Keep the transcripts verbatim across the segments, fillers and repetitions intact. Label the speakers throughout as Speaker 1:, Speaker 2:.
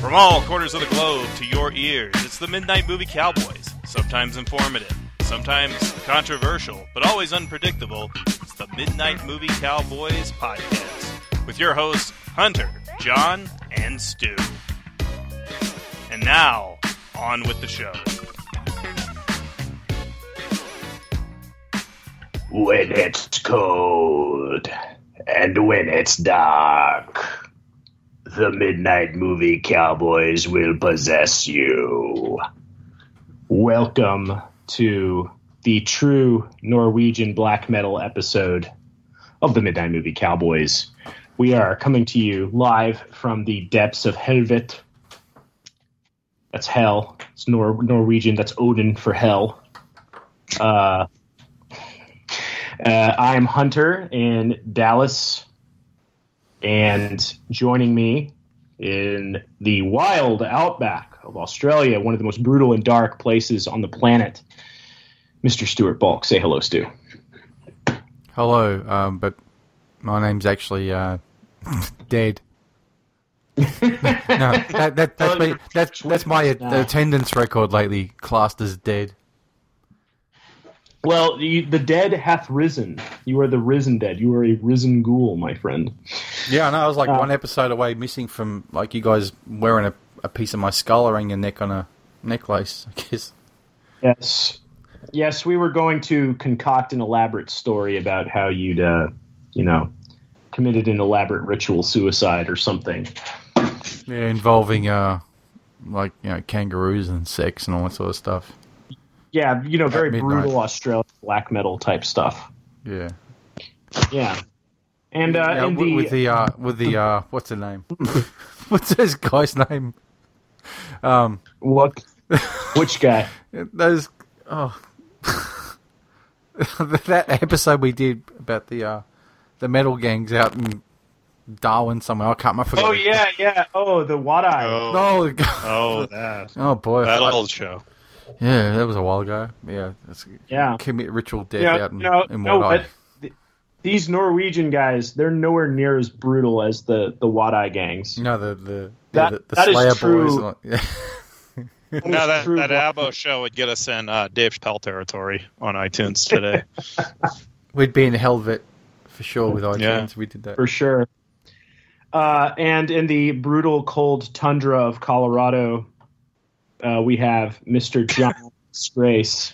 Speaker 1: From all corners of the globe to your ears, it's the Midnight Movie Cowboys. Sometimes informative, sometimes controversial, but always unpredictable. It's the Midnight Movie Cowboys podcast with your hosts, Hunter, John, and Stu. And now, on with the show.
Speaker 2: When it's cold and when it's dark, the Midnight Movie Cowboys will possess you. Welcome to the true Norwegian black metal episode of the Midnight Movie Cowboys. We are coming to you live from the depths of Helvet. That's hell. It's Nor- Norwegian. That's Odin for hell. Uh, uh, I'm Hunter in Dallas. And joining me in the wild outback of Australia, one of the most brutal and dark places on the planet, Mister Stuart Bulk. Say hello, Stu.
Speaker 3: Hello, um, but my name's actually uh, Dead. no, that, that, that's, my, that's, that's my attendance record lately, classed as dead.
Speaker 2: Well, you, the dead hath risen. You are the risen dead. You are a risen ghoul, my friend.
Speaker 3: Yeah, I know. I was like
Speaker 2: uh,
Speaker 3: one episode away, missing from like you guys wearing a, a piece of my skull around your neck on a necklace, I guess.
Speaker 2: Yes. Yes, we were going to concoct an elaborate story about how you'd, uh, you know, committed an elaborate ritual suicide or something.
Speaker 3: Yeah, involving, uh, like, you know, kangaroos and sex and all that sort of stuff.
Speaker 2: Yeah, you know, very brutal Australian black metal type stuff.
Speaker 3: Yeah.
Speaker 2: Yeah. And, uh,
Speaker 3: yeah,
Speaker 2: in
Speaker 3: with,
Speaker 2: the...
Speaker 3: with the, uh, with the, uh, what's the name? What's this guy's name? Um,
Speaker 2: What? Which guy?
Speaker 3: Those, oh. That episode we did about the, uh, the metal gangs out in Darwin somewhere. I can't remember.
Speaker 2: Oh, yeah, yeah. Oh, the Wadeye.
Speaker 1: Oh,
Speaker 3: oh,
Speaker 1: oh that.
Speaker 3: Oh, boy.
Speaker 1: That old show.
Speaker 3: Yeah, that was a while ago. Yeah, that's
Speaker 2: yeah.
Speaker 3: Commit ritual death
Speaker 2: yeah,
Speaker 3: out in,
Speaker 2: no,
Speaker 3: in
Speaker 2: no,
Speaker 3: Wadeye.
Speaker 2: but th- these Norwegian guys, they're nowhere near as brutal as the, the Wadeye gangs.
Speaker 3: No, the the,
Speaker 2: that,
Speaker 3: yeah, the, the
Speaker 2: that
Speaker 3: Slayer
Speaker 2: is true.
Speaker 3: boys. Like, yeah.
Speaker 2: that
Speaker 1: no, that,
Speaker 2: true.
Speaker 1: that Abo show would get us in uh, Dave Chappelle territory on iTunes today.
Speaker 3: We'd be in Helvet for sure with iTunes.
Speaker 1: Yeah.
Speaker 3: We did that.
Speaker 2: For sure. Uh, and in the brutal, cold tundra of Colorado, uh, we have Mister John Disgrace.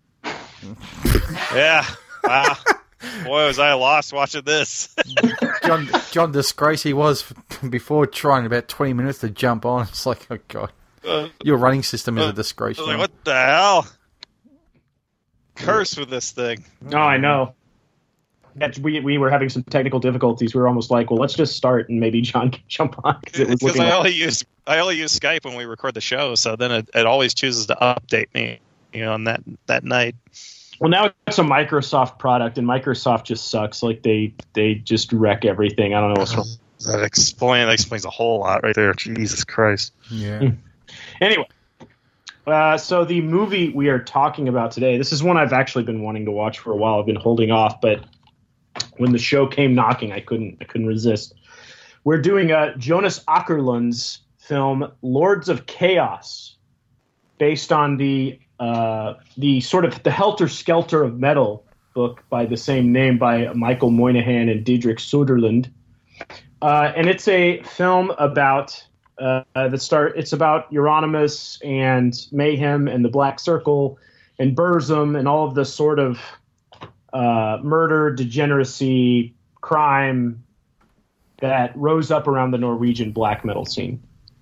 Speaker 1: Yeah. Wow. Boy, was I lost watching this.
Speaker 3: John John Disgrace, he was before trying about twenty minutes to jump on. It's like, oh god,
Speaker 1: Uh,
Speaker 3: your running system is
Speaker 1: uh,
Speaker 3: a disgrace.
Speaker 1: I was like,
Speaker 3: man.
Speaker 1: what the hell? Curse with this thing.
Speaker 2: No, I know. That's, we we were having some technical difficulties. We were almost like, well, let's just start and maybe John can jump on because it was
Speaker 1: Because
Speaker 2: looking.
Speaker 1: I
Speaker 2: Like,
Speaker 1: only use I only use Skype when we record the show, so then it, it always chooses to update me, you know, on that that night.
Speaker 2: well, now it's a Microsoft product, and Microsoft just sucks. Like they they just wreck everything. I don't know what's wrong.
Speaker 1: That explain that explains a whole lot right there. Jesus Christ.
Speaker 3: Yeah.
Speaker 2: Anyway, uh, so the movie we are talking about today, this is one I've actually been wanting to watch for a while. I've been holding off, but when the show came knocking, I couldn't I couldn't resist. We're doing uh, Jonas Åkerlund's film Lords of Chaos, based on the uh, the sort of the Helter Skelter of Metal book by the same name by Michael Moynihan and Diedrich Söderlund. Uh, and it's a film about uh, that start. It's about Euronymous and Mayhem and the Black Circle and Burzum and all of the sort of uh, murder, degeneracy, crime that rose up around the Norwegian black metal scene.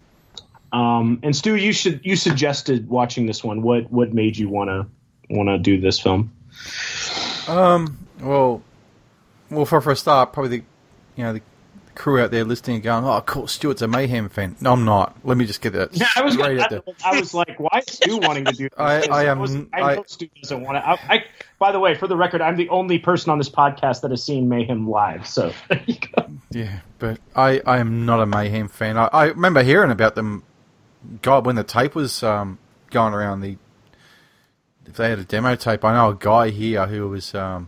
Speaker 2: Um, and Stu, you should you suggested watching this one. What what made you want to want to do this film?
Speaker 3: Um. Well. Well, for for a start, probably the you know the crew out there listening and going, "Oh, cool, Stuart's a Mayhem fan." No, I'm not. Let me just get that
Speaker 2: Yeah, I was
Speaker 3: straight
Speaker 2: gonna,
Speaker 3: at the.
Speaker 2: I, I was like, why is Stu wanting to do this?
Speaker 3: I- I am-
Speaker 2: was- I
Speaker 3: I-
Speaker 2: know Stu doesn't want to. I, I, by the way, for the record, I'm the only person on this podcast that has seen Mayhem live. So there you go.
Speaker 3: Yeah, but I, I am not a Mayhem fan. I, I remember hearing about them. God, when the tape was um, going around, the if they had a demo tape, I know a guy here who was um,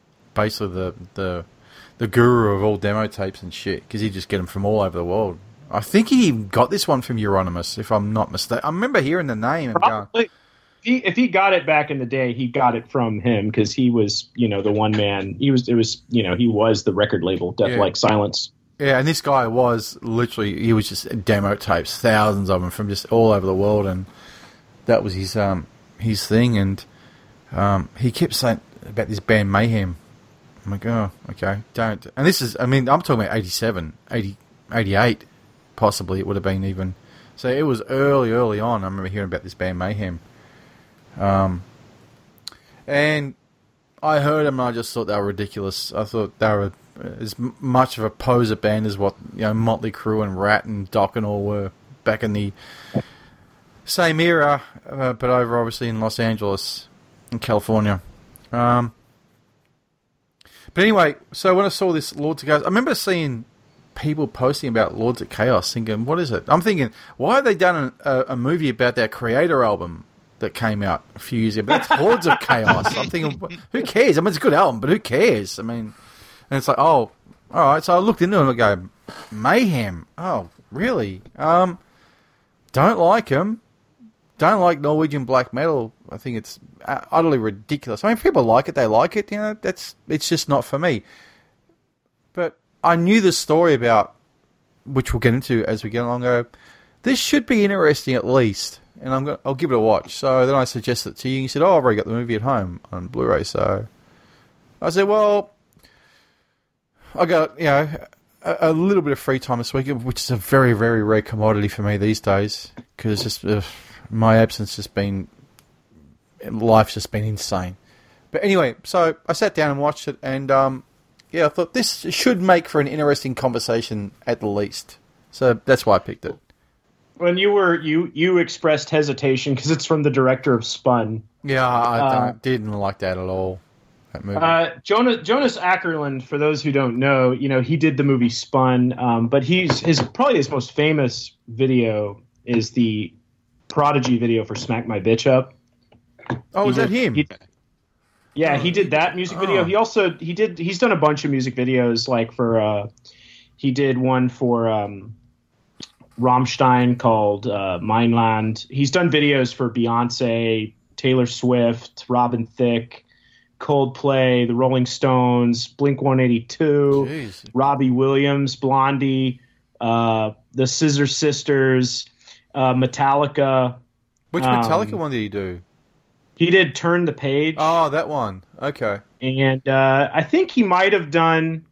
Speaker 3: basically the the the guru of all demo tapes and shit, because he'd just get them from all over the world. I think he got this one from Euronymous, if I'm not mistaken. I remember hearing the name and
Speaker 2: Probably.
Speaker 3: going,
Speaker 2: If he, if he got it back in the day, he got it from him because he was, you know, the one man. He was, it was, you know, he was the record label, Death
Speaker 3: Yeah.
Speaker 2: Like Silence.
Speaker 3: yeah, and this guy was literally, he was just demo tapes, thousands of them from just all over the world, and that was his um his thing, and um he kept saying about this band Mayhem. I'm like, oh, okay, don't. And this is, I mean, I'm talking about eighty-seven, eighty, eighty-eight, possibly it would have been even. So it was early, early on. I remember hearing about this band Mayhem. Um, and I heard them and I just thought they were ridiculous. I thought they were as much of a poser band as what, you know, Motley Crue and Rat and Doc and all were back in the same era, uh, but over obviously in Los Angeles, in California. Um, but anyway, so when I saw this Lords of Chaos, I remember seeing people posting about Lords of Chaos, thinking, what is it? I'm thinking, why have they done a, a movie about their Creator album that came out a few years ago? But that's Lords of Chaos. I'm thinking, who cares? I mean, it's a good album, but who cares? I mean, and it's like, oh, all right. So I looked into it and I go, Mayhem. Oh, really? Um, don't like them. Don't like Norwegian black metal. I think it's utterly ridiculous. I mean, if people like it, they like it. You know, that's it's just not for me. But I knew the story about, which we'll get into as we get along. Go, this should be interesting at least, and I'm gonna, I'll give it a watch. So then I suggested it to you. And you said, "Oh, I've already got the movie at home on Blu-ray." So I said, "Well, I got you know a, a little bit of free time this week, which is a very, very rare commodity for me these days because just uh, my absence has been life's just been insane." But anyway, so I sat down and watched it, and um, yeah, I thought this should make for an interesting conversation at the least. So that's why I picked it.
Speaker 2: When you were you you expressed hesitation because it's from the director of Spun.
Speaker 3: Yeah, I
Speaker 2: Uh,
Speaker 3: don't, didn't like that at all. That movie.
Speaker 2: Uh, Jonas Jonas Ackerland, for those who don't know, you know he did the movie Spun, um, but he's his probably his most famous video is the Prodigy video for "Smack My Bitch Up."
Speaker 3: oh,
Speaker 2: He
Speaker 3: is that
Speaker 2: did-
Speaker 3: him?
Speaker 2: he- yeah, he did that music video.
Speaker 3: Oh.
Speaker 2: He also he did he's done a bunch of music videos like for uh, he did one for um, Rammstein called uh, Mainland. He's done videos for Beyonce, Taylor Swift, Robin Thicke, Coldplay, the Rolling Stones, Blink one eighty-two,
Speaker 3: Jeez.
Speaker 2: Robbie Williams, Blondie, uh, the Scissor Sisters, uh, Metallica.
Speaker 3: Which
Speaker 2: um,
Speaker 3: Metallica one did he do?
Speaker 2: He did Turn the Page.
Speaker 3: Oh, that one. Okay.
Speaker 2: And uh, I think he might have done.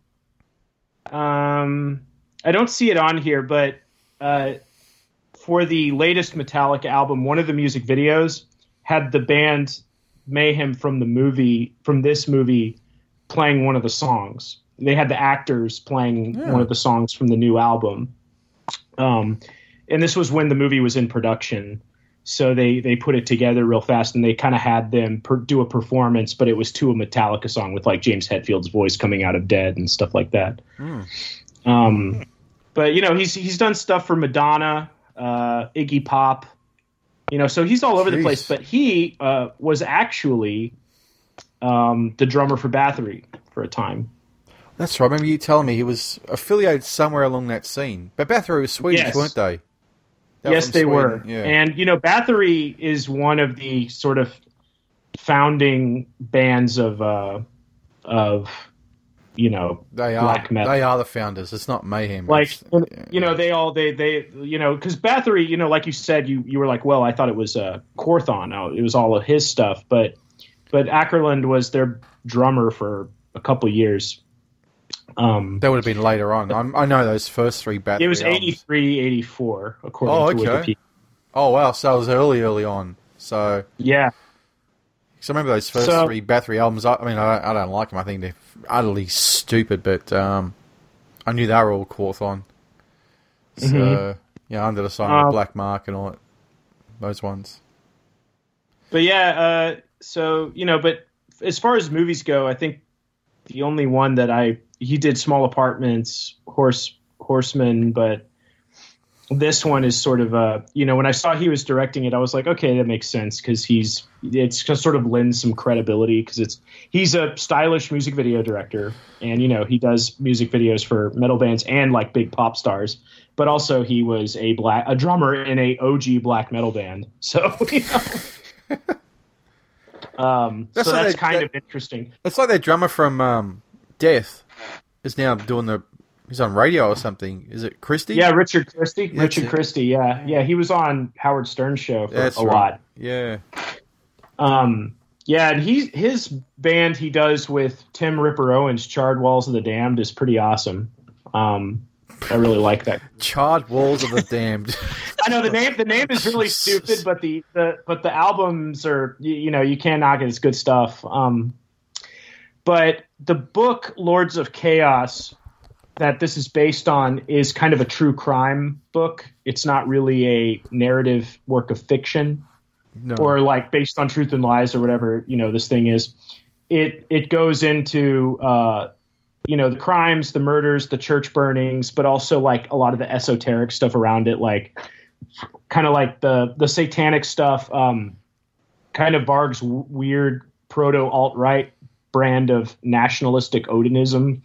Speaker 2: Um, I don't see it on here, but uh, for the latest Metallica album, one of the music videos had the band Mayhem from the movie, from this movie, playing one of the songs. They had the actors playing
Speaker 3: Yeah.
Speaker 2: one of the songs from the new album. Um, and this was when the movie was in production. So they, they put it together real fast, and they kind of had them per, do a performance, but it was to a Metallica song with like James Hetfield's voice coming out of Dead and stuff like that.
Speaker 3: Mm.
Speaker 2: Um, but you know, he's he's done stuff for Madonna, uh, Iggy Pop, you know, so he's all over the
Speaker 3: Jeez.
Speaker 2: place. But he uh, was actually um, the drummer for Bathory for a time.
Speaker 3: That's right. I remember you telling me he was affiliated somewhere along that scene. But Bathory was Swedish,
Speaker 2: Yes.
Speaker 3: weren't they? They were
Speaker 2: Yes,
Speaker 3: from
Speaker 2: they
Speaker 3: Sweden,
Speaker 2: were.
Speaker 3: Yeah.
Speaker 2: And, you know, Bathory is one of the sort of founding bands of, uh, of you know,
Speaker 3: they are.
Speaker 2: black metal.
Speaker 3: They are the founders. It's not Mayhem.
Speaker 2: Like,
Speaker 3: It's-
Speaker 2: you know, they all, they, they, you know, because Bathory, you know, like you said, you, you were like, well, I thought it was uh, Corthon. Oh, it was all of his stuff. But, but Ackerland was their drummer for a couple years. Um,
Speaker 3: that would have been later on. I'm, I know those first three Bathory
Speaker 2: it was
Speaker 3: albums.
Speaker 2: eighty-three, eighty-four, according
Speaker 3: Oh,
Speaker 2: to
Speaker 3: okay.
Speaker 2: Wikipedia.
Speaker 3: Oh, wow. So it was early, early on. So,
Speaker 2: Yeah.
Speaker 3: because I remember those first
Speaker 2: So-
Speaker 3: three Bathory albums. I, I mean, I, I don't like them. I think they're utterly stupid, but um, I knew they were all Corthon. So,
Speaker 2: Mhm.
Speaker 3: yeah, Under the Sign
Speaker 2: Um,
Speaker 3: of Black Mark and all that. Those ones.
Speaker 2: But yeah, uh, so, you know, but as far as movies go, I think the only one that I, he did Small Apartments, Horse, Horseman, but this one is sort of a, you know, when I saw he was directing it, I was like, okay, that makes sense because he's, it's just sort of lends some credibility because it's, he's a stylish music video director and, you know, he does music videos for metal bands and like big pop stars, but also he was a black, a drummer in a O G black metal band. So, you know, um, that's so that's kind that, of interesting.
Speaker 3: It's like that drummer from um, Death is now doing the, he's on radio or something. Is it Christie?
Speaker 2: Yeah, Richard Christie. That's Richard it. Christie, yeah. Yeah, he was on Howard Stern's show for That's a right. lot.
Speaker 3: Yeah.
Speaker 2: Um, yeah, and he, his band he does with Tim Ripper Owens, Charred Walls of the Damned, is pretty awesome. Um, I really like that.
Speaker 3: Charred Walls of the Damned.
Speaker 2: I know the name the name is really stupid, but the, the but the albums are, you, you know, you can't knock it. It's good stuff. Um, but the book Lords of Chaos that this is based on is kind of a true crime book. It's not really a narrative work of fiction no. or like based on truth and lies or whatever, you know, this thing is. It it goes into, uh, you know, the crimes, the murders, the church burnings, but also like a lot of the esoteric stuff around it, like kind of like the, the satanic stuff, um, kind of Varg's w- weird proto-alt-right brand of nationalistic Odinism.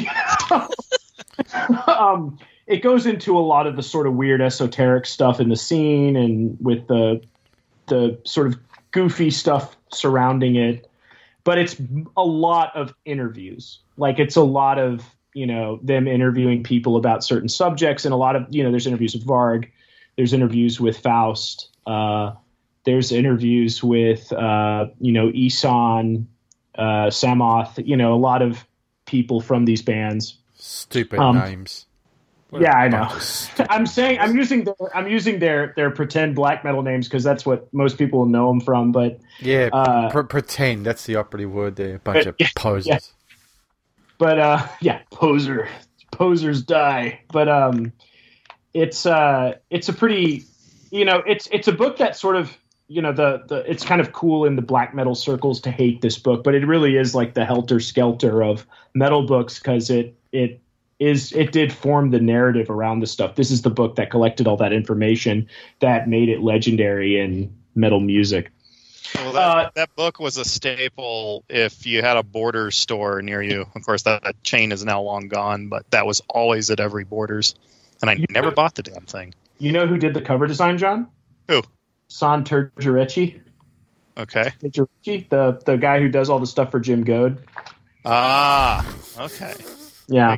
Speaker 2: um, it goes into a lot of the sort of weird esoteric stuff in the scene and with the the sort of goofy stuff surrounding it. But it's a lot of interviews. Like it's a lot of, you know, them interviewing people about certain subjects and a lot of, you know, there's interviews with Varg. There's interviews with Faust. Uh, there's interviews with, uh, you know, Isan, uh, Samoth, you know, a lot of people from these bands.
Speaker 3: Stupid um, names.
Speaker 2: What yeah, I know. I'm saying I'm using their I'm using their their pretend black metal names because that's what most people know them from. But
Speaker 3: yeah,
Speaker 2: uh,
Speaker 3: pr- pretend that's the operative word there. A bunch of
Speaker 2: yeah,
Speaker 3: posers.
Speaker 2: Yeah. But uh, yeah, poser posers die. But um, it's uh, it's a pretty, you know, it's it's a book that sort of, you know, the the it's kind of cool in the black metal circles to hate this book, but it really is like the helter skelter of metal books because it it. is it did form the narrative around this stuff. This is the book that collected all that information that made it legendary in metal music.
Speaker 4: Well, that, uh, that book was a staple if you had a Borders store near you. Of course, that, that chain is now long gone, but that was always at every Borders. And I never know, bought the damn thing.
Speaker 2: You know who did the cover design, John?
Speaker 4: Who?
Speaker 2: San Tergerecci.
Speaker 4: Okay.
Speaker 2: Tergerecci, the, the guy who does all the stuff for Jim Goad.
Speaker 4: Ah, okay.
Speaker 2: Yeah.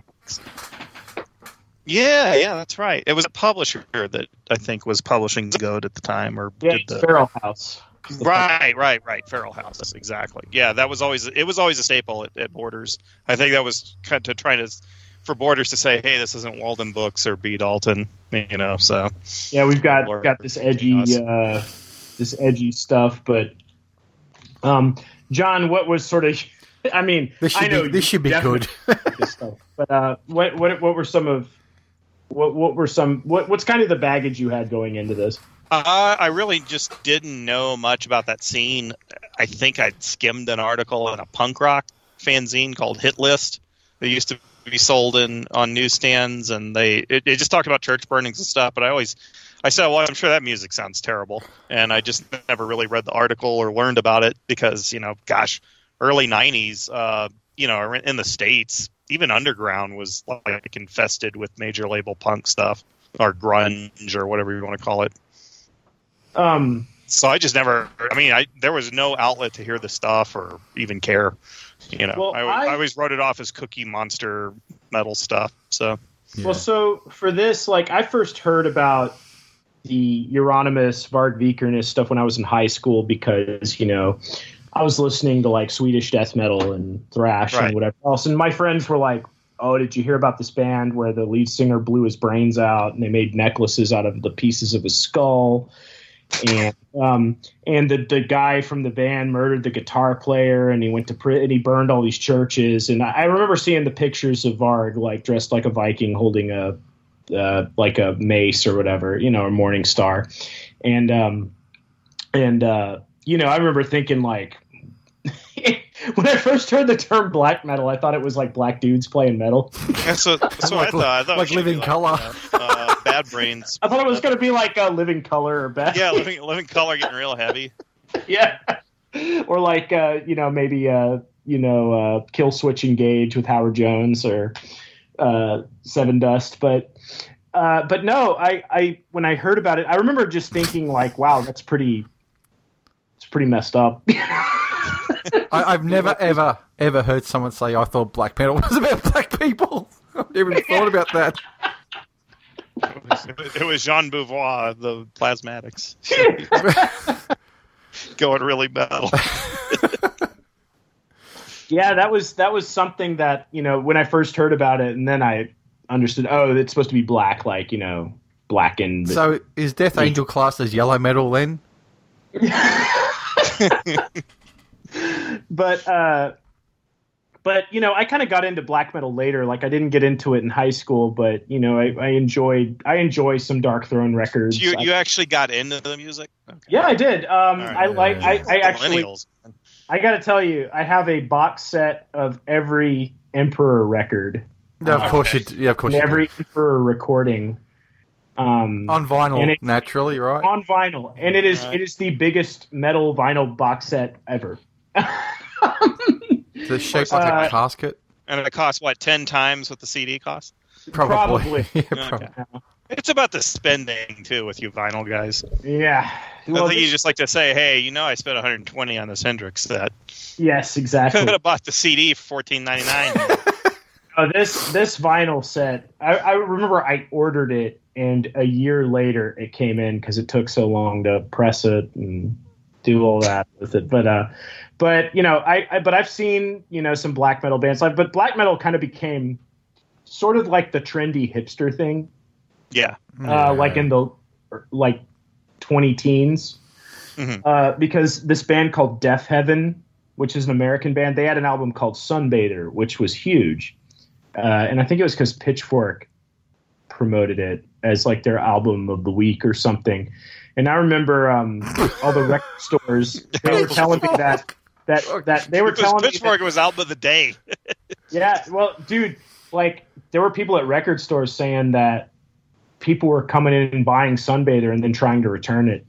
Speaker 4: Yeah, yeah, that's right. It was a publisher that I think was publishing Goat at the time, or
Speaker 2: yeah,
Speaker 4: did the
Speaker 2: Feral House.
Speaker 4: Right, right, right. Feral House, exactly. Yeah, that was always it was always a staple at, at Borders. I think that was kind of to try to for Borders to say, hey, this isn't Walden Books or B. Dalton, you know. So
Speaker 2: yeah, we've got we've got this edgy uh, this edgy stuff, but um, John, what was sort of I mean,
Speaker 3: this should
Speaker 2: I know
Speaker 3: be, this should be good.
Speaker 2: This stuff, but uh, what what what were some of what what were some what what's kind of the baggage you had going into this?
Speaker 4: Uh, I really just didn't know much about that scene. I think I'd skimmed an article in a punk rock fanzine called Hit List. They used to be sold in on newsstands, and they it, it just talked about church burnings and stuff. But I always I said, well, I'm sure that music sounds terrible, and I just never really read the article or learned about it because, you know, gosh. Early nineties, uh, you know, in the States, even underground was like infested with major label punk stuff or grunge or whatever you want to call it.
Speaker 2: Um,
Speaker 4: so I just never, I mean, I there was no outlet to hear the stuff or even care. You know,
Speaker 2: well,
Speaker 4: I,
Speaker 2: I,
Speaker 4: I always wrote it off as Cookie Monster metal stuff. So,
Speaker 2: yeah. Well, so for this, like, I first heard about the Euronymous, Varg Vikernes stuff when I was in high school because, you know, I was listening to like Swedish death metal and thrash
Speaker 4: right.
Speaker 2: and whatever else. And my friends were like, oh, did you hear about this band where the lead singer blew his brains out and they made necklaces out of the pieces of his skull? And um, and the, the guy from the band murdered the guitar player and he went to prison and he burned all these churches. And I, I remember seeing the pictures of Varg like dressed like a Viking holding a uh, like a mace or whatever, you know, a morning star. And um, and uh, you know, I remember thinking like, when I first heard the term black metal, I thought it was like black dudes playing metal.
Speaker 4: That's what, that's what
Speaker 3: like,
Speaker 4: I thought. I thought
Speaker 3: like Living
Speaker 4: like,
Speaker 3: Color.
Speaker 4: You know, uh, Bad Brains.
Speaker 2: I thought it was going to be like uh, Living Color or Bad.
Speaker 4: Yeah, Living Living Color getting real heavy.
Speaker 2: Yeah, or like uh, you know maybe uh, you know uh, Kill Switch Engage with Howard Jones or uh, Seven Dust, but uh, but no, I, I when I heard about it, I remember just thinking like, wow, that's pretty, it's pretty messed up.
Speaker 3: I, I've never ever ever heard someone say I thought black metal was about black people. I've never even thought about that.
Speaker 4: It was Jean Beauvoir, the Plasmatics. Going really metal.
Speaker 2: Yeah, that was that was something that, you know, when I first heard about it, and then I understood, oh, it's supposed to be black, like, you know, blackened.
Speaker 3: So is Death Angel classed as yellow metal then? But
Speaker 2: uh, but you know, I kind of got into black metal later. Like, I didn't get into it in high school, but you know, I, I enjoyed I enjoy some Dark Throne records.
Speaker 4: You you
Speaker 2: I,
Speaker 4: actually got into the music? Okay.
Speaker 2: Yeah, I did. Um,
Speaker 4: right.
Speaker 2: I like I, I actually.
Speaker 4: Millennials.
Speaker 2: I got to tell you, I have a box set of every Emperor record.
Speaker 3: No, of course you do. Yeah, of course you do.
Speaker 2: Every Emperor recording. Um,
Speaker 3: on vinyl,
Speaker 2: it,
Speaker 3: naturally, right?
Speaker 2: On vinyl, and it is
Speaker 4: right.
Speaker 2: it is the biggest metal vinyl box set ever.
Speaker 3: It's shaped like
Speaker 2: uh,
Speaker 3: a casket.
Speaker 4: And it costs, what, ten times what the C D costs?
Speaker 3: Probably.
Speaker 2: Probably.
Speaker 3: Yeah,
Speaker 4: Okay.
Speaker 3: probably.
Speaker 4: It's about the spending, too, with you vinyl guys.
Speaker 2: Yeah.
Speaker 4: I think you just like to say, hey, you know I spent one hundred twenty on this Hendrix set.
Speaker 2: Yes, exactly.
Speaker 4: Could have bought the C D for fourteen ninety-nine.
Speaker 2: Oh, this this vinyl set, I, I remember I ordered it, and a year later it came in because it took so long to press it and do all that with it. But uh, but you know, I, I but I've seen you know some black metal bands, like, but black metal kind of became sort of like the trendy hipster thing.
Speaker 4: Yeah,
Speaker 2: uh, like in the like twenty teens,
Speaker 4: mm-hmm.
Speaker 2: uh, because this band called Death Heaven, which is an American band, they had an album called Sunbather, which was huge. Uh, and I think it was because Pitchfork promoted it as like their album of the week or something. And I remember um, all the record stores, they were telling me that that that they were
Speaker 4: it was
Speaker 2: telling
Speaker 4: Pitchfork,
Speaker 2: me that,
Speaker 4: it was album of the day.
Speaker 2: yeah, well, dude, like there were people at record stores saying that people were coming in and buying Sunbather and then trying to return it.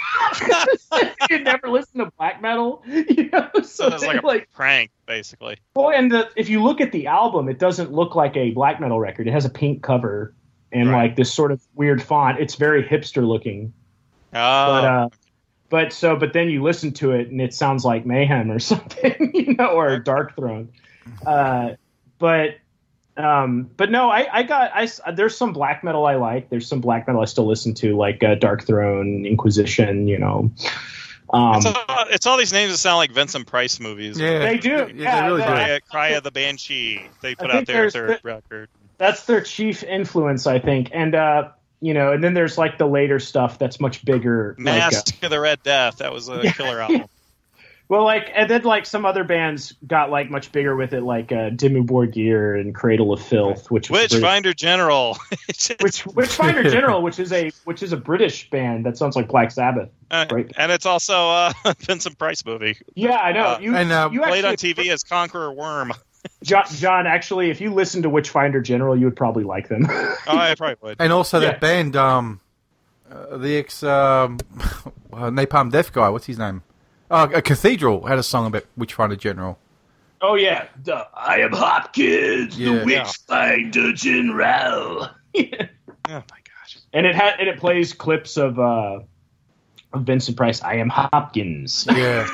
Speaker 2: You never listen to black metal, you know? So,
Speaker 4: So it was like a
Speaker 2: like,
Speaker 4: prank, basically.
Speaker 2: well, and the, if you look at the album, it doesn't look like a black metal record. It has a pink cover and
Speaker 4: Right.
Speaker 2: like this sort of weird font. It's very hipster looking.
Speaker 4: Oh,
Speaker 2: But uh, but so but then you listen to it and it sounds like Mayhem or something, you know, or Dark Throne. Uh, but um, but no, I, I got I there's some black metal I like. There's some black metal I still listen to, like uh, Dark Throne, Inquisition, you know. Um,
Speaker 4: it's, all, it's all these names that sound like Vincent Price movies.
Speaker 3: Yeah,
Speaker 2: They do,
Speaker 3: Yeah,
Speaker 2: yeah,
Speaker 3: they really
Speaker 2: they-
Speaker 3: do.
Speaker 4: Cry, Cry of the Banshee. They put
Speaker 2: I
Speaker 4: out
Speaker 2: think
Speaker 4: their
Speaker 2: there's
Speaker 4: third
Speaker 2: the-
Speaker 4: record.
Speaker 2: that's their chief influence, I think. And uh, you know, and then there's like the later stuff that's much bigger. like, uh,
Speaker 4: Mask to the Red Death. That was a killer album.
Speaker 2: Well, like, and then like some other bands got like much bigger with it, like uh, Dimmu Borgir and Cradle of Filth, which was British-
Speaker 4: Witchfinder General.
Speaker 2: which Witchfinder General, which is a which is a British band that sounds like Black Sabbath.
Speaker 4: Uh,
Speaker 2: Right.
Speaker 4: And it's also a Vincent Price movie.
Speaker 2: Yeah, I know.
Speaker 4: Uh,
Speaker 2: you
Speaker 3: and, uh,
Speaker 2: you
Speaker 4: Played
Speaker 2: actually,
Speaker 4: on T V as Conqueror Worm.
Speaker 2: John, John. Actually, if you listen to Witchfinder General, you would probably like them.
Speaker 4: Oh, I probably would.
Speaker 3: And also
Speaker 2: Yeah.
Speaker 3: that band, um, uh, the ex um, Napalm Death guy. What's his name? Oh, a Cathedral had a song about Witchfinder General.
Speaker 2: Oh yeah, the, I am Hopkins,
Speaker 3: Yeah.
Speaker 2: the Witchfinder General.
Speaker 4: Oh my gosh.
Speaker 2: And it had and it plays clips of uh, of Vincent Price. I am Hopkins.
Speaker 3: Yeah.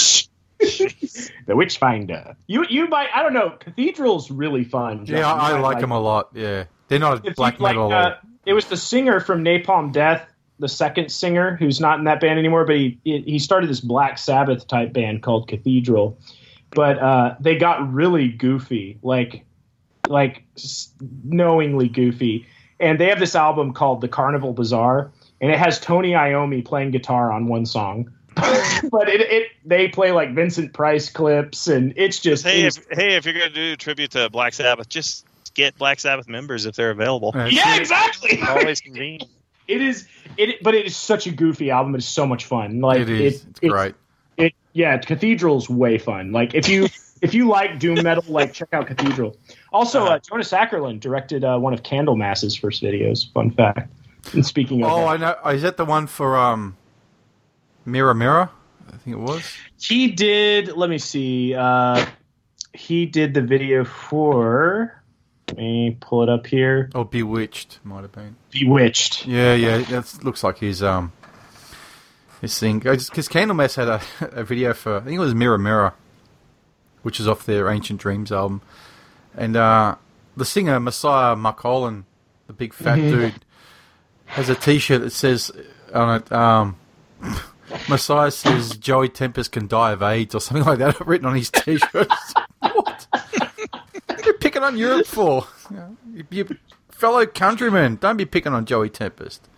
Speaker 2: The Witchfinder. You you might I don't know. Cathedral's really fun. John.
Speaker 3: Yeah, I,
Speaker 2: You
Speaker 3: I
Speaker 2: might
Speaker 3: like them a lot. Yeah, they're not
Speaker 2: If
Speaker 3: black
Speaker 2: you, like,
Speaker 3: metal at all.
Speaker 2: uh, it was the singer from Napalm Death, the second singer, who's not in that band anymore, but he he started this Black Sabbath type band called Cathedral. But uh, they got really goofy, like like s- knowingly goofy. And they have this album called The Carnival Bazaar, and it has Tony Iommi playing guitar on one song. But it, it they play like Vincent Price clips, and it's just
Speaker 4: Hey,
Speaker 2: it is-
Speaker 4: if, hey, if you're going to do a tribute to Black Sabbath, just get Black Sabbath members if they're available.
Speaker 3: Uh,
Speaker 2: yeah, exactly.
Speaker 4: Always convenient.
Speaker 2: It is it, but it is such a goofy album. It's so much fun. Like
Speaker 3: it is.
Speaker 2: It,
Speaker 3: it's great.
Speaker 2: It yeah, Cathedral's way fun. Like if you if you like doom metal, like check out Cathedral. Also, uh, Jonas Ackerlund directed uh, one of Candlemass's first videos. Fun fact. And speaking of,
Speaker 3: oh,
Speaker 2: that,
Speaker 3: I know. Is that the one for um, Mirror Mirror? I think it was.
Speaker 2: He did. Let me see. Uh, he did the video for. Let me pull it up here.
Speaker 3: Oh, Bewitched might have been.
Speaker 2: Bewitched.
Speaker 3: Yeah, yeah. That looks like his um, his thing. Because Candlemass had a, a video for. I think it was Mirror Mirror, which is off their Ancient Dreams album, and uh, the singer Messiah Marcolin, the big fat mm-hmm. dude, has a T-shirt that says on it. Um, Messiah says Joey Tempest can die of AIDS or something like that written on his T-shirt. What? What are you picking on Europe for? You, you fellow countrymen, don't be picking on Joey Tempest.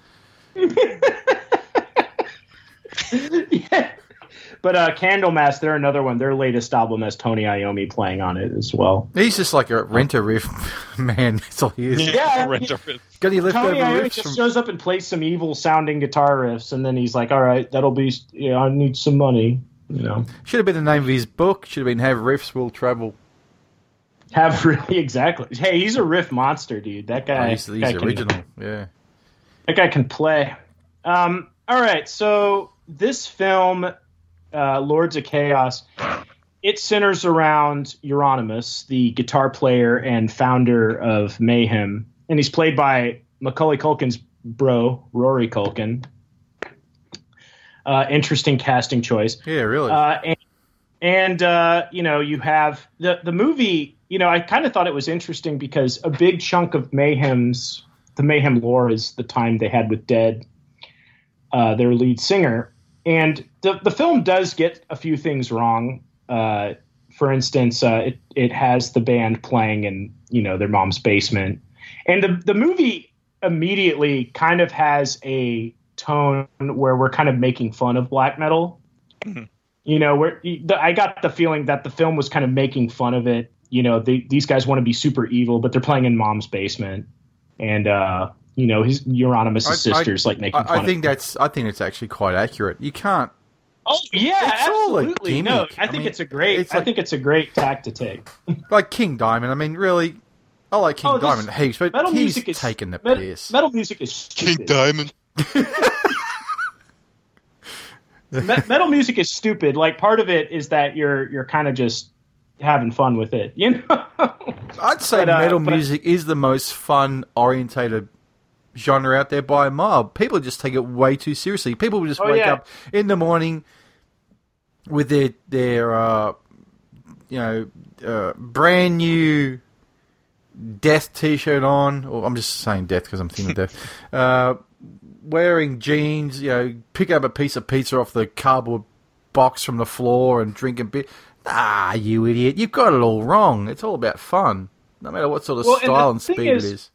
Speaker 2: Yeah. But uh, Candlemass, they're another one. Their latest album has Tony Iommi playing on it as well.
Speaker 3: He's just like a rent-a-riff man. That's all he is.
Speaker 2: Yeah,
Speaker 4: rent-a-riff.
Speaker 3: Got any leftover
Speaker 2: Tony Iommi
Speaker 3: riffs
Speaker 2: just
Speaker 3: from...
Speaker 2: shows up and plays some evil-sounding guitar riffs, and then he's like, "All right, that'll be. You know, I need some money." You know,
Speaker 3: should have been the name of his book. Should have been "Have Riffs Will Travel."
Speaker 2: Have really exactly. Hey, he's a riff monster, dude. That guy.
Speaker 3: Oh, he's he's
Speaker 2: guy
Speaker 3: original.
Speaker 2: Can,
Speaker 3: yeah.
Speaker 2: That guy can play. Um. All right, so this film. Uh, Lords of Chaos, it centers around Euronymous, the guitar player and founder of Mayhem, and he's played by Macaulay Culkin's bro, Rory Culkin. Uh, interesting casting choice.
Speaker 3: Yeah, really.
Speaker 2: Uh, and and uh, you know, you have the the movie. You know, I kind of thought it was interesting because a big chunk of Mayhem's the Mayhem lore is the time they had with Dead, uh, their lead singer. And the the film does get a few things wrong. Uh, for instance, uh, it it has the band playing in you know their mom's basement, and the the movie immediately kind of has a tone where we're kind of making fun of black metal. Mm-hmm. You know, where the, I got the feeling that the film was kind of making fun of it. You know, they, these guys want to be super evil, but they're playing in mom's basement, and uh, you know, his Euronymous' sisters I, like making.
Speaker 3: I,
Speaker 2: fun
Speaker 3: I think
Speaker 2: of
Speaker 3: that's. I think it's actually quite accurate. You can't.
Speaker 2: Oh yeah,
Speaker 3: it's all a
Speaker 2: absolutely.
Speaker 3: gimmick.
Speaker 2: No, I
Speaker 3: I
Speaker 2: think
Speaker 3: mean,
Speaker 2: it's a great.
Speaker 3: it's
Speaker 2: I
Speaker 3: like-
Speaker 2: think it's a great tack to take.
Speaker 3: Like King Diamond. I mean, really, I like King
Speaker 2: Oh, this-
Speaker 3: Diamond heaps, but
Speaker 2: metal
Speaker 3: he's
Speaker 2: music is
Speaker 3: taking the
Speaker 2: met-
Speaker 3: piss.
Speaker 2: Metal music is stupid.
Speaker 4: Diamond.
Speaker 2: Me- metal music is stupid. Like part of it is that you're you're kind of just having fun with it, you know.
Speaker 3: I'd say
Speaker 2: But, uh,
Speaker 3: metal
Speaker 2: but-
Speaker 3: music is the most fun orientated genre out there by a mile. People just take it way too seriously. People just
Speaker 2: Oh,
Speaker 3: wake
Speaker 2: yeah.
Speaker 3: up in the morning with their their uh, you know uh, brand new Death T-shirt on. Or I'm just saying Death because I'm thinking Death. Uh, wearing jeans, you know, pick up a piece of pizza off the cardboard box from the floor and drinking beer. Ah, you idiot! You've got it all wrong. It's all about fun, no matter what sort of
Speaker 2: Well, and
Speaker 3: style
Speaker 2: the
Speaker 3: and
Speaker 2: thing
Speaker 3: speed
Speaker 2: is-
Speaker 3: it is.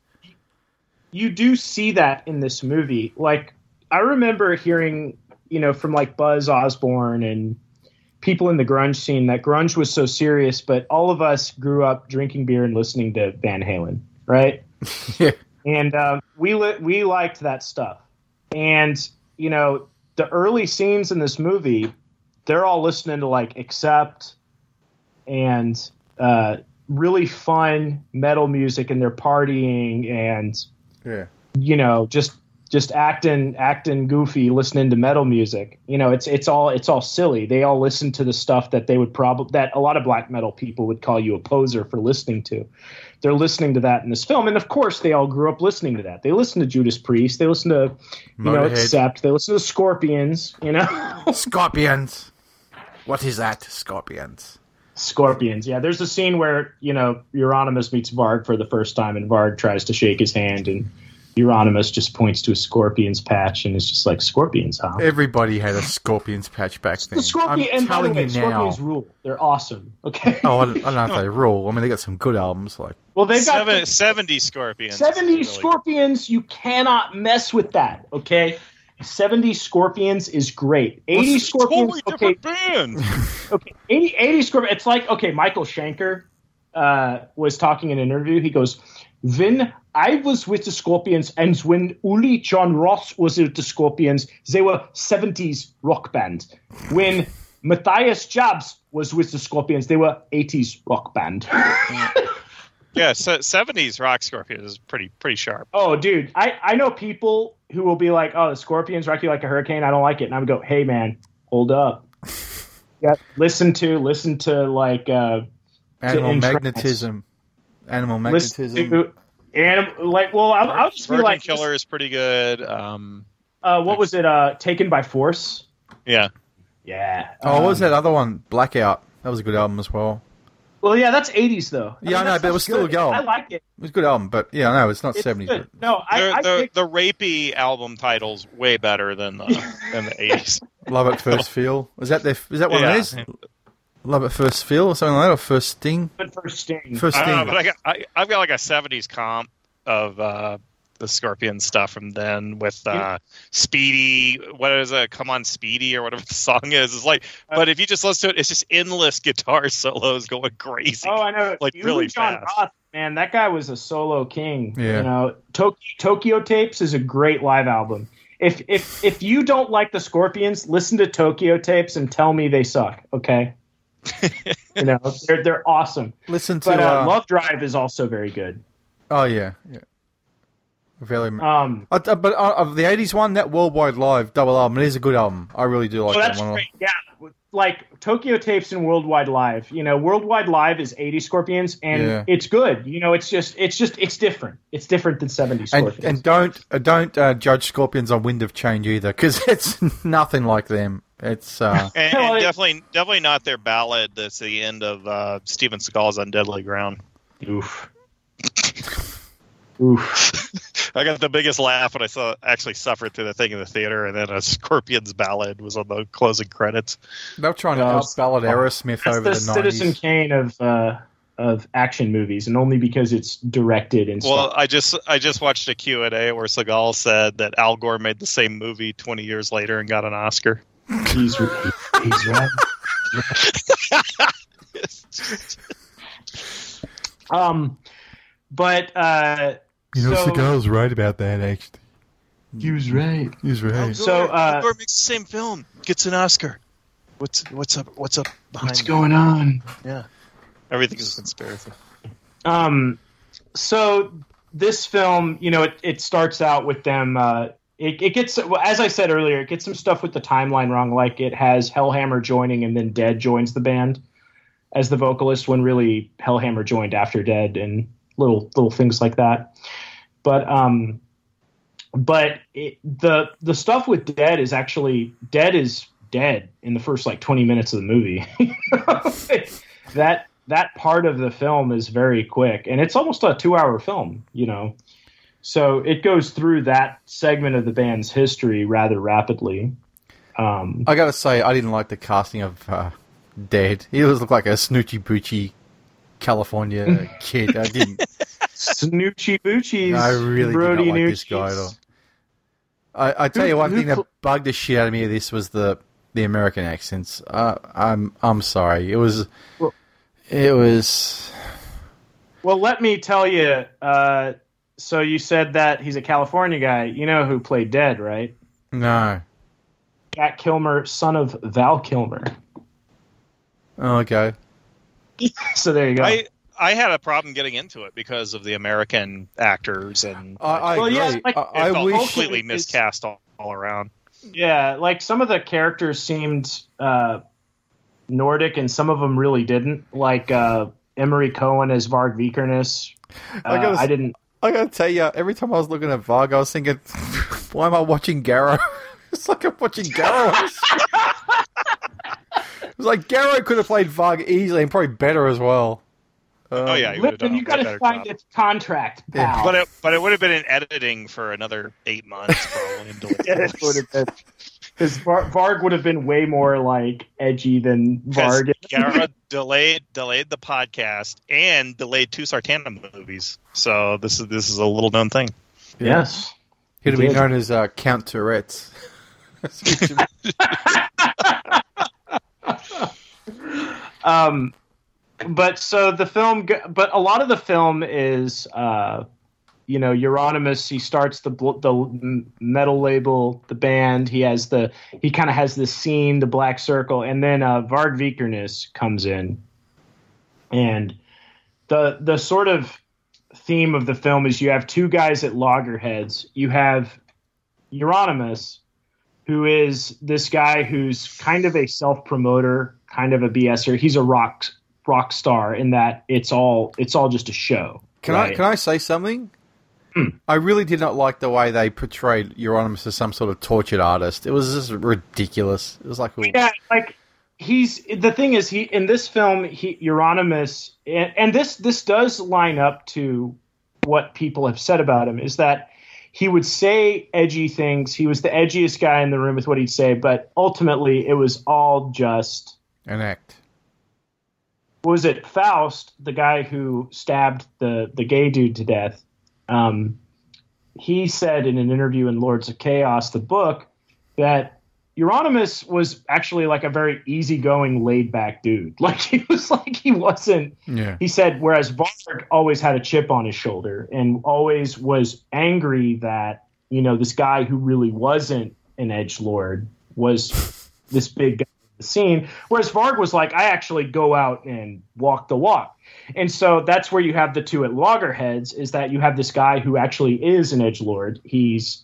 Speaker 2: You do see that in this movie. Like I remember hearing, you know, from like Buzz Osborne and people in the grunge scene that grunge was so serious, but all of us grew up drinking beer and listening to Van Halen, right?
Speaker 3: Yeah.
Speaker 2: And uh, we li- we liked that stuff. And you know, the early scenes in this movie, they're all listening to like Accept and uh, really fun metal music, and they're partying and
Speaker 3: Yeah.
Speaker 2: you know just just acting acting goofy, listening to metal music. You know, it's it's all it's all silly. They all listen to the stuff that they would probably that a lot of black metal people would call you a poser for listening to. They're listening to that in this film, and of course, they all grew up listening to that. They listen to Judas Priest. They listen to you know
Speaker 3: Motorhead.
Speaker 2: Accept. They listen to Scorpions. You know,
Speaker 3: Scorpions. What is that? Scorpions.
Speaker 2: Scorpions. Yeah, there's a scene where you know Euronymous meets Varg for the first time, and Varg tries to shake his hand, and Euronymous just points to a Scorpions patch, and it's just like Scorpions, huh?
Speaker 3: Everybody had a Scorpions patch back then.
Speaker 2: The Scorpion,
Speaker 3: I'm
Speaker 2: and by the
Speaker 3: telling
Speaker 2: way,
Speaker 3: you now.
Speaker 2: Scorpions rule. They're awesome. Okay.
Speaker 3: Oh, I don't, I don't know if they rule. I mean, they got some good albums. Like,
Speaker 2: Well, they've got
Speaker 4: Seven,
Speaker 2: the
Speaker 4: seventy Scorpions.
Speaker 2: seventy
Speaker 4: Really.
Speaker 2: Scorpions. You cannot mess with that. Okay. seventy Scorpions is great. eighty
Speaker 4: It's a
Speaker 2: Scorpions.
Speaker 4: Totally
Speaker 2: Okay.
Speaker 4: different band.
Speaker 2: Okay. eighty, eighty Scorpions. It's like, okay, Michael Schenker uh, was talking in an interview. He goes, when I was with the Scorpions and when Uli John Ross was with the Scorpions, they were seventies rock band. When Matthias Jabs was with the Scorpions, they were eighties rock band.
Speaker 4: Yeah, so seventies rock Scorpions is pretty pretty sharp.
Speaker 2: Oh, dude, I, I know people who will be like, "Oh, the Scorpions wreck you like a hurricane. I don't like it," and I would go, "Hey, man, hold up. Yeah, listen to listen to like uh,
Speaker 3: animal
Speaker 2: to
Speaker 3: magnetism, animal magnetism,
Speaker 2: to, anim, like well, I'll, I'll just
Speaker 4: Virgin
Speaker 2: be like,
Speaker 4: Killer is pretty good. Um,
Speaker 2: uh, what was it? Uh, Taken by Force.
Speaker 4: yeah.
Speaker 2: Yeah.
Speaker 3: Oh, what was
Speaker 2: um,
Speaker 3: that other one? Blackout. That was a good album as well.
Speaker 2: Well, yeah, that's eighties though.
Speaker 3: Yeah, I know,
Speaker 2: that
Speaker 3: but it was
Speaker 2: stuff's
Speaker 3: still a
Speaker 2: good.
Speaker 3: good album.
Speaker 2: I like it.
Speaker 3: It was a good album, but yeah, I know it's not
Speaker 2: It's
Speaker 3: seventies.
Speaker 2: good.
Speaker 3: But
Speaker 2: No, I,
Speaker 4: The,
Speaker 2: I
Speaker 4: the,
Speaker 2: picked-
Speaker 4: the rapey album title's way better than the than the eighties.
Speaker 3: Love at First Feel. Is that their? Is that one
Speaker 4: Yeah.
Speaker 3: of theirs? Love at First Feel or something like that, or First Sting?
Speaker 2: First Sting.
Speaker 3: First
Speaker 4: I don't know,
Speaker 3: Sting.
Speaker 4: but I got I, I've got like a seventies comp of uh, the Scorpion stuff from then with uh, Speedy. What is it? Come on, Speedy, or whatever the song is. It's like, but if you just listen to it, it's just endless guitar solos going crazy.
Speaker 2: Oh, I know.
Speaker 4: Like,
Speaker 2: You
Speaker 4: really
Speaker 2: and John
Speaker 4: fast.
Speaker 2: Roth, man, that guy was a solo king.
Speaker 3: Yeah.
Speaker 2: You know, Tok- Tokyo Tapes is a great live album. If if if you don't like the Scorpions, listen to Tokyo Tapes and tell me they suck. Okay. You know, they're they're awesome.
Speaker 3: Listen to.
Speaker 2: But uh,
Speaker 3: uh,
Speaker 2: Love Drive is also very good.
Speaker 3: oh yeah, yeah. Very.
Speaker 2: Um,
Speaker 3: Uh, uh, but uh, of the eighties one, that Worldwide Live double album, it is a good album. I really do like
Speaker 2: oh,
Speaker 3: that
Speaker 2: that's
Speaker 3: one.
Speaker 2: great. Yeah, like Tokyo Tapes and Worldwide Live. You know, Worldwide Live is eighties Scorpions, and
Speaker 3: Yeah.
Speaker 2: it's good. You know, it's just, it's just, it's different. It's different than seventies
Speaker 3: And,
Speaker 2: Scorpions.
Speaker 3: and don't uh, don't uh, judge Scorpions on Wind of Change either, because it's nothing like them. It's uh,
Speaker 4: And,
Speaker 2: Well,
Speaker 4: and
Speaker 2: it-
Speaker 4: definitely, definitely not their ballad. That's the end of uh, Steven Seagal's On Deadly Ground.
Speaker 2: Oof. Oof.
Speaker 4: I got the biggest laugh when I saw actually suffered through the thing in the theater, and then a Scorpions ballad was on the closing credits.
Speaker 3: they're trying to
Speaker 2: Oh,
Speaker 3: out ballad Aerosmith
Speaker 2: That's
Speaker 3: over
Speaker 2: the
Speaker 3: the
Speaker 2: Citizen
Speaker 3: nineties.
Speaker 2: Kane of uh, of action movies, and only because it's directed and
Speaker 4: Well,
Speaker 2: stuff.
Speaker 4: I just I just watched a Q and A where Seagal said that Al Gore made the same movie twenty years later and got an Oscar.
Speaker 2: He's he's right. Um, but uh,
Speaker 3: You know,
Speaker 2: so,
Speaker 3: Seagal's right about that, actually.
Speaker 2: He was right.
Speaker 3: He's right.
Speaker 2: So, uh,
Speaker 4: Al Gore makes the same film, gets an Oscar. What's what's up? What's up behind
Speaker 2: What's
Speaker 4: that?
Speaker 2: going on?
Speaker 4: Yeah, everything is a conspiracy.
Speaker 2: Um, so this film, you know, it, it starts out with them. Uh, it, it gets, well, as I said earlier, it gets some stuff with the timeline wrong. Like it has Hellhammer joining, and then Dead joins the band as the vocalist, when really Hellhammer joined after Dead, and little little things like that. But um, but it, the the stuff with Dead is actually Dead is dead in the first like twenty minutes of the movie. that that part of the film is very quick, and it's almost a two-hour film, you know. So it goes through that segment of the band's history rather rapidly. Um,
Speaker 3: I gotta say, I didn't like the casting of uh, Dead. He always looked like a snoochie boochie California kid. I didn't.
Speaker 2: Snoochie Boochies.
Speaker 3: I really
Speaker 2: Brody
Speaker 3: did not like this
Speaker 2: Noochies.
Speaker 3: guy at all. I, I tell
Speaker 2: Who-
Speaker 3: you one
Speaker 2: who
Speaker 3: thing that
Speaker 2: pl-
Speaker 3: bugged the shit out of me of this was the the American accents. Uh, I'm I'm sorry. It was
Speaker 2: Well-
Speaker 3: it was
Speaker 2: Well, let me tell you. Uh, so you said that he's a California guy. You know who played Dead, right?
Speaker 3: no.
Speaker 2: Jack Kilmer, son of Val Kilmer.
Speaker 3: Oh, okay.
Speaker 2: So there you go.
Speaker 4: I I had a problem getting into it because of the American actors, and
Speaker 3: I, I
Speaker 2: Well,
Speaker 3: agree.
Speaker 2: yeah, like,
Speaker 3: I,
Speaker 4: it
Speaker 3: I
Speaker 4: felt
Speaker 3: wish
Speaker 4: completely
Speaker 2: It's-
Speaker 4: miscast all, all around.
Speaker 2: Yeah, like some of the characters seemed uh, Nordic, and some of them really didn't. Like uh, Emery Cohen as Varg Vikernes. Uh,
Speaker 3: I gotta-
Speaker 2: I didn't.
Speaker 3: I gotta tell you, every time I was looking at Varg, I was thinking, why am I watching Garrow? It's like I'm watching Garrow. It was like Garrow could have played Varg easily and probably better as well. Um,
Speaker 4: Oh yeah, he would have
Speaker 2: Lipton,
Speaker 4: done a
Speaker 2: you got to
Speaker 4: better
Speaker 2: sign
Speaker 4: job.
Speaker 2: this contract,
Speaker 3: Yeah.
Speaker 2: pal.
Speaker 4: But it but it would have been in editing for another eight months probably. until it
Speaker 2: Yeah, it would have been. Because Var- Varg would have been way more like edgy than
Speaker 4: Because
Speaker 2: Varg.
Speaker 4: Gara delayed delayed the podcast and delayed two Sartana movies. So this is this is a little known thing.
Speaker 2: Yes.
Speaker 3: He'd have been
Speaker 2: did.
Speaker 3: known as uh, Count Tourette's.
Speaker 2: Um, but so the film, go- but a lot of the film is, uh, you know, Euronymous. He starts the bl- the metal label, the band. He has the he kind of has this scene, the Black Circle, and then uh, Varg Vikernes comes in, and the the sort of theme of the film is you have two guys at loggerheads. You have Euronymous, who is this guy who's kind of a self-promoter, kind of a BSer. He's a rock rock star in that it's all it's all just a show.
Speaker 3: Can right? I can I say something?
Speaker 2: Hmm.
Speaker 3: I really did not like the way they portrayed Euronymous as some sort of tortured artist. It was just ridiculous. It was like, ooh.
Speaker 2: yeah, like he's the thing is he in this film he Euronymous and, and this this does line up to what people have said about him is that he would say edgy things. He was the edgiest guy in the room with what he'd say, but ultimately it was all just
Speaker 3: an act.
Speaker 2: Was it Faust, the guy who stabbed the, the gay dude to death? Um, he said in an interview in Lords of Chaos, the book, that Euronymous was actually like a very easygoing, laid-back dude. Like he was like he wasn't.
Speaker 3: Yeah.
Speaker 2: He said, whereas Varg always had a chip on his shoulder and always was angry that you know this guy who really wasn't an edgelord was this big guy in the scene. Whereas Varg was like, I actually go out and walk the walk. And so that's where you have the two at loggerheads. Is that you have this guy who actually is an edgelord. He's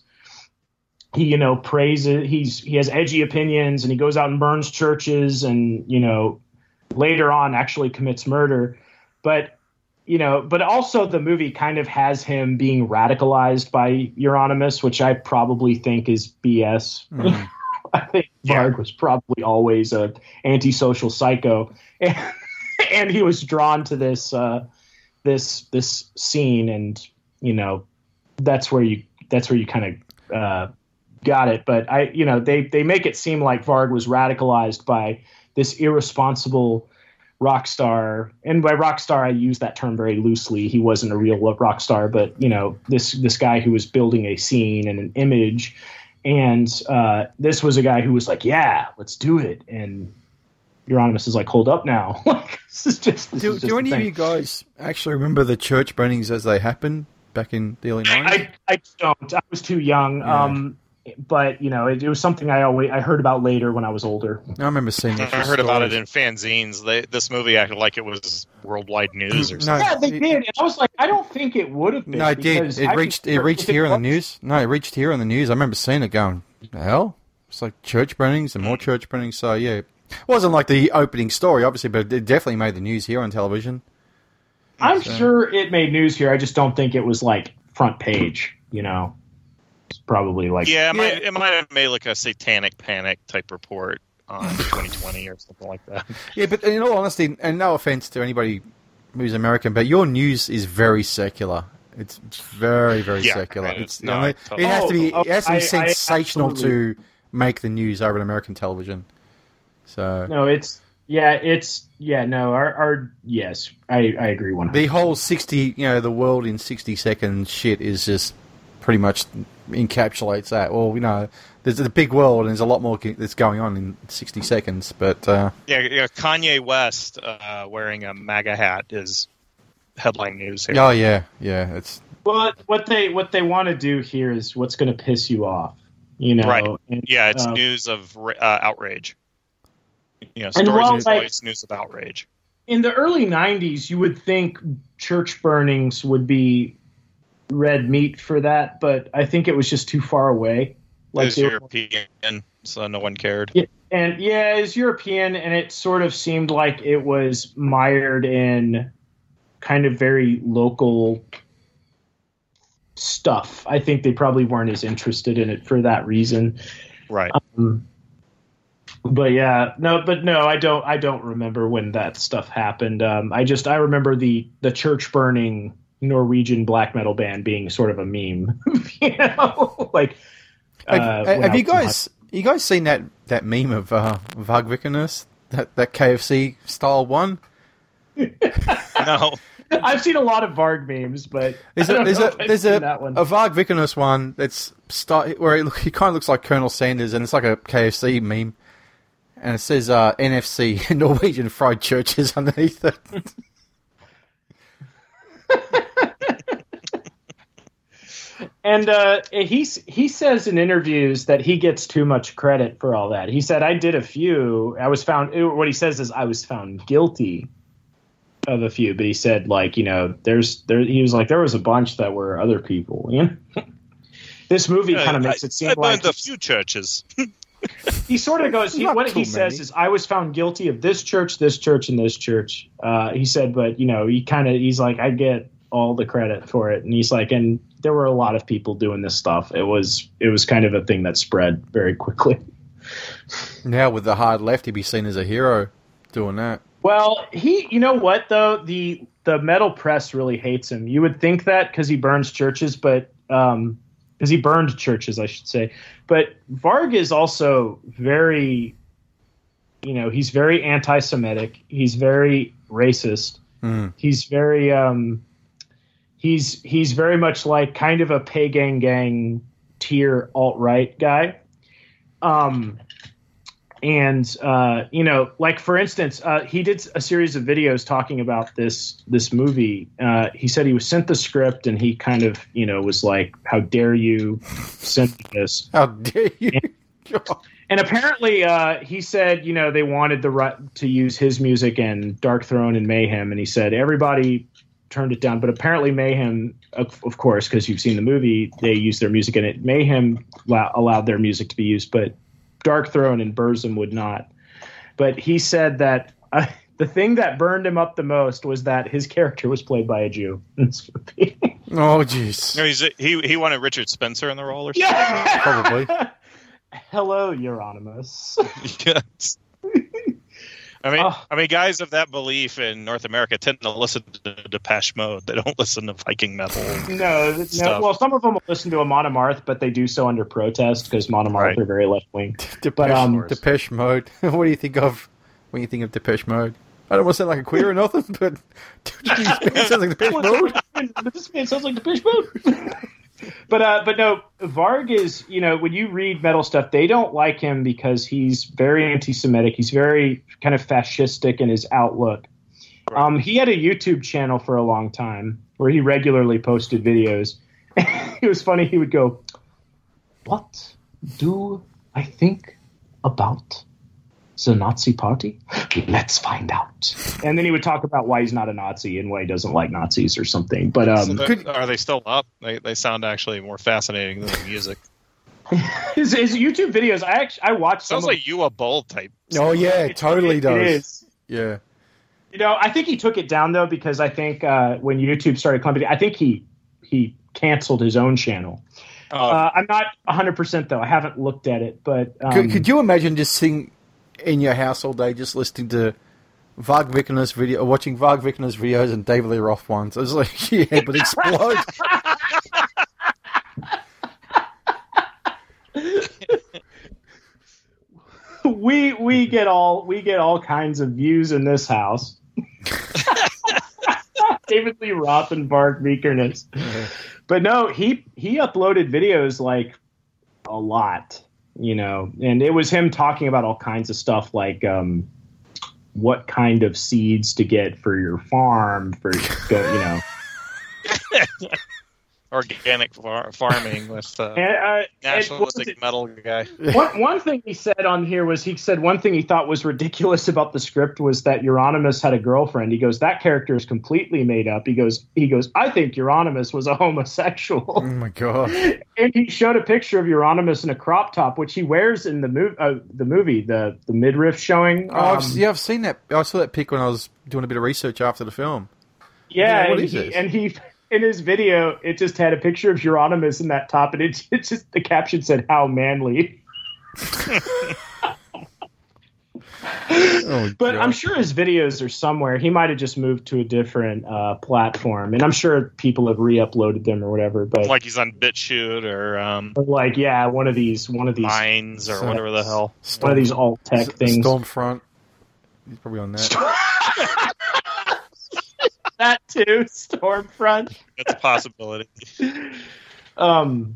Speaker 2: He, you know, praises, he's, he has edgy opinions and he goes out and burns churches and, you know, later on actually commits murder. But, you know, but also the movie kind of has him being radicalized by Euronymous, which I probably think is B S. Mm. I think Varg yeah. was probably always a antisocial psycho. And, and he was drawn to this, uh, this, this scene. And, you know, that's where you, that's where you kind of, uh, got it. But I, you know, they, they make it seem like Varg was radicalized by this irresponsible rock star. And by rock star, I use that term very loosely. He wasn't a real rock star, but you know, this, this guy who was building a scene and an image. And uh, this was a guy who was like, yeah, let's do it. And Euronymous is like, hold up now. This is just, this
Speaker 3: do,
Speaker 2: is just
Speaker 3: do any of you guys actually remember the church burnings as they happened back in the early nineties?
Speaker 2: I, I don't. I was too young. Yeah. Um, But you know, it, it was something I always I heard about later when I was older.
Speaker 3: I remember seeing.
Speaker 4: I heard stories. about it in fanzines. They, this movie acted like it was worldwide news or
Speaker 2: no,
Speaker 4: something.
Speaker 2: Yeah, they did. And I was like, I don't think it would have been.
Speaker 3: No, it did. It reached. It reached here on the news. No, it reached here on the news. I remember seeing it. Going, the hell, it's like church burnings and more church burnings. So yeah, it wasn't like the opening story, obviously, but it definitely made the news here on television.
Speaker 2: I'm
Speaker 3: so.
Speaker 2: sure it made news here. I just don't think it was like front page. You know. Probably like
Speaker 4: yeah, it, yeah. Might, it might have made like a satanic panic type report on twenty twenty or something like that.
Speaker 3: Yeah, but in all honesty, and no offense to anybody who's American, but your news is very secular. It's very, very
Speaker 4: yeah,
Speaker 3: secular.
Speaker 4: I mean,
Speaker 3: it's,
Speaker 4: no,
Speaker 3: you know, it,
Speaker 2: totally.
Speaker 3: it has to be,
Speaker 2: oh,
Speaker 3: it has to be
Speaker 2: I,
Speaker 3: sensational
Speaker 2: I
Speaker 3: to make the news over on American television. So
Speaker 2: no, it's yeah, it's yeah, no, our, our yes, I, I agree one hundred percent.
Speaker 3: The whole sixty, you know, the world in sixty seconds shit is just pretty much encapsulates that. Well, you know, there's a big world and there's a lot more that's going on in sixty seconds. But uh,
Speaker 4: yeah, yeah, Kanye West uh, wearing a MAGA hat is headline news here.
Speaker 3: Oh yeah, yeah. It's
Speaker 2: well, what they what they want to do here is what's going to piss you off, you know?
Speaker 4: Right.
Speaker 2: And,
Speaker 4: yeah, it's
Speaker 2: uh,
Speaker 4: news of uh, outrage. You know,
Speaker 2: and
Speaker 4: stories
Speaker 2: while,
Speaker 4: of
Speaker 2: like,
Speaker 4: voice, news of outrage.
Speaker 2: In the early nineties, you would think church burnings would be red meat for that, but I think it was just too far away.
Speaker 4: Like it was European, so no one cared.
Speaker 2: Yeah, and yeah, it was European, and it sort of seemed like it was mired in kind of very local stuff. I think they probably weren't as interested in it for that reason.
Speaker 4: Right.
Speaker 2: Um, but yeah, no, but no, I don't. I don't remember when that stuff happened. Um, I just I remember the the church burning Norwegian black metal band being sort of a meme, you know, like. Uh,
Speaker 3: have have you guys, you guys seen that, that meme of uh, Varg Vikernes, that that K F C style one?
Speaker 4: No,
Speaker 2: I've seen a lot of Varg memes, but
Speaker 3: there's a there's a there's a, a Varg Vikernes one that's start where he, he kind of looks like Colonel Sanders, and it's like a K F C meme, and it says uh, N F C Norwegian Fried Churches underneath it.
Speaker 2: And uh, he he says in interviews that he gets too much credit for all that. He said, "I did a few. I was found." What he says is, "I was found guilty of a few." But he said, like, you know, there's there. He was like, there was a bunch that were other people. You know? this movie
Speaker 4: Yeah,
Speaker 2: kind of makes
Speaker 4: I,
Speaker 2: it seem
Speaker 4: I
Speaker 2: like
Speaker 4: burned a few churches.
Speaker 2: he sort of goes. He,
Speaker 3: Not
Speaker 2: what
Speaker 3: too
Speaker 2: he says
Speaker 3: many.
Speaker 2: is, "I was found guilty of this church, this church, and this church." Uh, he said, but you know, he kind of he's like, I get all the credit for it, and he's like, and there were a lot of people doing this stuff. It was it was kind of a thing that spread very quickly.
Speaker 3: Now with the hard left, he'd be seen as a hero doing that.
Speaker 2: Well, he, you know what though, the the metal press really hates him. You would think that because he burns churches, but um, because he burned churches, I should say. But Varg is also very, you know, he's very anti-Semitic. He's very racist.
Speaker 3: Mm.
Speaker 2: He's very, um, he's he's very much like kind of a pagan gang tier alt-right guy. Um, and uh, you know, like for instance, uh, he did a series of videos talking about this this movie. Uh, he said he was sent the script, and he kind of, you know, was like, "How dare you send me this?"
Speaker 3: How dare you?
Speaker 2: And apparently, uh, he said, you know, they wanted the right to use his music and Dark Throne and Mayhem, and he said everybody turned it down. But apparently, Mayhem, of, of course, because you've seen the movie, they used their music in it. Mayhem la- allowed their music to be used, but Dark Throne and Burzum would not. But he said that uh, the thing that burned him up the most was that his character was played by a Jew in this movie.
Speaker 3: Oh, jeez.
Speaker 4: No, he's, he he wanted Richard Spencer in the role or something.
Speaker 2: Yeah!
Speaker 3: Probably.
Speaker 2: Hello, Euronymous.
Speaker 4: Yes. I mean,
Speaker 2: Oh.
Speaker 4: I mean, guys of that belief in North America tend to listen to Depeche Mode. They don't listen to Viking metal.
Speaker 2: No, no.
Speaker 4: Stuff.
Speaker 2: Well, some of them will listen to a Monomarth, but they do so under protest because Monomarth
Speaker 4: Right.
Speaker 2: are very left wing.
Speaker 3: Depeche,
Speaker 2: But, um,
Speaker 3: Depeche Mode. What do you think of when you think of Depeche Mode? I don't want to sound like a queer or nothing, but it sounds like Depeche Mode.
Speaker 2: This man sounds like Depeche Mode. But uh, but no, Varg is, you know, when you read metal stuff, they don't like him because he's very anti-Semitic. He's very kind of fascistic in his outlook. Um, he had a YouTube channel for a long time where he regularly posted videos. It was funny. He would go, "What do I think about the Nazi Party? Let's find out." And then he would talk about why he's not a Nazi and why he doesn't like Nazis or something. But um,
Speaker 4: So the- are they still up? They they sound actually more fascinating than the music.
Speaker 2: his, his YouTube videos, I actually I watched some
Speaker 4: Sounds
Speaker 2: of
Speaker 4: like you a bold type.
Speaker 3: Oh, yeah, it totally
Speaker 2: it,
Speaker 3: does.
Speaker 2: It is.
Speaker 3: Yeah.
Speaker 2: You know, I think he took it down though because I think uh, when YouTube started coming, I think he he canceled his own channel.
Speaker 4: Uh,
Speaker 2: Uh, I'm not one hundred percent though. I haven't looked at it, but um,
Speaker 3: Could, could you imagine just sitting in your house all day just listening to Varg Vikernes video, or watching Varg Vikernes videos and David Lee Roth ones? It's like your head would explode.
Speaker 2: we we get all we get all kinds of views in this house. David Lee Roth and Varg Vikernes. But no, he he uploaded videos like a lot, you know, and it was him talking about all kinds of stuff like um, what kind of seeds to get for your farm, for you know.
Speaker 4: organic far- farming with uh,
Speaker 2: And, uh, and what was
Speaker 4: nationalistic
Speaker 2: it?
Speaker 4: metal guy.
Speaker 2: One, one thing he said on here was he said one thing he thought was ridiculous about the script was that Euronymous had a girlfriend. He goes, that character is completely made up. He goes, he goes, I think Euronymous was a homosexual.
Speaker 3: Oh my god!
Speaker 2: And he showed a picture of Euronymous in a crop top, which he wears in the movie, uh, the movie, the the midriff showing.
Speaker 3: Oh, I've,
Speaker 2: Um,
Speaker 3: yeah, I've seen that. I saw that pic when I was doing a bit of research after the film.
Speaker 2: yeah,
Speaker 3: Yeah, what
Speaker 2: and,
Speaker 3: is
Speaker 2: he,
Speaker 3: this?
Speaker 2: and he in his video, it just had a picture of Euronymous in that top, and it, it just the caption said, "How manly."
Speaker 3: Oh,
Speaker 2: But
Speaker 3: God.
Speaker 2: I'm sure his videos are somewhere. He might have just moved to a different uh, platform, and I'm sure people have re-uploaded them or whatever. But
Speaker 4: Like he's on BitChute or um,
Speaker 2: but like, yeah, one of these, one of these,
Speaker 4: Mines or
Speaker 3: So-
Speaker 4: whatever the hell.
Speaker 2: one of these alt tech
Speaker 3: S-
Speaker 2: things.
Speaker 3: Stormfront. He's probably on that.
Speaker 2: That too, Stormfront.
Speaker 4: It's a possibility.
Speaker 2: Um,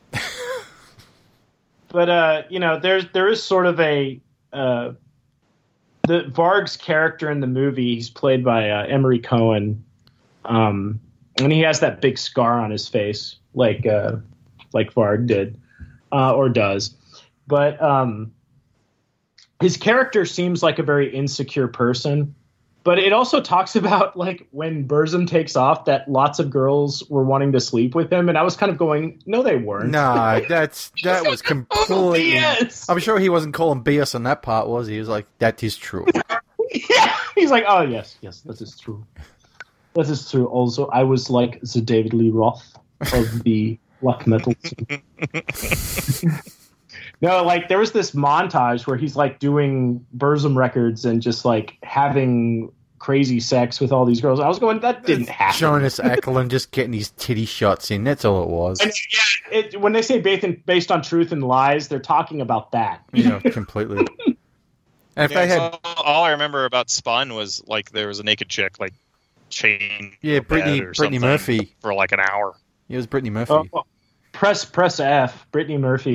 Speaker 2: but uh, you know, there's there is sort of a uh, the Varg's character in the movie. He's played by uh, Emery Cohen, um, and he has that big scar on his face, like uh, like Varg did uh, or does. But um, his character seems like a very insecure person. but it also talks about like when Burzum takes off that lots of girls were wanting to sleep with him, and I was kind of going, no, they weren't.
Speaker 3: No, that's that was completely.
Speaker 2: Yes.
Speaker 3: I'm sure he wasn't calling B S on that part, was he? He was like, that is true.
Speaker 2: Yeah, he's like, oh yes, yes, that is true. That is true. Also, I was like the David Lee Roth of the black metal scene. No, like there was this montage where he's like doing Burzum records and just like having crazy sex with all these girls. I was going, that didn't happen.
Speaker 3: Jonas Ackerlund just getting his titty shots in. That's all it was.
Speaker 2: And, yeah, it, when they say based, in, based on truth and lies, they're talking about that.
Speaker 3: You know, completely. And if
Speaker 4: yeah,
Speaker 3: they had,
Speaker 4: so all I remember about Spun was like there was a naked chick like chained.
Speaker 3: yeah, Brittany,
Speaker 4: or
Speaker 3: Brittany
Speaker 4: something
Speaker 3: Murphy.
Speaker 4: for like an hour.
Speaker 3: It was Brittany Murphy.
Speaker 2: Oh, well, press press F, Brittany Murphy.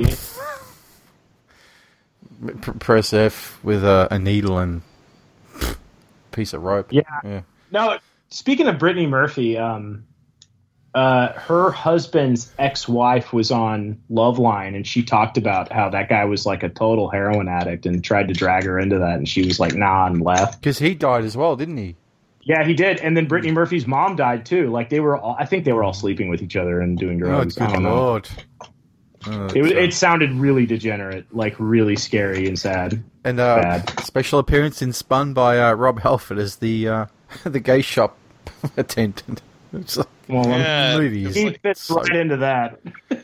Speaker 3: P- press F with a, a needle and piece of rope.
Speaker 2: Yeah.
Speaker 3: yeah.
Speaker 2: No, speaking of Brittany Murphy, um, uh, her husband's ex-wife was on Loveline, and she talked about how that guy was like a total heroin addict and tried to drag her into that, and she was like, nah, and left.
Speaker 3: Because he died as well, didn't he?
Speaker 2: Yeah, he did. And then Brittany Murphy's mom died too. Like they were all, I think they were all sleeping with each other and doing
Speaker 3: Oh,
Speaker 2: drugs. I
Speaker 3: good
Speaker 2: don't know.
Speaker 3: lord. Oh,
Speaker 2: It, was-
Speaker 3: uh,
Speaker 2: it sounded really degenerate, like really scary and sad.
Speaker 3: and uh,
Speaker 2: bad.
Speaker 3: special appearance in Spun by uh, Rob Halford as the uh, the gay shop attendant. It's like,
Speaker 2: Well, um,
Speaker 4: Yeah,
Speaker 3: movies.
Speaker 2: he
Speaker 3: like,
Speaker 2: fits
Speaker 3: so-
Speaker 2: right into that.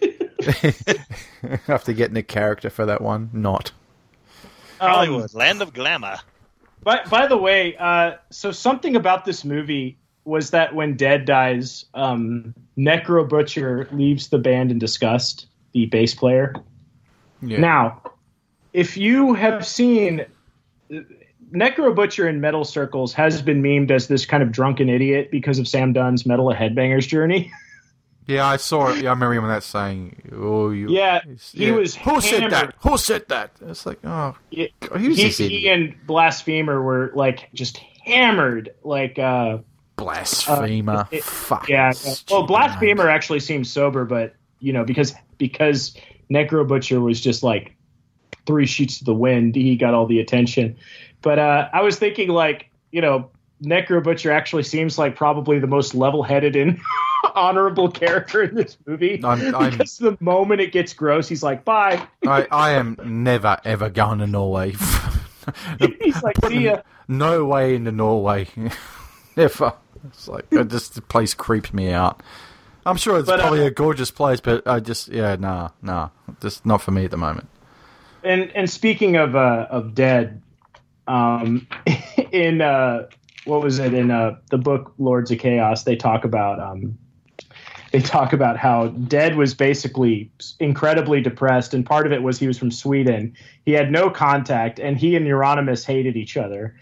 Speaker 3: have to get in a character for that one. Not.
Speaker 2: Um,
Speaker 4: Hollywood, land of glamour.
Speaker 2: By, by the way, uh, so something about this movie was that when Dead dies, um, Necro Butcher leaves the band in disgust, the bass player.
Speaker 3: Yeah.
Speaker 2: Now, if you have seen, Necro Butcher in metal circles has been memed as this kind of drunken idiot because of Sam Dunn's Metal of Headbangers journey.
Speaker 3: Yeah, I saw it. Yeah, I remember him that saying, "Oh, you."
Speaker 2: Yeah, he was
Speaker 3: Who said
Speaker 2: hammered.
Speaker 3: that? Who said that? It's like, oh,
Speaker 2: Yeah,
Speaker 3: who's
Speaker 2: he,
Speaker 3: this
Speaker 2: he
Speaker 3: idiot?
Speaker 2: and Blasphemer were like just hammered, like uh,
Speaker 3: Blasphemer.
Speaker 2: Uh, it-
Speaker 3: Fuck.
Speaker 2: yeah.
Speaker 3: stupid
Speaker 2: Well,
Speaker 3: name.
Speaker 2: Blasphemer actually seems sober, but you know because because Necro Butcher was just like three sheets to the wind, he got all the attention. But uh, I was thinking like you know Necro Butcher actually seems like probably the most level-headed and honorable character in this movie.
Speaker 3: I'm- I'm-
Speaker 2: because the moment it gets gross, he's like, "Bye."
Speaker 3: I, I am never ever going to Norway.
Speaker 2: He's like,
Speaker 3: Putting
Speaker 2: "See ya."
Speaker 3: No way into Norway. Never. It's like it just the place creeps me out. I'm sure it's
Speaker 2: But, uh,
Speaker 3: probably a gorgeous place, but I just yeah, nah, nah, just not for me at the moment.
Speaker 2: And and speaking of uh, of Dead, um, in uh, what was it in uh, the book Lords of Chaos? They talk about um, they talk about how Dead was basically incredibly depressed, and part of it was he was from Sweden. He had no contact, and he and Euronymous hated each other.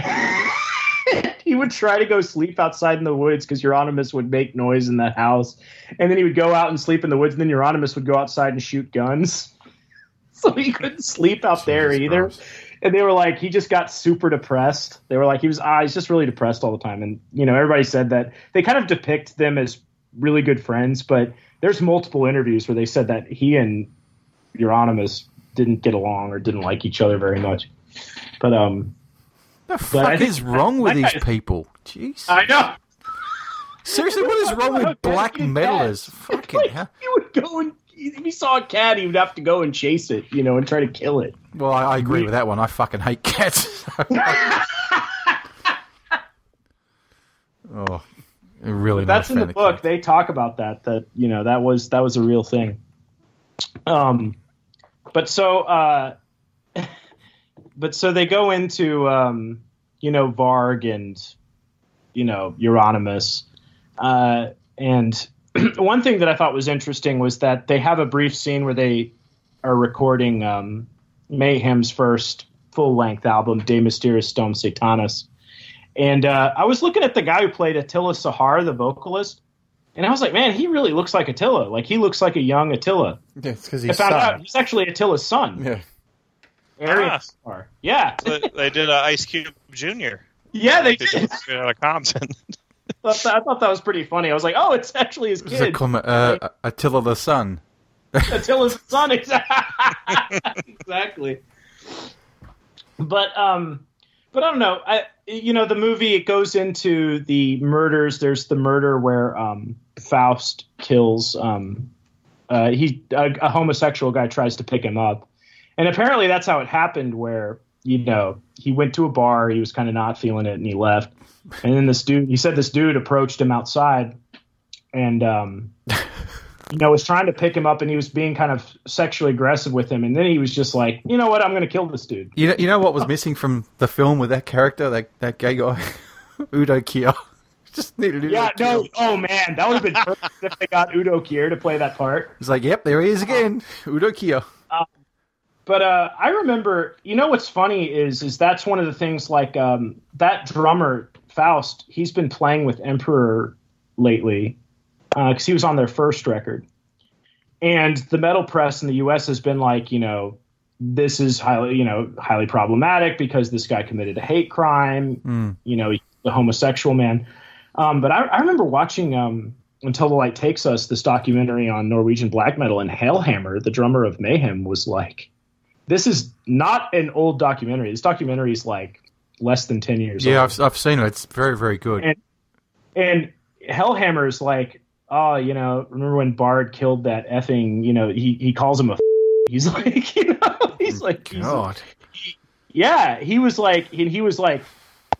Speaker 2: He would try to go sleep outside in the woods because Euronymous would make noise in that house, and then he would go out and sleep in the woods, and then Euronymous would go outside and shoot guns. So he couldn't sleep out there
Speaker 3: Jesus
Speaker 2: either.
Speaker 3: Christ.
Speaker 2: And they were like, he just got super depressed. They were like, he was, ah, he's just really depressed all the time. And, you know, everybody said that they kind of depict them as really good friends, but there's multiple interviews where they said that he and Euronymous didn't get along or didn't like each other very much. But, um,
Speaker 3: The
Speaker 2: I
Speaker 3: fuck
Speaker 2: think
Speaker 3: is wrong with
Speaker 2: that
Speaker 3: these
Speaker 2: guy-
Speaker 3: people? Jeez.
Speaker 2: I know.
Speaker 3: Seriously, what is wrong with black metalers? Fucking
Speaker 2: Like,
Speaker 3: hell.
Speaker 2: he would go and, if he saw a cat, he would have to go and chase it, you know, and try to kill it.
Speaker 3: Well, I, I agree with that one. I fucking hate cats. Oh, really? not
Speaker 2: That's
Speaker 3: a
Speaker 2: in the
Speaker 3: fan of
Speaker 2: book.
Speaker 3: cats.
Speaker 2: They talk about that. That you know that was that was a real thing. Um, but so, uh, but so they go into um, you know Varg and you know Euronymous, uh, and one thing that I thought was interesting was that they have a brief scene where they are recording um, Mayhem's first full length album, De Mysteris Dom Satanas. And uh, I was looking at the guy who played Attila Sahar, the vocalist, and I was like, man, he really looks like Attila. Like, he looks like a young Attila.
Speaker 3: Yeah, it's because
Speaker 2: I
Speaker 3: he's
Speaker 2: found
Speaker 3: son.
Speaker 2: out he's actually Attila's son.
Speaker 3: Yeah.
Speaker 2: Arian
Speaker 4: Ah.
Speaker 2: Sahar. Yeah.
Speaker 4: they, they did uh, Ice Cube Junior
Speaker 2: Yeah, they
Speaker 4: They
Speaker 2: did.
Speaker 4: did straight out of Compton.
Speaker 2: I thought, that, I thought that was pretty funny. I was like, oh, it's actually his
Speaker 3: Does it
Speaker 2: kid.
Speaker 3: call him, uh, Attila the Son?
Speaker 2: Attila's son. Exactly. But, um... but I don't know. I you know the movie it goes into the murders. There's the murder where um, Faust kills um, uh, he a, a homosexual guy tries to pick him up, and apparently that's how it happened. Where you know he went to a bar, he was kind of not feeling it, and he left. And then this dude, he said this dude approached him outside, and um, you know was trying to pick him up, and he was being kind of sexually aggressive with him. And then he was just like, you know what, I'm going to kill this dude.
Speaker 3: You know, you know what was missing from the film with that character, that that gay guy, Udo Kier. Just needed Udo
Speaker 2: Yeah,
Speaker 3: Kier.
Speaker 2: no, oh man, that would have been perfect if they got Udo Kier to play that part.
Speaker 3: He's like, yep, there he is again, Udo Kier.
Speaker 2: But uh, I remember, you know, what's funny is, is that's one of the things. Like um, that drummer Faust, he's been playing with Emperor lately because uh, he was on their first record, and the metal press in the U S has been like, you know, this is highly, you know, highly problematic because this guy committed a hate crime.
Speaker 3: Mm.
Speaker 2: You know, he's a homosexual man. Um, but I, I remember watching um, Until the Light Takes Us, this documentary on Norwegian black metal, and Hellhammer, the drummer of Mayhem, was like, this is not an old documentary. This documentary is like less than ten years
Speaker 3: yeah,
Speaker 2: old.
Speaker 3: I've, I've seen it. It's very, very good.
Speaker 2: And, and Hellhammer is like, oh, you know, remember when Bard killed that effing, you know, he, he calls him a f-. He's like, you know, he's like, he's
Speaker 3: God.
Speaker 2: like, he, yeah, he was like, he, he was like,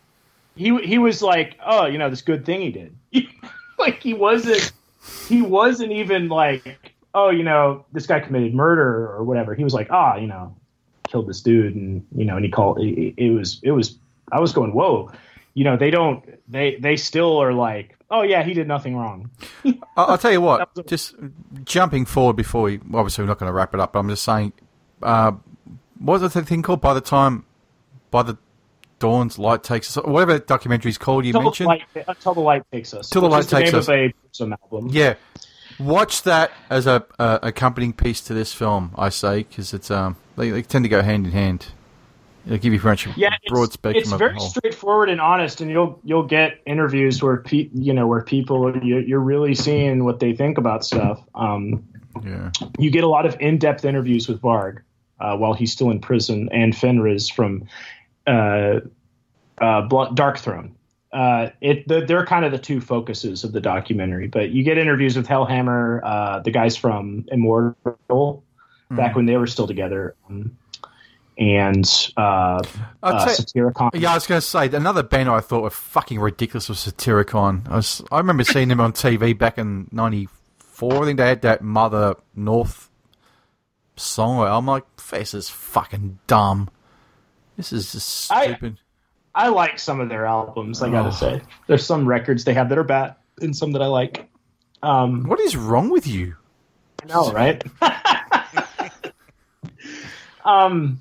Speaker 2: he he was like, oh, you know, this good thing he did. Like he wasn't, he wasn't even like, oh, you know, this guy committed murder or whatever. He was like, ah, oh, you know, killed this dude, and you know, and he called. It, it was, it was. I was going, whoa, you know, they don't, they they still are like, oh yeah, he did nothing wrong.
Speaker 3: I'll tell you what. Just jumping forward before we, obviously we're not going to wrap it up. But I'm just saying, uh, what was the thing called? By the time, by the dawn's light takes us, whatever that documentary's called. You
Speaker 2: Until
Speaker 3: mentioned
Speaker 2: the light, Until the Light Takes Us.
Speaker 3: Till the Light
Speaker 2: Takes
Speaker 3: Takes
Speaker 2: the
Speaker 3: Us.
Speaker 2: name of a some album.
Speaker 3: Yeah. Watch that as a uh, accompanying piece to this film, I say, because it's um they, they tend to go hand in hand. It'll give you pretty much
Speaker 2: Yeah,
Speaker 3: a broad
Speaker 2: it's,
Speaker 3: spectrum
Speaker 2: it's
Speaker 3: of
Speaker 2: very
Speaker 3: the whole.
Speaker 2: straightforward and honest, and you'll you'll get interviews where pe- you know where people you, you're really seeing what they think about stuff. Um,
Speaker 3: Yeah.
Speaker 2: you get a lot of in-depth interviews with Varg uh, while he's still in prison, and Fenriz from uh, uh, Bl- Dark Throne. Uh, it the, they're kind of the two focuses of the documentary, but you get interviews with Hellhammer, uh, the guys from Immortal, back when they were still together, um, and uh,
Speaker 3: I'll
Speaker 2: uh,
Speaker 3: tell-
Speaker 2: Satyricon.
Speaker 3: Yeah, I was going to say another band I thought were fucking ridiculous was Satyricon. I was I remember seeing them on T V back in ninety-four. I think they had that Mother North song. Where I'm like, this is fucking dumb. This is just
Speaker 2: I-
Speaker 3: stupid.
Speaker 2: I like some of their albums, I gotta
Speaker 3: Oh.
Speaker 2: say. There's some records they have that are bad, and some that I like. Um,
Speaker 3: What is wrong with you?
Speaker 2: I know, right? um,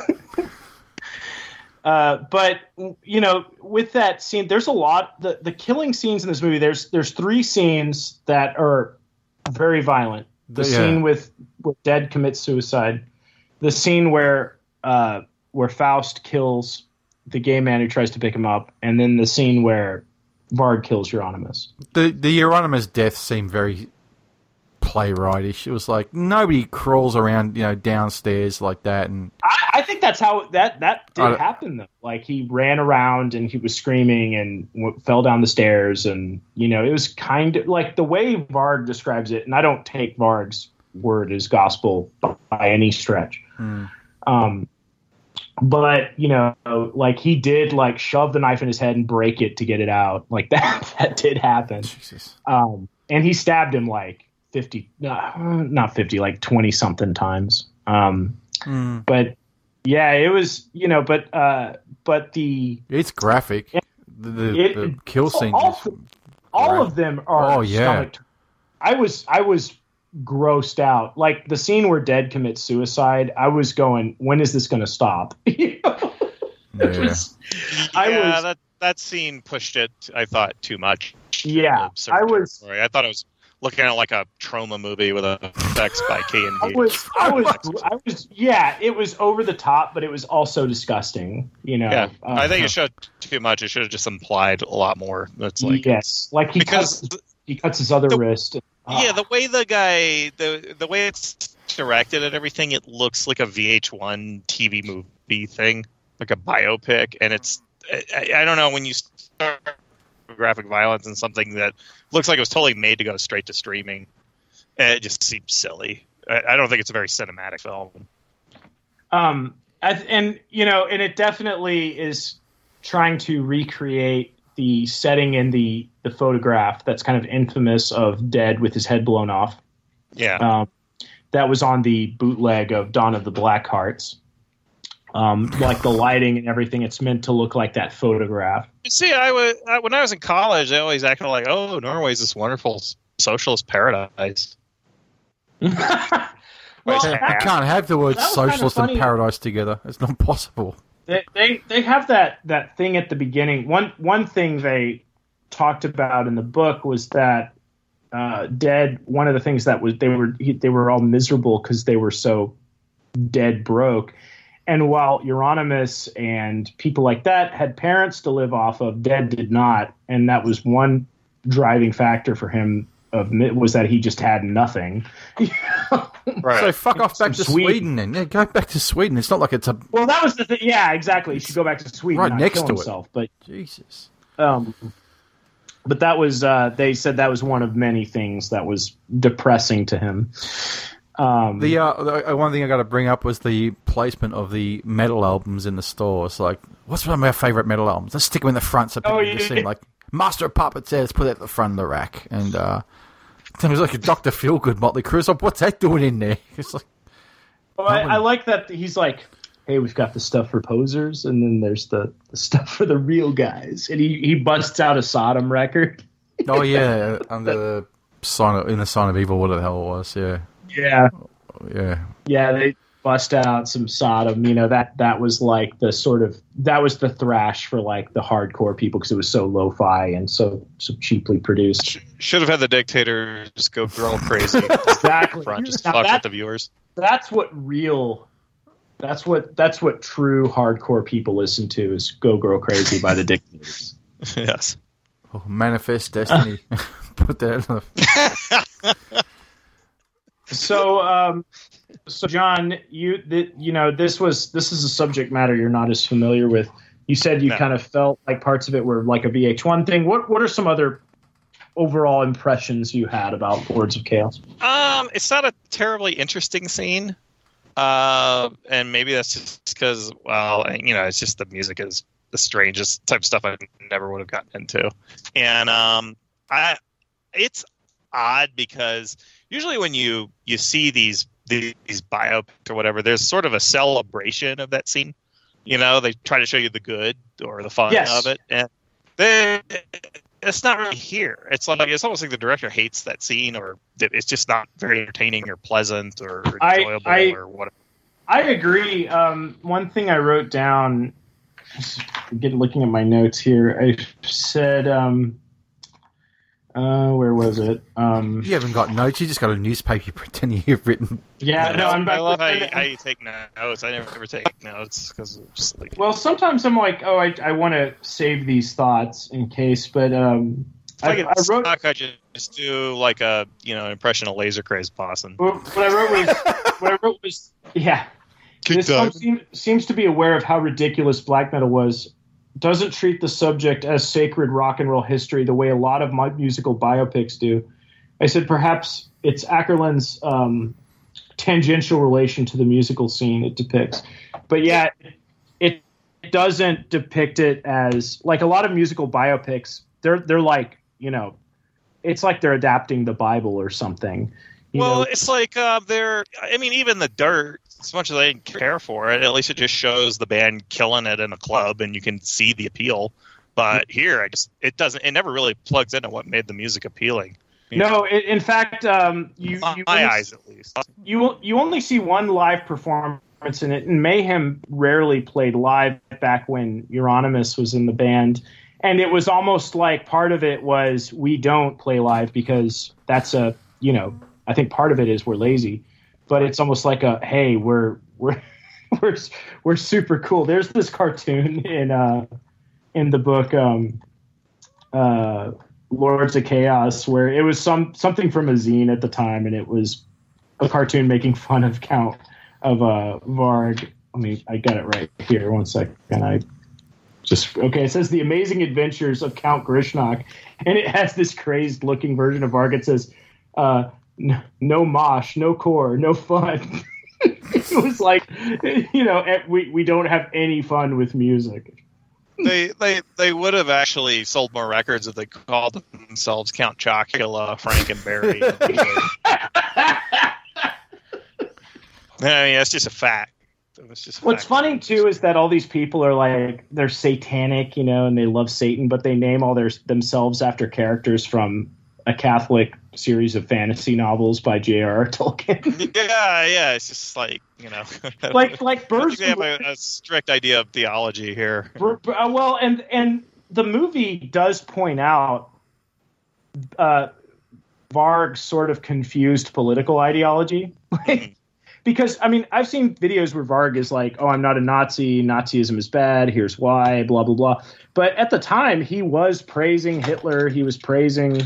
Speaker 2: uh, but you know, with that scene, there's a lot. The the killing scenes in this movie. There's there's three scenes that are very violent. The
Speaker 3: Yeah.
Speaker 2: scene with where Dead commits suicide. The scene where uh, where Faust kills the gay man who tries to pick him up, and then the scene where Varg kills Euronymous.
Speaker 3: The the Euronymous death seemed very playwrightish. It was like nobody crawls around, you know, downstairs like that, and
Speaker 2: I, I think that's how that that did
Speaker 3: I-
Speaker 2: happen though. Like he ran around and he was screaming and w- fell down the stairs, and you know it was kind of like the way Varg describes it. And I don't take Varg's word as gospel by any stretch.
Speaker 3: Mm.
Speaker 2: Um, but you know, like he did like shove the knife in his head and break it to get it out. Like that that did happen.
Speaker 3: Jesus.
Speaker 2: Um, and he stabbed him like fifty, uh, not fifty, like twenty something times. Um,
Speaker 3: Mm.
Speaker 2: but yeah, it was, you know, but, uh, but the,
Speaker 3: It's graphic. The, the,
Speaker 2: It-
Speaker 3: the kill
Speaker 2: so
Speaker 3: scene.
Speaker 2: all,
Speaker 3: is
Speaker 2: all
Speaker 3: Right.
Speaker 2: of them are
Speaker 3: Oh, yeah.
Speaker 2: stomach. I was, I was grossed out. Like the scene where Dead commits suicide. I was going, when is this going to stop? You know? It
Speaker 3: Yeah.
Speaker 2: was- I
Speaker 4: yeah,
Speaker 2: was-
Speaker 4: that that scene pushed it. I thought too much.
Speaker 2: yeah,
Speaker 4: Certain
Speaker 2: I was,
Speaker 4: territory. I thought it was looking at like a trauma movie with effects by K and
Speaker 2: I
Speaker 4: D.
Speaker 2: was, I was, I was, yeah, it was over the top, but it was also disgusting, you know?
Speaker 4: Yeah,
Speaker 2: Uh,
Speaker 4: I think it showed too much. It should have just implied a lot more. That's like
Speaker 2: yes, like he
Speaker 4: because
Speaker 2: cuts, he cuts his other
Speaker 4: the-
Speaker 2: wrist. Ah.
Speaker 4: yeah, the way the guy the the way it's directed and everything, it looks like a V H one T V movie thing. like a biopic, and it's I, I don't know when you start graphic violence and something that looks like it was totally made to go straight to streaming, it just seems silly. I, I don't think it's a very cinematic film.
Speaker 2: Um, and you know, and it definitely is trying to recreate the setting in the the photograph that's kind of infamous of Dead with his head blown off.
Speaker 4: Yeah.
Speaker 2: Um, that was on the bootleg of Dawn of the Black Hearts. Um, like the lighting and everything, it's meant to look like that photograph.
Speaker 4: You see, I was I, when I was in college, I always acted like, "Oh, Norway's this wonderful socialist paradise."
Speaker 2: Well,
Speaker 3: you can't have the words socialist and paradise together. It's not possible.
Speaker 2: They, they they have that that thing at the beginning. One one thing they talked about in the book was that uh, Dead. One of the things that was they were they were all miserable because they were so dead broke. And while Euronymous and people like that had parents to live off of, Dead did not, and that was one driving factor for him. Of was that he just had nothing.
Speaker 3: Right. So fuck off back Some to Sweden. Sweden then. Yeah, go back to Sweden. It's not like it's a
Speaker 2: well. That was the thing. Yeah, exactly. He should go back to Sweden,
Speaker 3: right
Speaker 2: not
Speaker 3: next
Speaker 2: kill
Speaker 3: to
Speaker 2: himself.
Speaker 3: it.
Speaker 2: But
Speaker 3: Jesus.
Speaker 2: Um, but that was uh, they said that was one of many things that was depressing to him. Um,
Speaker 3: the, uh, the one thing I got to bring up was the placement of the metal albums in the stores. Like, what's one of my favorite metal albums? Let's stick them in the front so people oh, can yeah. see. Like, Master of Puppets says, put it at the front of the rack, and uh, it was like a Doctor Feelgood Motley Crue. Like, what's that doing in there? It's like,
Speaker 2: well, I, I like that he's like, hey, we've got the stuff for posers, and then there's the, the stuff for the real guys, and he, he busts out a Sodom record.
Speaker 3: Oh yeah, under the sign of, in the Sign of Evil, what the hell it was, yeah.
Speaker 2: Yeah,
Speaker 3: yeah,
Speaker 2: yeah. They bust out some Sodom. You know that that was like the sort of that was the thrash for like the hardcore people because it was so lo-fi and so so cheaply produced.
Speaker 4: Should have had the Dictator just go girl crazy.
Speaker 2: Exactly.
Speaker 4: Front, just
Speaker 2: now
Speaker 4: fuck
Speaker 2: that,
Speaker 4: with the viewers.
Speaker 2: That's what real. That's what that's what true hardcore people listen to is "Go Girl Crazy" by the Dictators.
Speaker 4: Yes.
Speaker 3: Oh, Manifest Destiny. Put that in the.
Speaker 2: So, um, so John, you th- you know this was this is a subject matter you're not as familiar with. You said you no. kind of felt like parts of it were like a V H one thing. What what are some other overall impressions you had about Lords of Chaos?
Speaker 4: Um, it's not a terribly interesting scene, uh, and maybe that's just because, well, you know, it's just the music is the strangest type of stuff I never would have gotten into, and um, I it's odd because. Usually when you, you see these, these these biopics or whatever, there's sort of a celebration of that scene. You know, they try to show you the good or the fun
Speaker 2: yes.
Speaker 4: of it, and they, it's not really here. It's like it's almost like the director hates that scene, or it's just not very entertaining or pleasant or enjoyable
Speaker 2: I, I,
Speaker 4: or whatever.
Speaker 2: I agree. Um, one thing I wrote down, get looking at my notes here, I said. Um, Uh, where was it? Um,
Speaker 3: you haven't got notes. You just got a newspaper pretending you've written.
Speaker 2: Yeah, no, I'm back.
Speaker 4: I love how you, how you take notes. I never ever take notes because just like.
Speaker 2: Well, sometimes I'm like, oh, I I want to save these thoughts in case, but um,
Speaker 4: like
Speaker 2: I, I wrote.
Speaker 4: Stock, I just do like a you know impression of Laser Craze Boston.
Speaker 2: Well, what I wrote was what I wrote was yeah.
Speaker 4: Kick
Speaker 2: this song seem, seems to be aware of how ridiculous black metal was. Doesn't treat the subject as sacred rock and roll history the way a lot of my musical biopics do. I said perhaps it's Ackerland's um, tangential relation to the musical scene it depicts. But yeah, it, it doesn't depict it as like a lot of musical biopics. They're they're like, you know, it's like they're adapting the Bible or something. You
Speaker 4: well,
Speaker 2: know?
Speaker 4: It's like uh, they're. I mean, even the Dirt. As much as I didn't care for it, at least it just shows the band killing it in a club, and you can see the appeal. But here, I just it doesn't. It never really plugs into what made the music appealing.
Speaker 2: You no, it, in fact, um, you,
Speaker 4: my
Speaker 2: you
Speaker 4: only,
Speaker 2: eyes
Speaker 4: at least.
Speaker 2: You you only see one live performance in it, and Mayhem rarely played live back when Euronymous was in the band, and it was almost like part of it was we don't play live because that's a you know I think part of it is we're lazy. But it's almost like a hey, we're we're we're we're super cool. There's this cartoon in uh in the book um uh Lords of Chaos where it was some something from a zine at the time, and it was a cartoon making fun of Count of uh Varg Let me. I got it right here. One second. I just okay. It says The Amazing Adventures of Count Grishnak, and it has this crazed-looking version of Varg. It says, uh, "No mosh, no core, no fun." It was like, you know, we we don't have any fun with music.
Speaker 4: They they they would have actually sold more records if they called themselves Count Chocula, Frankenberry. I mean, that's just a fact. It was just a
Speaker 2: What's
Speaker 4: fact.
Speaker 2: funny too is that all these people are like they're satanic, you know, and they love Satan, but they name all their themselves after characters from a Catholic series of fantasy novels by J R R Tolkien.
Speaker 4: Yeah, yeah, it's just like, you know,
Speaker 2: like like
Speaker 4: I think
Speaker 2: Birds.
Speaker 4: they have a, a strict idea of theology here.
Speaker 2: Well, and and the movie does point out uh, Varg's sort of confused political ideology. Because, I mean, I've seen videos where Varg is like, oh, I'm not a Nazi, Nazism is bad, here's why, blah, blah, blah. But at the time, he was praising Hitler, he was praising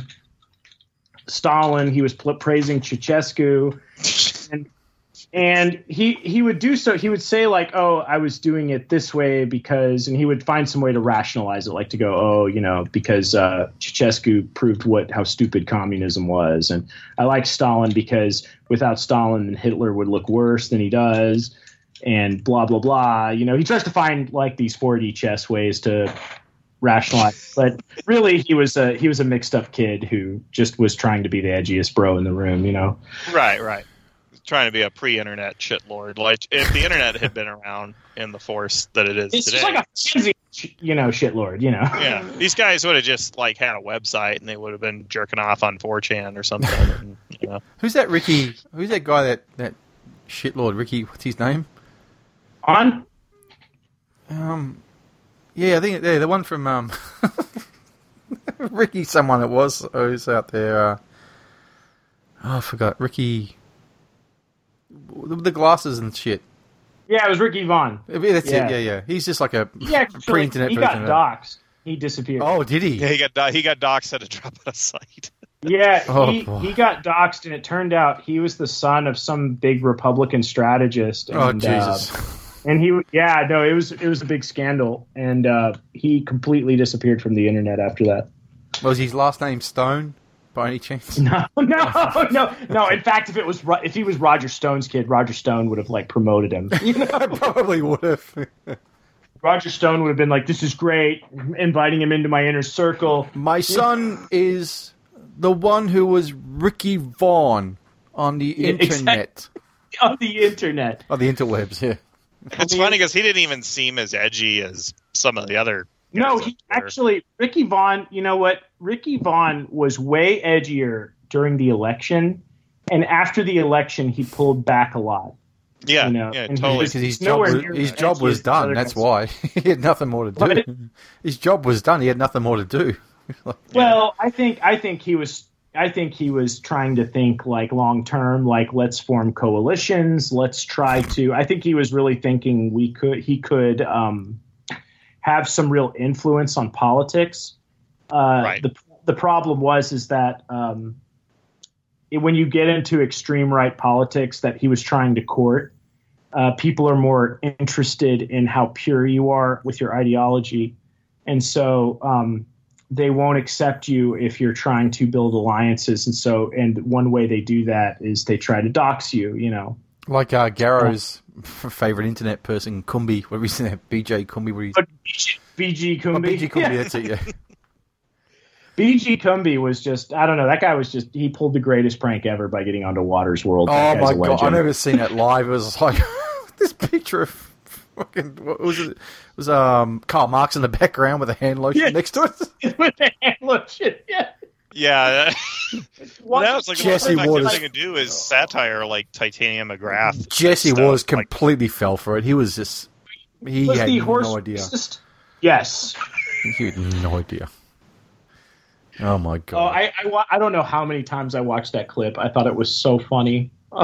Speaker 2: Stalin, he was pl- praising Ceausescu, and and he he would do so. He would say like, "Oh, I was doing it this way because," and he would find some way to rationalize it, like to go, "Oh, you know, because uh, Ceausescu proved what how stupid communism was, and I like Stalin because without Stalin, Hitler would look worse than he does." And blah blah blah. You know, he tries to find like these four D chess ways to rationalize, but really he was a he was a mixed up kid who just was trying to be the edgiest bro in the room. You know,
Speaker 4: Right, right. Trying to be a pre-internet shitlord. Like if the internet had been around in the force that it is
Speaker 2: it's
Speaker 4: today,
Speaker 2: just like a fancy, you know, shitlord. You know,
Speaker 4: yeah, these guys would have just like had a website and they would have been jerking off on four chan or something. And, you know.
Speaker 3: Who's that Ricky? Who's that guy that that shitlord Ricky? What's his name?
Speaker 2: on.
Speaker 3: Um, yeah, I think yeah, the one from um, Ricky. Someone it was who's out there. Uh, oh, I forgot Ricky. The, the glasses and shit.
Speaker 2: Yeah, it was Ricky Vaughn.
Speaker 3: Yeah, that's
Speaker 2: Yeah.
Speaker 3: it. Yeah, yeah. He's just like a
Speaker 2: He actually,
Speaker 3: pre-internet
Speaker 2: he
Speaker 3: version.
Speaker 2: got
Speaker 3: of
Speaker 2: doxxed. He disappeared.
Speaker 3: Oh, did he?
Speaker 4: Yeah, he got do- he got doxxed at a drop on a site.
Speaker 2: Yeah,
Speaker 3: Oh,
Speaker 2: he,
Speaker 3: boy.
Speaker 2: he got doxxed, and it turned out he was the son of some big Republican strategist. And,
Speaker 3: Oh, Jesus.
Speaker 2: Uh, and he, yeah, no, it was it was a big scandal, and uh, he completely disappeared from the internet after that.
Speaker 3: Was his last name Stone, by any chance?
Speaker 2: No, no, no, no. In fact, if it was Ro- if he was Roger Stone's kid, Roger Stone would have like promoted him. You know?
Speaker 3: I probably would have.
Speaker 2: Roger Stone would have been like, "This is great," inviting him into my inner circle.
Speaker 3: My son is the one who was Ricky Vaughn on the
Speaker 2: Yeah,
Speaker 3: internet.
Speaker 2: On the internet.
Speaker 3: On the interwebs, yeah.
Speaker 4: It's funny because he didn't even seem as edgy as some of the other.
Speaker 2: No,
Speaker 4: guys
Speaker 2: he
Speaker 4: up there.
Speaker 2: actually Ricky Vaughn. You know what? Ricky Vaughn was way edgier during the election, and after the election, he pulled back a lot.
Speaker 4: Yeah,
Speaker 2: you know,
Speaker 4: yeah,
Speaker 2: and he
Speaker 4: totally.
Speaker 2: was-
Speaker 3: Because his
Speaker 2: He's
Speaker 3: job
Speaker 2: nowhere
Speaker 3: was,
Speaker 2: near
Speaker 3: his
Speaker 2: as
Speaker 3: job
Speaker 2: edgy
Speaker 3: was
Speaker 2: as the other
Speaker 3: done. That's
Speaker 2: guys.
Speaker 3: why. He had nothing more to do.
Speaker 2: What?
Speaker 3: His job was done. He had nothing more to do.
Speaker 2: Well, I think I think he was I think he was trying to think like long term, like let's form coalitions, let's try to. I think he was really thinking we could he could um, have some real influence on politics. Uh,
Speaker 4: Right.
Speaker 2: The the problem was is that um, it, when you get into extreme right politics that he was trying to court, uh, people are more interested in how pure you are with your ideology, and so. Um, They won't accept you if you're trying to build alliances, and so and one way they do that is they try to dox you. You know,
Speaker 3: Like uh, Garrow's favourite internet person, Kumbi. What was that? B J Kumbi. Where he's...
Speaker 2: B G
Speaker 3: Oh,
Speaker 2: Kumbi.
Speaker 3: B J Kumbi,
Speaker 2: Yeah.
Speaker 3: that's it, yeah.
Speaker 2: B G Kumbi was just I don't know. That guy was just he pulled the greatest prank ever by getting onto Waters World.
Speaker 3: Oh,
Speaker 2: That guy's
Speaker 3: my
Speaker 2: a
Speaker 3: God.
Speaker 2: legend.
Speaker 3: I've never seen it live. It was like this picture of fucking, what was it? It was um, Karl Marx in the background with a hand lotion
Speaker 2: Yeah.
Speaker 3: next to it.
Speaker 2: With the hand lotion. Yeah.
Speaker 4: Yeah, well, that was like
Speaker 3: Jesse
Speaker 4: the
Speaker 3: Waters.
Speaker 4: best thing to do is satire like Titanium McGrath.
Speaker 3: Jesse
Speaker 4: stuff.
Speaker 3: Waters
Speaker 4: Like,
Speaker 3: completely fell for it. He was just, he
Speaker 2: Was
Speaker 3: had
Speaker 2: the horse
Speaker 3: no idea.
Speaker 2: racist? Yes.
Speaker 3: He had no idea. Oh my God.
Speaker 2: Oh, I, I wa- I don't know how many times I watched that clip. I thought it was so funny. Oh.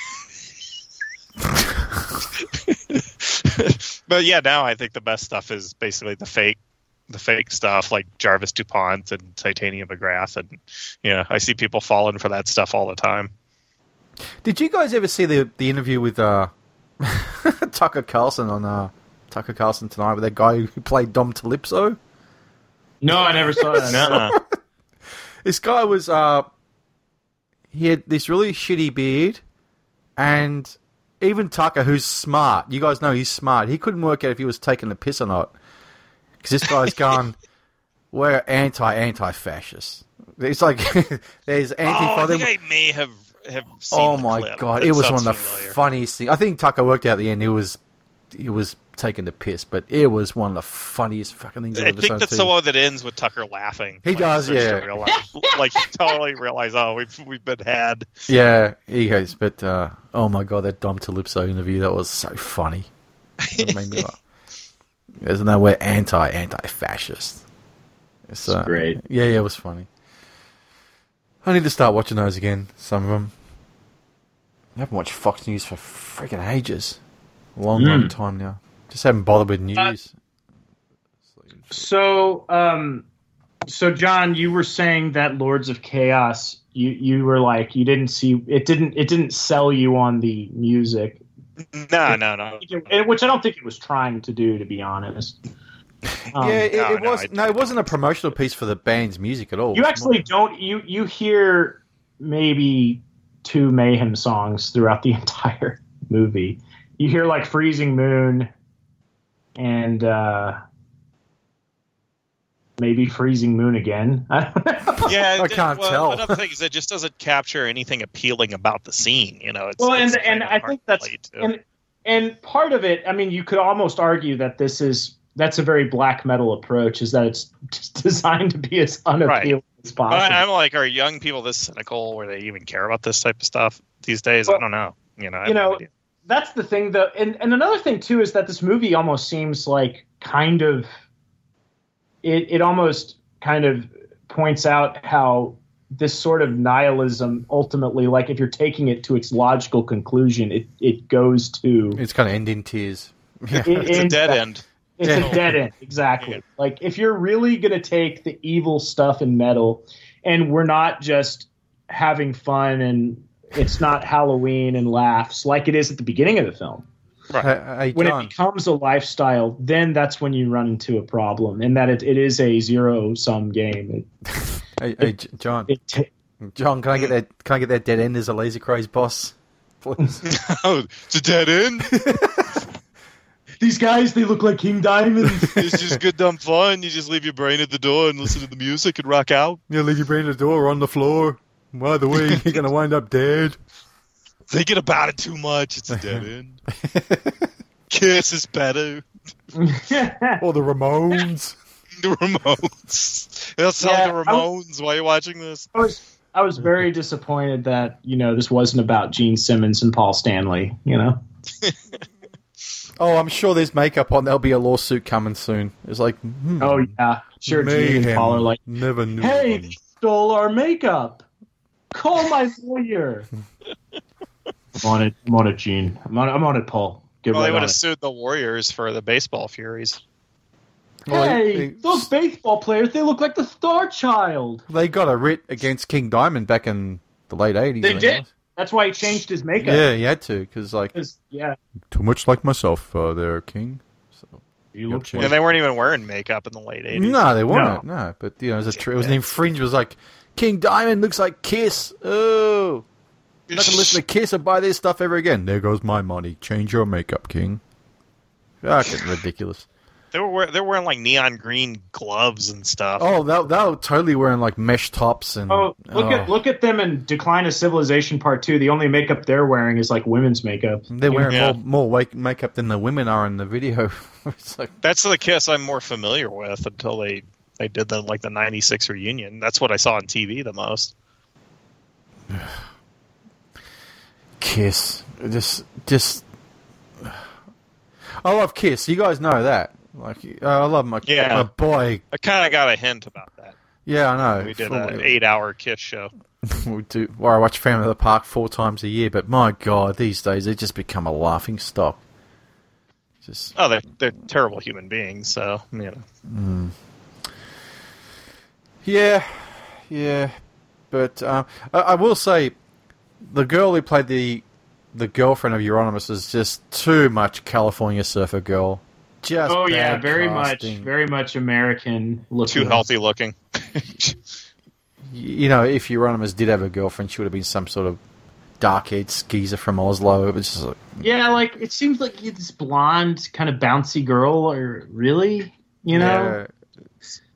Speaker 4: but yeah, now I think the best stuff is basically the fake, the fake stuff like Jarvis DuPont and Titanium McGrath, and you know I see people falling for that stuff all the time.
Speaker 3: Did you guys ever see the the interview with uh Tucker Carlson on uh, Tucker Carlson Tonight with that guy who played Dom Calypso.
Speaker 2: No, I never saw that.
Speaker 4: Nuh-uh.
Speaker 3: This guy was uh, he had this really shitty beard, and even Tucker, who's smart, you guys know he's smart. He couldn't work out if he was taking the piss or not, because this guy's gone. We're anti anti fascist. It's like there's anti.
Speaker 4: Oh, I think I may have have seen
Speaker 3: Oh
Speaker 4: the
Speaker 3: my
Speaker 4: clip.
Speaker 3: god,
Speaker 4: That
Speaker 3: it was one
Speaker 4: sounds
Speaker 3: of the
Speaker 4: familiar.
Speaker 3: funniest things. I think Tucker worked out at the end. He was he was taking the piss, but it was one of the funniest fucking things I've
Speaker 4: I
Speaker 3: ever
Speaker 4: think
Speaker 3: seen.
Speaker 4: that's the one that ends with Tucker laughing.
Speaker 3: He
Speaker 4: Like,
Speaker 3: does,
Speaker 4: starts to
Speaker 3: yeah.
Speaker 4: realize- like, you totally realize, oh, we've we've been had.
Speaker 3: Yeah, he goes, but uh, oh my god, that Dom Calypso interview, that was so funny. It made me laugh. There's no way anti anti fascist. It's uh,
Speaker 2: great.
Speaker 3: Yeah, yeah, it was funny. I need to start watching those again. Some of them. I haven't watched Fox News for freaking ages. A long,
Speaker 2: Mm.
Speaker 3: long time now. Just haven't bothered with news.
Speaker 2: So, um, so John, you were saying that Lords of Chaos, you you were like you didn't see it didn't it didn't sell you on the music,
Speaker 4: No, no, no.
Speaker 2: It- which I don't think it was trying to do, to be honest. Um,
Speaker 3: yeah, it,
Speaker 4: no,
Speaker 3: it
Speaker 4: no,
Speaker 3: was.
Speaker 4: I-
Speaker 3: No, it wasn't a promotional piece for the band's music at all.
Speaker 2: You actually don't you you hear maybe two Mayhem songs throughout the entire movie. You hear like Freezing Moon and uh, maybe Freezing Moon again. I don't know.
Speaker 4: Yeah,
Speaker 3: I
Speaker 4: it-
Speaker 3: can't
Speaker 4: well,
Speaker 3: tell.
Speaker 4: Another thing is it just doesn't capture anything appealing about the scene. You know, it's,
Speaker 2: Well, and
Speaker 4: it's
Speaker 2: and
Speaker 4: kind of
Speaker 2: I
Speaker 4: hard
Speaker 2: think
Speaker 4: to
Speaker 2: that's
Speaker 4: relate to.
Speaker 2: and and part of it. I mean, you could almost argue that this is that's a very black metal approach. Is that it's just designed to be as unappealing as
Speaker 4: But
Speaker 2: possible.
Speaker 4: I, I'm like, are young people this cynical where they even care about this type of stuff these days?
Speaker 2: Well,
Speaker 4: I don't know. You know, I
Speaker 2: you
Speaker 4: have no
Speaker 2: know,
Speaker 4: idea.
Speaker 2: that's the thing. Though, and and another thing too is that this movie almost seems like kind of it. It almost kind of points out how this sort of nihilism ultimately, like if you're taking it to its logical conclusion, it it goes to
Speaker 3: It's kind of end in tears. Yeah.
Speaker 2: it
Speaker 4: It's a
Speaker 2: ends
Speaker 4: dead
Speaker 2: up-
Speaker 4: end.
Speaker 2: It's
Speaker 3: Yeah.
Speaker 2: a dead end, exactly.
Speaker 4: Yeah.
Speaker 2: Like if you're really gonna take the evil stuff in metal, and we're not just having fun and it's not Halloween and laughs like it is at the beginning of the film.
Speaker 3: Hey, hey,
Speaker 2: When
Speaker 3: John.
Speaker 2: it becomes a lifestyle, then that's when you run into a problem, and that it, it is a zero sum game.
Speaker 3: Hey, hey, J- John.
Speaker 2: It, it
Speaker 3: John, can I get that? Can I get that dead end as a Laser Craze boss, please?
Speaker 4: Oh, it's a dead end.
Speaker 2: these guys, they look like King Diamond.
Speaker 4: It's just good dumb fun. You just leave your brain at the door and listen to the music and rock out.
Speaker 3: Yeah, leave your brain at the door or on the floor. By the way, you're gonna wind up dead.
Speaker 4: Thinking about it too much, it's a dead end. Kiss is better.
Speaker 3: Or the Ramones.
Speaker 4: The Ramones. It'll sound
Speaker 2: Yeah,
Speaker 4: like the Ramones while you're watching this.
Speaker 2: I was I was very disappointed that you know this wasn't about Gene Simmons and Paul Stanley. You know.
Speaker 3: Oh, I'm sure there's makeup on. There'll be a lawsuit coming soon. It's like, hmm,
Speaker 2: Oh yeah, sure. Gene and
Speaker 3: mayhem.
Speaker 2: Paul are like,
Speaker 3: Never knew.
Speaker 2: hey,
Speaker 3: them.
Speaker 2: they stole our makeup. Call my lawyer. I'm on it. I'm on it, Gene. I'm on. I'm on it, Paul. Get
Speaker 4: Well,
Speaker 2: right
Speaker 4: they would
Speaker 2: on
Speaker 4: have
Speaker 2: it.
Speaker 4: sued the Warriors for the baseball Furies.
Speaker 3: Well,
Speaker 2: Hey,
Speaker 3: they,
Speaker 2: those baseball players, they look like the Star Child.
Speaker 3: they got a writ against King Diamond back in the late eighties.
Speaker 2: They
Speaker 3: I think
Speaker 2: did.
Speaker 3: it was.
Speaker 2: That's why he changed his makeup.
Speaker 3: Yeah, he had to because like
Speaker 2: 'Cause, yeah.
Speaker 3: too much like myself uh, there, King. So
Speaker 2: You
Speaker 3: Yep,
Speaker 2: look
Speaker 3: change.
Speaker 4: And they weren't even wearing makeup in the late eighties.
Speaker 3: no, they weren't. No, but you know, it was, a tr- it was an infringe. It was like King Diamond looks like Kiss. Oh, I'm not gonna listen to Kiss or buy their stuff ever again. There goes my money. Change your makeup, King. Fucking ridiculous.
Speaker 4: They were wear- they were wearing like neon green gloves and stuff.
Speaker 3: Oh, they they were totally wearing like mesh tops and.
Speaker 2: Oh, look
Speaker 3: oh.
Speaker 2: at look at them in Decline of Civilization Part Two. The only makeup they're wearing is like women's makeup.
Speaker 3: They're wearing
Speaker 4: Yeah.
Speaker 3: more more wake- makeup than the women are in the video. It's like,
Speaker 4: That's the Kiss I'm more familiar with until they, they did the like the ninety-six reunion. That's what I saw on T V the most.
Speaker 3: Kiss. Just, just. I love Kiss. You guys know that. Like, uh, I love my,
Speaker 4: Yeah.
Speaker 3: my boy.
Speaker 4: I kind of got a hint about that.
Speaker 3: Yeah, I know.
Speaker 4: We did
Speaker 3: Full-
Speaker 4: an eight-hour Kiss show.
Speaker 3: we do. Well, I watch Family of the Park four times a year, but my God, these days they just become a laughing stock. Just
Speaker 4: Oh, they're they're terrible human beings. So you know,
Speaker 3: yeah, yeah. But um, I, I will say, the girl who played the the girlfriend of Euronymous is just too much California Surfer girl. Just
Speaker 2: oh yeah,
Speaker 3: bad
Speaker 2: very
Speaker 3: casting.
Speaker 2: much, very much American looking.
Speaker 4: Too healthy looking.
Speaker 3: You know, if Euronymous did have a girlfriend, she would have been some sort of dark-haired skeezer from Oslo. It was just like,
Speaker 2: yeah, like it seems like this blonde, kind of bouncy girl, or really, you know.
Speaker 3: Yeah.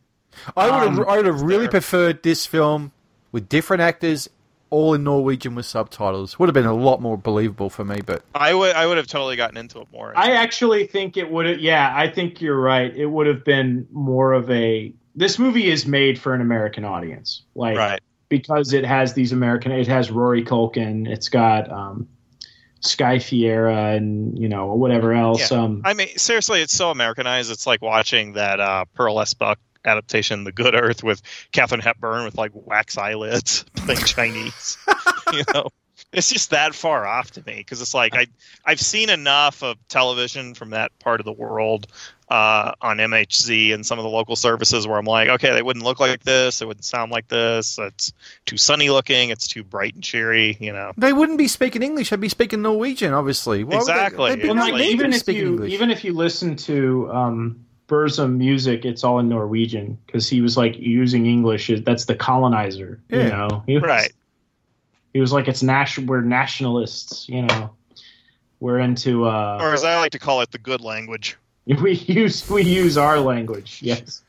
Speaker 3: I would have,
Speaker 2: Um,
Speaker 3: I would have really
Speaker 4: there.
Speaker 3: preferred this film with different actors, all in Norwegian with subtitles. Would have been a lot more believable for me, but
Speaker 4: I would I would have totally gotten into it more.
Speaker 2: I actually think it would have. Yeah, I think you're right. It would have been more of a. This movie is made for an American audience, like
Speaker 4: Right.
Speaker 2: because it has these American. It has Rory Culkin. It's got um, Sky Fiera, and you know whatever else.
Speaker 4: Yeah.
Speaker 2: Um,
Speaker 4: I mean, seriously, it's so Americanized. It's like watching that uh, Pearl S. Buck adaptation, The Good Earth, with Katharine Hepburn with like wax eyelids playing Chinese. You know, it's just that far off to me because it's like I I've seen enough of television from that part of the world uh, on M H Z and some of the local services where I'm like, okay, they wouldn't look like this, they wouldn't sound like this. It's too sunny looking. It's too bright and cheery. You know,
Speaker 3: they wouldn't be speaking English. They'd be speaking Norwegian, obviously. Why would they-
Speaker 4: Exactly.
Speaker 3: they'd be
Speaker 2: well, like,
Speaker 3: naive
Speaker 2: even
Speaker 3: to
Speaker 2: if
Speaker 3: speaking
Speaker 2: you
Speaker 3: English.
Speaker 2: even if you listen to um, Burzum music, it's all in Norwegian because he was like using English. That's the colonizer. You
Speaker 3: Yeah.
Speaker 2: know, he was,
Speaker 4: right?
Speaker 2: He was like, it's national. We're nationalists. You know, we're into. Uh,
Speaker 4: Or as I like to call it, the good language.
Speaker 2: We use we use our language, yes.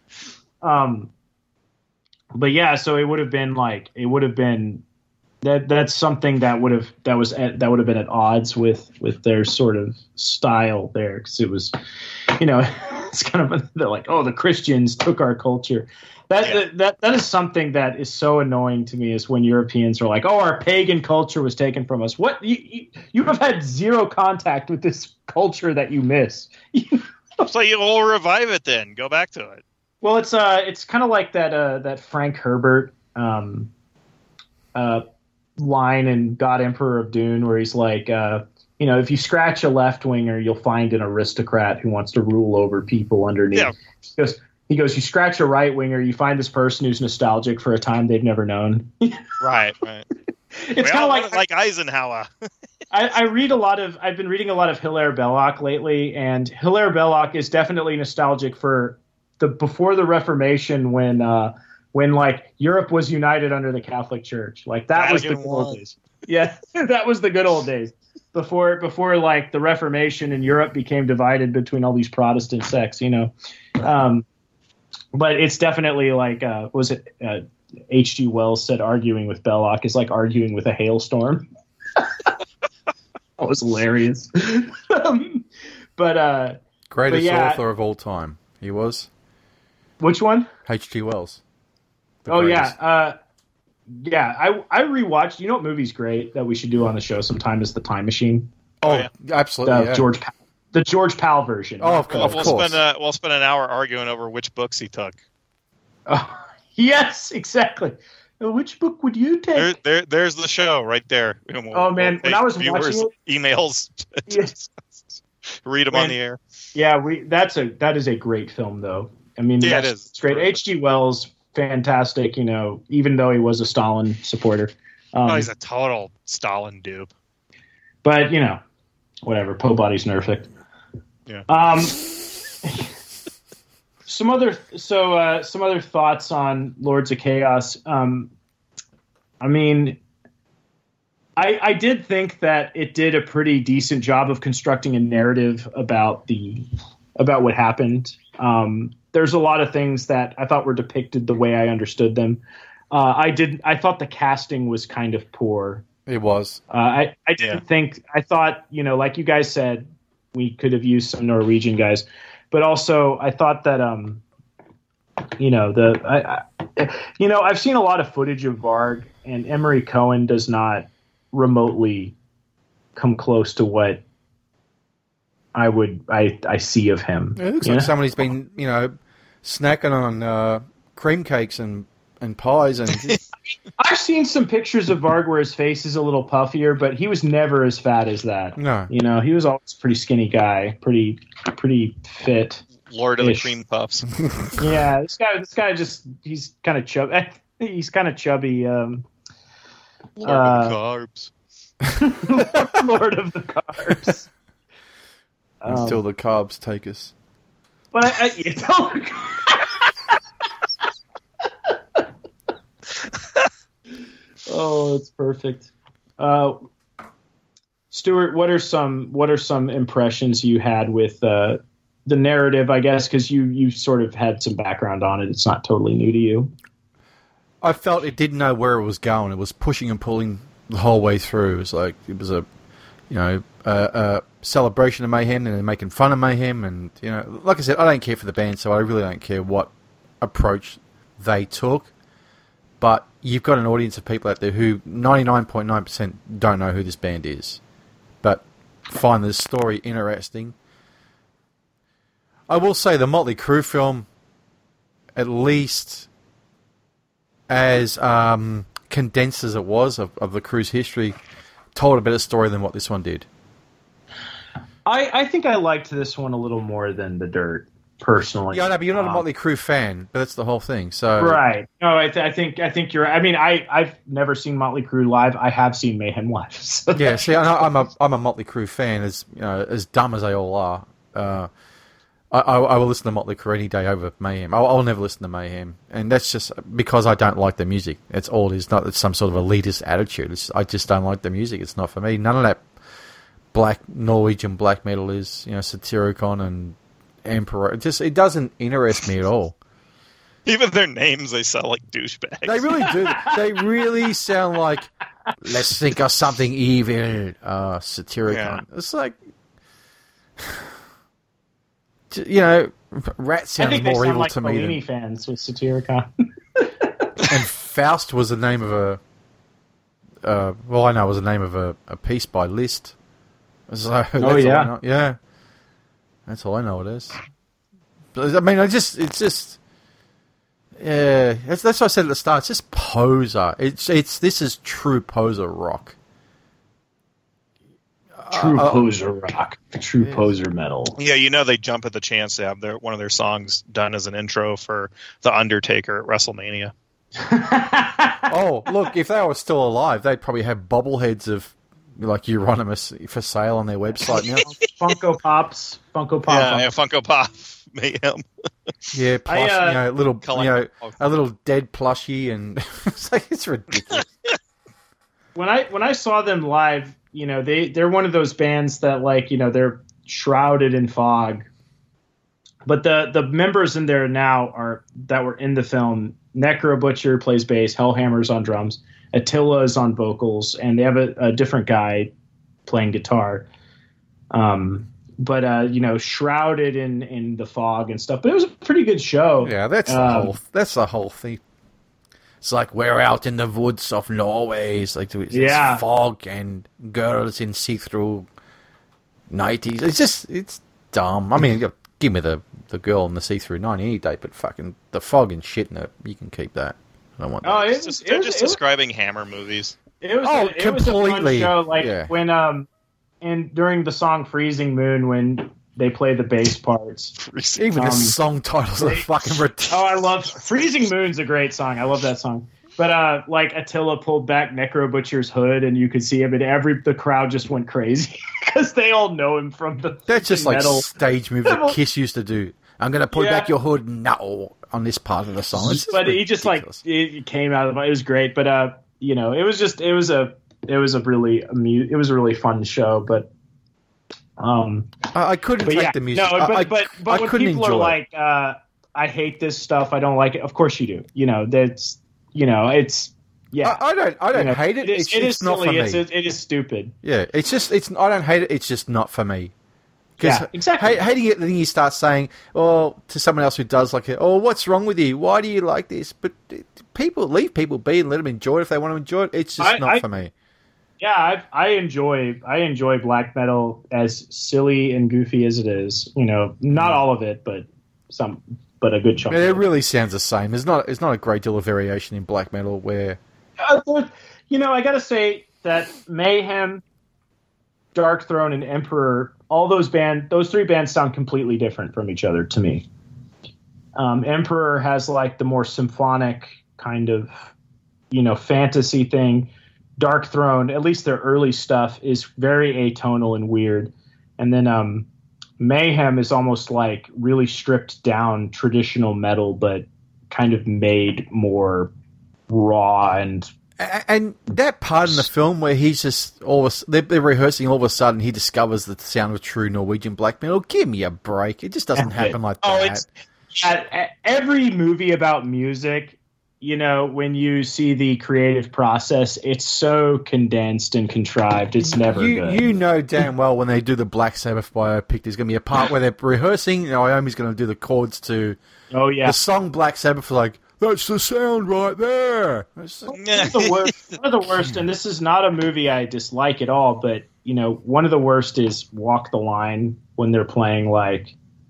Speaker 2: Um, but yeah, so it would have been like it would have been that that's something that would have that was at, that would have been at odds with with their sort of style there because it was, you know, it's kind of they're like, oh, the Christians took our culture. That,
Speaker 4: Yeah.
Speaker 2: that that that is something that is so annoying to me is when Europeans are like, oh, our pagan culture was taken from us. What you you, you have had zero contact with this culture that you miss.
Speaker 4: So you'll revive it then. Go back to it.
Speaker 2: Well, it's uh, it's kind of like that uh, that Frank Herbert um, uh, line in God Emperor of Dune, where he's like, uh, you know, if you scratch a left winger, you'll find an aristocrat who wants to rule over people underneath.
Speaker 4: Yeah.
Speaker 2: He goes, he goes, you scratch a right winger, you find this person who's nostalgic for a time they've never known.
Speaker 4: Right, right.
Speaker 2: It's kind of like
Speaker 4: like Eisenhower.
Speaker 2: I, I read a lot of. I've been reading a lot of Hilaire Belloc lately, and Hilaire Belloc is definitely nostalgic for the before the Reformation, when uh, when like Europe was united under the Catholic Church. Like that was the
Speaker 4: Vatican
Speaker 2: good old
Speaker 4: One.
Speaker 2: days. Yeah, that was the good old days before before like the Reformation and Europe became divided between all these Protestant sects. You know, um, but it's definitely like uh, what was it? Uh, H G Wells said arguing with Belloc is like arguing with a hailstorm. That was hilarious. um, but uh,
Speaker 3: Greatest
Speaker 2: but yeah.
Speaker 3: author of all time. He was
Speaker 2: which one?
Speaker 3: H G Wells. The
Speaker 2: Oh
Speaker 3: greatest.
Speaker 2: yeah, uh, yeah. I I rewatched. You know what movie's great that we should do on the show sometime is The Time Machine.
Speaker 3: Oh,
Speaker 4: Oh, yeah.
Speaker 3: absolutely.
Speaker 2: The
Speaker 3: yeah.
Speaker 2: George Pa- the George Powell version.
Speaker 3: Oh, of,
Speaker 2: Uh,
Speaker 3: of
Speaker 4: we'll
Speaker 3: course.
Speaker 4: spend a, we'll spend an hour arguing over which books he took.
Speaker 2: oh, yes, exactly. Uh, Which book would you take?
Speaker 4: There, there, there's the show right there. And we'll-
Speaker 2: Oh, man,
Speaker 4: we'll
Speaker 2: when
Speaker 4: take
Speaker 2: I was
Speaker 4: viewers'
Speaker 2: watching
Speaker 4: emails,
Speaker 2: Yes.
Speaker 4: read them
Speaker 2: Man.
Speaker 4: on the air.
Speaker 2: Yeah, we. That's a that is a great film though. I mean,
Speaker 4: Yeah, it
Speaker 2: that's
Speaker 4: is.
Speaker 2: it's great. H G Wells, fantastic. You know, even though he was a Stalin supporter. Um,
Speaker 4: Oh, he's a total Stalin dupe.
Speaker 2: But you know, whatever. Poe body's nerfed.
Speaker 4: Yeah.
Speaker 2: Um. some other so uh, some other thoughts on Lords of Chaos. Um, I mean, I I did think that it did a pretty decent job of constructing a narrative about the about what happened. Um, there's a lot of things that I thought were depicted the way I understood them. Uh, I did. I thought the casting was kind of poor.
Speaker 3: It was.
Speaker 2: Uh, I, I didn't
Speaker 4: Yeah.
Speaker 2: think, I thought, you know, like you guys said, we could have used some Norwegian guys, but also I thought that, um, you know, the, I, I, you know, I've seen a lot of footage of Varg, and Emery Cohen does not remotely come close to what I would, I, I see of him.
Speaker 3: It looks
Speaker 2: you
Speaker 3: like
Speaker 2: know?
Speaker 3: somebody's been, you know, snacking on uh, cream cakes and, and pies and
Speaker 2: I've seen some pictures of Varg where his face is a little puffier, but he was never as fat as that.
Speaker 3: no.
Speaker 2: You know, he was always a pretty skinny guy, pretty, pretty fit.
Speaker 4: Lord of the
Speaker 2: Ish.
Speaker 4: Cream Puffs.
Speaker 2: Yeah, this guy, this guy just—he's kind of chubby. He's kind of chubby. Um,
Speaker 4: Lord
Speaker 2: Uh,
Speaker 4: of the Carbs.
Speaker 2: Lord of the Carbs.
Speaker 3: Until
Speaker 2: Um,
Speaker 3: the carbs take us.
Speaker 2: But I, I you know, oh, it's perfect. Uh, Stuart, what are some what are some impressions you had with uh, the narrative? I guess because you you sort of had some background on it. It's not totally new to you.
Speaker 3: I felt it didn't know where it was going. It was pushing and pulling the whole way through. It was like it was a, you know, a, a celebration of Mayhem, and they're making fun of Mayhem, and you know, like I said, I don't care for the band, so I really don't care what approach they took. But you've got an audience of people out there who ninety-nine point nine percent don't know who this band is, but find this story interesting. I will say the Motley Crue film, at least as um, condensed as it was of, of the Crue's history, told a better story than what this one did.
Speaker 2: I, I think I liked this one a little more than The Dirt, personally.
Speaker 3: Yeah, no, but you're not
Speaker 2: um,
Speaker 3: a Motley Crue fan, but that's the whole thing. So
Speaker 2: right? No, I, th- I think I think you're. I mean, I I've never seen Motley Crue live. I have seen Mayhem live. So
Speaker 3: yeah, see, I, I'm a I'm a Motley Crue fan, as you know, as dumb as they all are. Uh, I, I, I will listen to Motley Crue any day over Mayhem. I'll, I'll never listen to Mayhem, and that's just because I don't like the music. It's all it is. Not it's some sort of elitist attitude. It's, I just don't like the music. It's not for me. None of that black Norwegian black metal is, you know, Satyricon and Emperor. It just it doesn't interest me at all.
Speaker 4: Even their names, they sound like douchebags.
Speaker 3: They really do. They really sound like, let's think of something evil. Uh, Satyricon.
Speaker 4: Yeah.
Speaker 3: It's like, you know, Rat
Speaker 2: I
Speaker 3: sounds
Speaker 2: think they
Speaker 3: more
Speaker 2: sound
Speaker 3: evil
Speaker 2: like
Speaker 3: to me
Speaker 2: Bellini
Speaker 3: than...
Speaker 2: fans with Satyricon.
Speaker 3: And Faust was the name of a... Uh, well, I know it was the name of a, a piece by Liszt. So, that's
Speaker 2: Oh,
Speaker 3: all
Speaker 2: yeah.
Speaker 3: I know. Yeah. That's all I know it is. But, I mean, I just... It's just... Yeah, that's, that's what I said at the start. It's just poser. It's it's this is true poser rock.
Speaker 2: True
Speaker 3: Uh,
Speaker 2: poser rock. True
Speaker 3: yeah.
Speaker 2: poser metal.
Speaker 4: Yeah, you know they jump at the chance to have their one of their songs done as an intro for The Undertaker at WrestleMania.
Speaker 3: Oh, look, if they were still alive, they'd probably have bobbleheads of like Euronymous for sale on their website now.
Speaker 2: Funko Pops. Funko Pop.
Speaker 4: Yeah, yeah, Funko Pop Mayhem.
Speaker 3: Yeah, plush,
Speaker 2: I, uh,
Speaker 3: you know, little, you know,
Speaker 4: Collect-
Speaker 3: a little dead plushie, and it's like it's ridiculous.
Speaker 2: When I when I saw them live, you know, they they're one of those bands that, like, you know, they're shrouded in fog. But the the members in there now are that were in the film. Necro Butcher plays bass, Hellhammer's on drums, Attila is on vocals, and they have a, a different guy playing guitar. Um, but uh, you know, shrouded in, in the fog and stuff. But it was a pretty good show.
Speaker 3: Yeah, that's the
Speaker 2: Um,
Speaker 3: whole. That's the whole thing. It's like we're out in the woods of Norway. It's like it's
Speaker 2: Yeah.
Speaker 3: fog and girls in see-through nighties. It's just it's dumb. I mean, give me the the girl in the see-through nightie any day, but fucking the fog and shit in it, you can keep that. I don't want that.
Speaker 2: Oh, it
Speaker 4: It's
Speaker 2: was,
Speaker 4: just,
Speaker 2: it
Speaker 4: they're
Speaker 2: was,
Speaker 4: just
Speaker 2: it was,
Speaker 4: describing Hammer movies.
Speaker 2: it was,
Speaker 3: Oh,
Speaker 2: a, it was a fun
Speaker 3: completely.
Speaker 2: show. Like
Speaker 3: Yeah.
Speaker 2: when um, and during the song "Freezing Moon," when they play the bass parts.
Speaker 3: Even the
Speaker 2: um,
Speaker 3: song titles are
Speaker 2: they-
Speaker 3: fucking ridiculous.
Speaker 2: Oh, I love "Freezing Moon's" a great song. I love that song. But uh, like Attila pulled back Necro Butcher's hood, and you could see him, and every the crowd just went crazy because they all know him from the
Speaker 3: That's just like
Speaker 2: metal.
Speaker 3: stage moves that Kiss used to do. I'm going to pull
Speaker 2: Yeah.
Speaker 3: back your hood now on this part of the song. It's just
Speaker 2: But he just like
Speaker 3: ridiculous.
Speaker 2: it came out of it. It was great. But uh, you know, it was just it was a it was a really amu- it was a really fun show. But um,
Speaker 3: I, I couldn't
Speaker 2: but
Speaker 3: take
Speaker 2: yeah,
Speaker 3: the music.
Speaker 2: no,
Speaker 3: I-
Speaker 2: but
Speaker 3: I,
Speaker 2: but but
Speaker 3: I
Speaker 2: when
Speaker 3: couldn't
Speaker 2: people are
Speaker 3: enjoy it.
Speaker 2: like, uh, I hate this stuff, I don't like it. Of course you do. You know, that's you know, it's yeah.
Speaker 3: I, I don't. I don't
Speaker 2: You know,
Speaker 3: hate it.
Speaker 2: It is,
Speaker 3: it's
Speaker 2: it
Speaker 3: it's
Speaker 2: is
Speaker 3: not
Speaker 2: silly.
Speaker 3: for
Speaker 2: It's
Speaker 3: me.
Speaker 2: it, it is stupid.
Speaker 3: Yeah, it's just it's. I don't hate it. It's just not for me. 'Cause
Speaker 2: Yeah, exactly.
Speaker 3: ha- hating it, then you start saying, "Oh," to someone else who does like it. "Oh, what's wrong with you? Why do you like this?" But it, people leave people be and let them enjoy it if they want to enjoy it. It's just
Speaker 2: I-
Speaker 3: not
Speaker 2: I-
Speaker 3: for me.
Speaker 2: Yeah, I I enjoy I enjoy black metal, as silly and goofy as it is. You know, not all of it, but some, but a good chunk.
Speaker 3: I mean, it
Speaker 2: of it.
Speaker 3: really sounds the same. There's not. There's not a great deal of variation in black metal where.
Speaker 2: Uh, there- you know, I got to say that Mayhem, Dark Throne, and Emperor, all those band, those three bands sound completely different from each other to me. Um, Emperor has like the more symphonic kind of, you know, fantasy thing. Dark Throne, at least their early stuff, is very atonal and weird. And then um, Mayhem is almost like really stripped down traditional metal, but kind of made more raw and.
Speaker 3: And that part in the film where he's just all of a, they're, they're rehearsing, all of a sudden he discovers the sound of true Norwegian black metal. Give me a break! It just doesn't happen like
Speaker 2: oh,
Speaker 3: that.
Speaker 2: It's, at, every movie about music, you know, when you see the creative process, it's so condensed and contrived. It's never
Speaker 3: you,
Speaker 2: good.
Speaker 3: You know damn well when they do the Black Sabbath biopic, there's going to be a part where they're rehearsing. You know, Naomi's going to do the chords to
Speaker 2: oh yeah
Speaker 3: the song Black Sabbath. Like that's the sound right there.
Speaker 2: That's one of the worst. One of the worst, and this is not a movie I dislike at all. But you know, one of the worst is Walk the Line when they're playing like,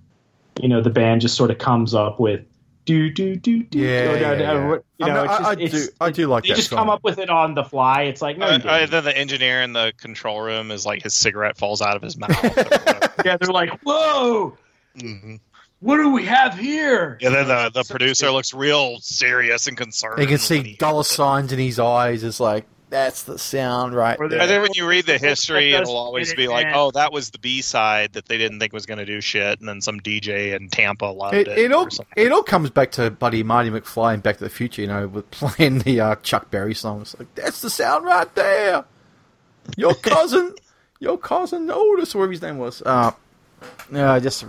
Speaker 2: you know, the band just sort of comes up with. Do do do do.
Speaker 3: Yeah,
Speaker 2: or,
Speaker 3: yeah, yeah.
Speaker 2: You know,
Speaker 3: I,
Speaker 2: it's just,
Speaker 3: I,
Speaker 2: it's,
Speaker 3: do. I do like
Speaker 2: they
Speaker 3: that
Speaker 2: just
Speaker 3: song.
Speaker 2: come up with it on the fly. It's like no.
Speaker 4: Uh,
Speaker 2: you
Speaker 4: uh, then the engineer in the control room is like his cigarette falls out of his mouth.
Speaker 2: yeah, they're like, whoa.
Speaker 4: Mm-hmm.
Speaker 2: What do we have here?
Speaker 4: And then the, the producer looks real serious and concerned.
Speaker 3: You can see
Speaker 4: he,
Speaker 3: dollar signs in his eyes. It's like, that's the sound right there.
Speaker 4: And then when you read the history, it'll always be like, oh, that was the B-side that they didn't think was going to do shit, and then some D J in Tampa loved it.
Speaker 3: It, it, all, it all cocomes back to Buddy Marty McFly and Back to the Future, you know, with playing the uh, Chuck Berry songs. Like, that's the sound right there. Your cousin, your cousin Otis, whatever his name was. Uh, yeah, just...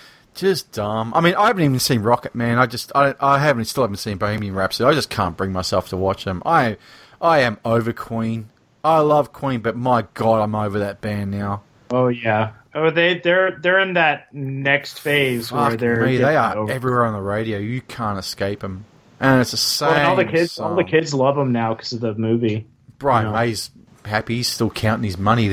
Speaker 3: Just dumb. I mean, I haven't even seen Rocket Man. I just, I, I haven't, still haven't seen Bohemian Rhapsody. I just can't bring myself to watch them. I, I am over Queen. I love Queen, but my God, I'm over that band now.
Speaker 2: Oh yeah. Oh, they, they're, they're in that next phase
Speaker 3: Fuck
Speaker 2: where they're.
Speaker 3: me, they are
Speaker 2: over.
Speaker 3: everywhere on the radio. You can't escape them, and it's the same.
Speaker 2: Well, all the kids,
Speaker 3: song.
Speaker 2: all the kids love them now because of the movie.
Speaker 3: Brian
Speaker 2: you know?
Speaker 3: May's happy. He's still counting his money,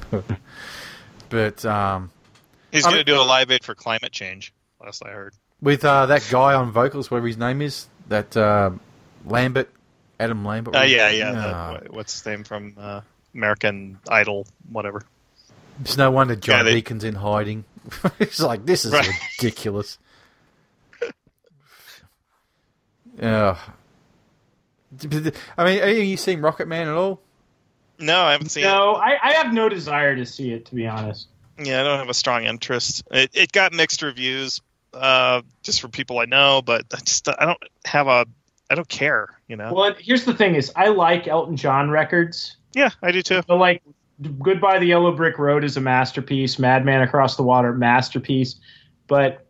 Speaker 3: but um.
Speaker 4: He's going to do a live aid for climate change, last I heard.
Speaker 3: With uh, that guy on vocals, whatever his name is, that uh, Lambert, Adam Lambert.
Speaker 4: Uh, yeah, yeah.
Speaker 3: Uh,
Speaker 4: the, what's his name from uh, American Idol, whatever.
Speaker 3: It's no wonder John
Speaker 4: yeah, they...
Speaker 3: Deacon's in hiding. He's like, this is right. ridiculous. Yeah. I mean, have you seen Rocket Man at all?
Speaker 4: No, I haven't seen
Speaker 2: no,
Speaker 4: it.
Speaker 2: No, I, I have no desire to see it, to be honest.
Speaker 4: Yeah, I don't have a strong interest. It, it got mixed reviews, uh, just for people I know, but I just I don't have a I don't care, you know.
Speaker 2: Well, here's the thing: is I like Elton John records.
Speaker 4: Yeah, I do too.
Speaker 2: So, like, Goodbye the Yellow Brick Road is a masterpiece. Madman Across the Water, masterpiece. But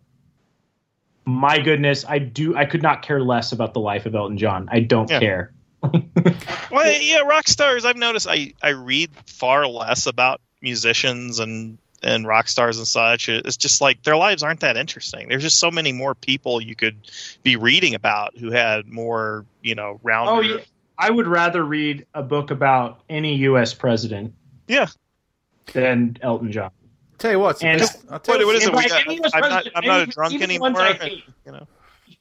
Speaker 2: my goodness, I do I could not care less about the life of Elton John. I don't
Speaker 4: yeah.
Speaker 2: care.
Speaker 4: Well, yeah, rock stars. I've noticed I I read far less about musicians and. and rock stars and such. It's just like their lives aren't that interesting. There's just so many more people you could be reading about who had more, you know, rounder.
Speaker 2: Oh, yeah. I would rather read a book about any U S president.
Speaker 4: Yeah.
Speaker 2: Than Elton John.
Speaker 3: Tell you what,
Speaker 2: and
Speaker 3: best,
Speaker 4: what, what is it? We got, I'm not, I'm not a
Speaker 2: any,
Speaker 4: drunk anymore. And, you know.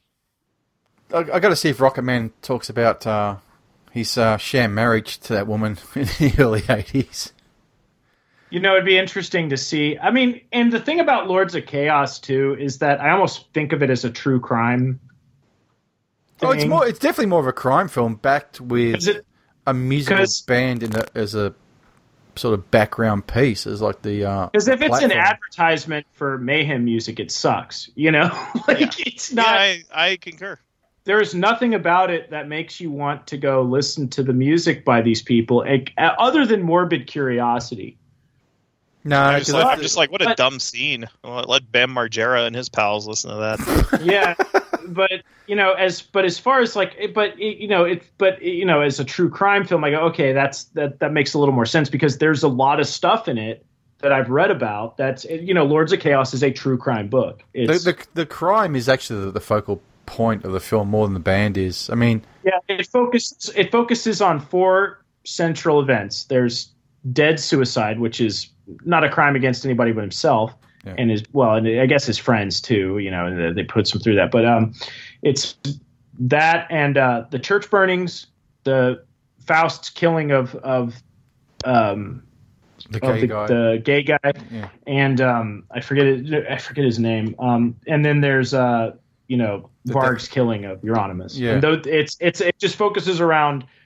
Speaker 3: I, I got to see if Rocket Man talks about uh, his uh, sham marriage to that woman in the early eighties.
Speaker 2: You know, it'd be interesting to see. I mean, and the thing about Lords of Chaos too is that I almost think of it as a true crime thing.
Speaker 3: Oh, it's more. It's definitely more of a crime film, backed with
Speaker 2: it,
Speaker 3: a musical band in the, as a sort of background piece, as like the. Because
Speaker 2: uh, if it's
Speaker 3: platform.
Speaker 2: an advertisement for Mayhem music, it sucks. You know, like
Speaker 4: yeah.
Speaker 2: it's not.
Speaker 4: Yeah, I, I concur.
Speaker 2: There's nothing about it that makes you want to go listen to the music by these people, other than morbid curiosity.
Speaker 3: No,
Speaker 4: I'm just, like,
Speaker 3: I,
Speaker 4: I'm just like, what a but, dumb scene. Let Bam Margera and his pals listen to that.
Speaker 2: Yeah, but you know, as but as far as like, but you know, it, but you know, as a true crime film, I go, okay, that's that that makes a little more sense because there's a lot of stuff in it that I've read about. That's you know, Lords of Chaos is a true crime book. It's,
Speaker 3: the, the the crime is actually the, the focal point of the film more than the band is. I mean,
Speaker 2: yeah, it focuses it focuses on four central events. There's dead suicide, which is not a crime against anybody but himself yeah. and his well, and I guess his friends too. You know, they puts him through that. But um, it's that and uh, the church burnings, the Faust's killing of of um,
Speaker 3: the gay
Speaker 2: of the,
Speaker 3: guy,
Speaker 2: the gay guy,
Speaker 3: yeah. and
Speaker 2: um, I forget it, I forget his name. Um, and then there's uh, you know, Varg's killing of Euronymous.
Speaker 3: Yeah,
Speaker 2: and though it's it's it just focuses around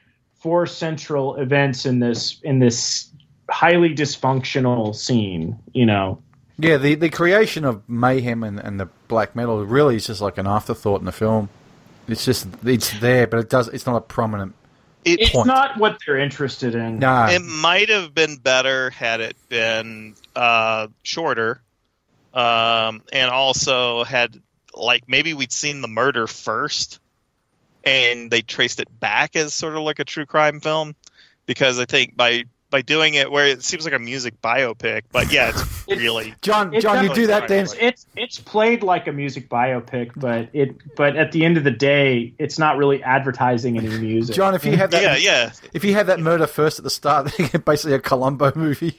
Speaker 2: four central events in this in this highly dysfunctional scene, you know.
Speaker 3: Yeah, the, the creation of mayhem and, and the black metal really is just like an afterthought in the film. It's just it's there, but it does it's not a prominent
Speaker 4: It,
Speaker 2: It's
Speaker 3: point.
Speaker 2: not what they're interested in.
Speaker 3: No.
Speaker 4: it might have been better had it been uh, shorter, um, and also had like maybe we'd seen the murder first, and they traced it back as sort of like a true crime film, because I think by by doing it where it seems like a music biopic, but yeah, it's really
Speaker 3: John,
Speaker 2: It
Speaker 3: John, you
Speaker 2: definitely
Speaker 3: do that then.
Speaker 2: It's, it's it's played like a music biopic, but it but at the end of the day, it's not really advertising any music.
Speaker 3: John, if you have that,
Speaker 4: yeah, yeah.
Speaker 3: if you have that murder first at the start, then basically a Columbo movie.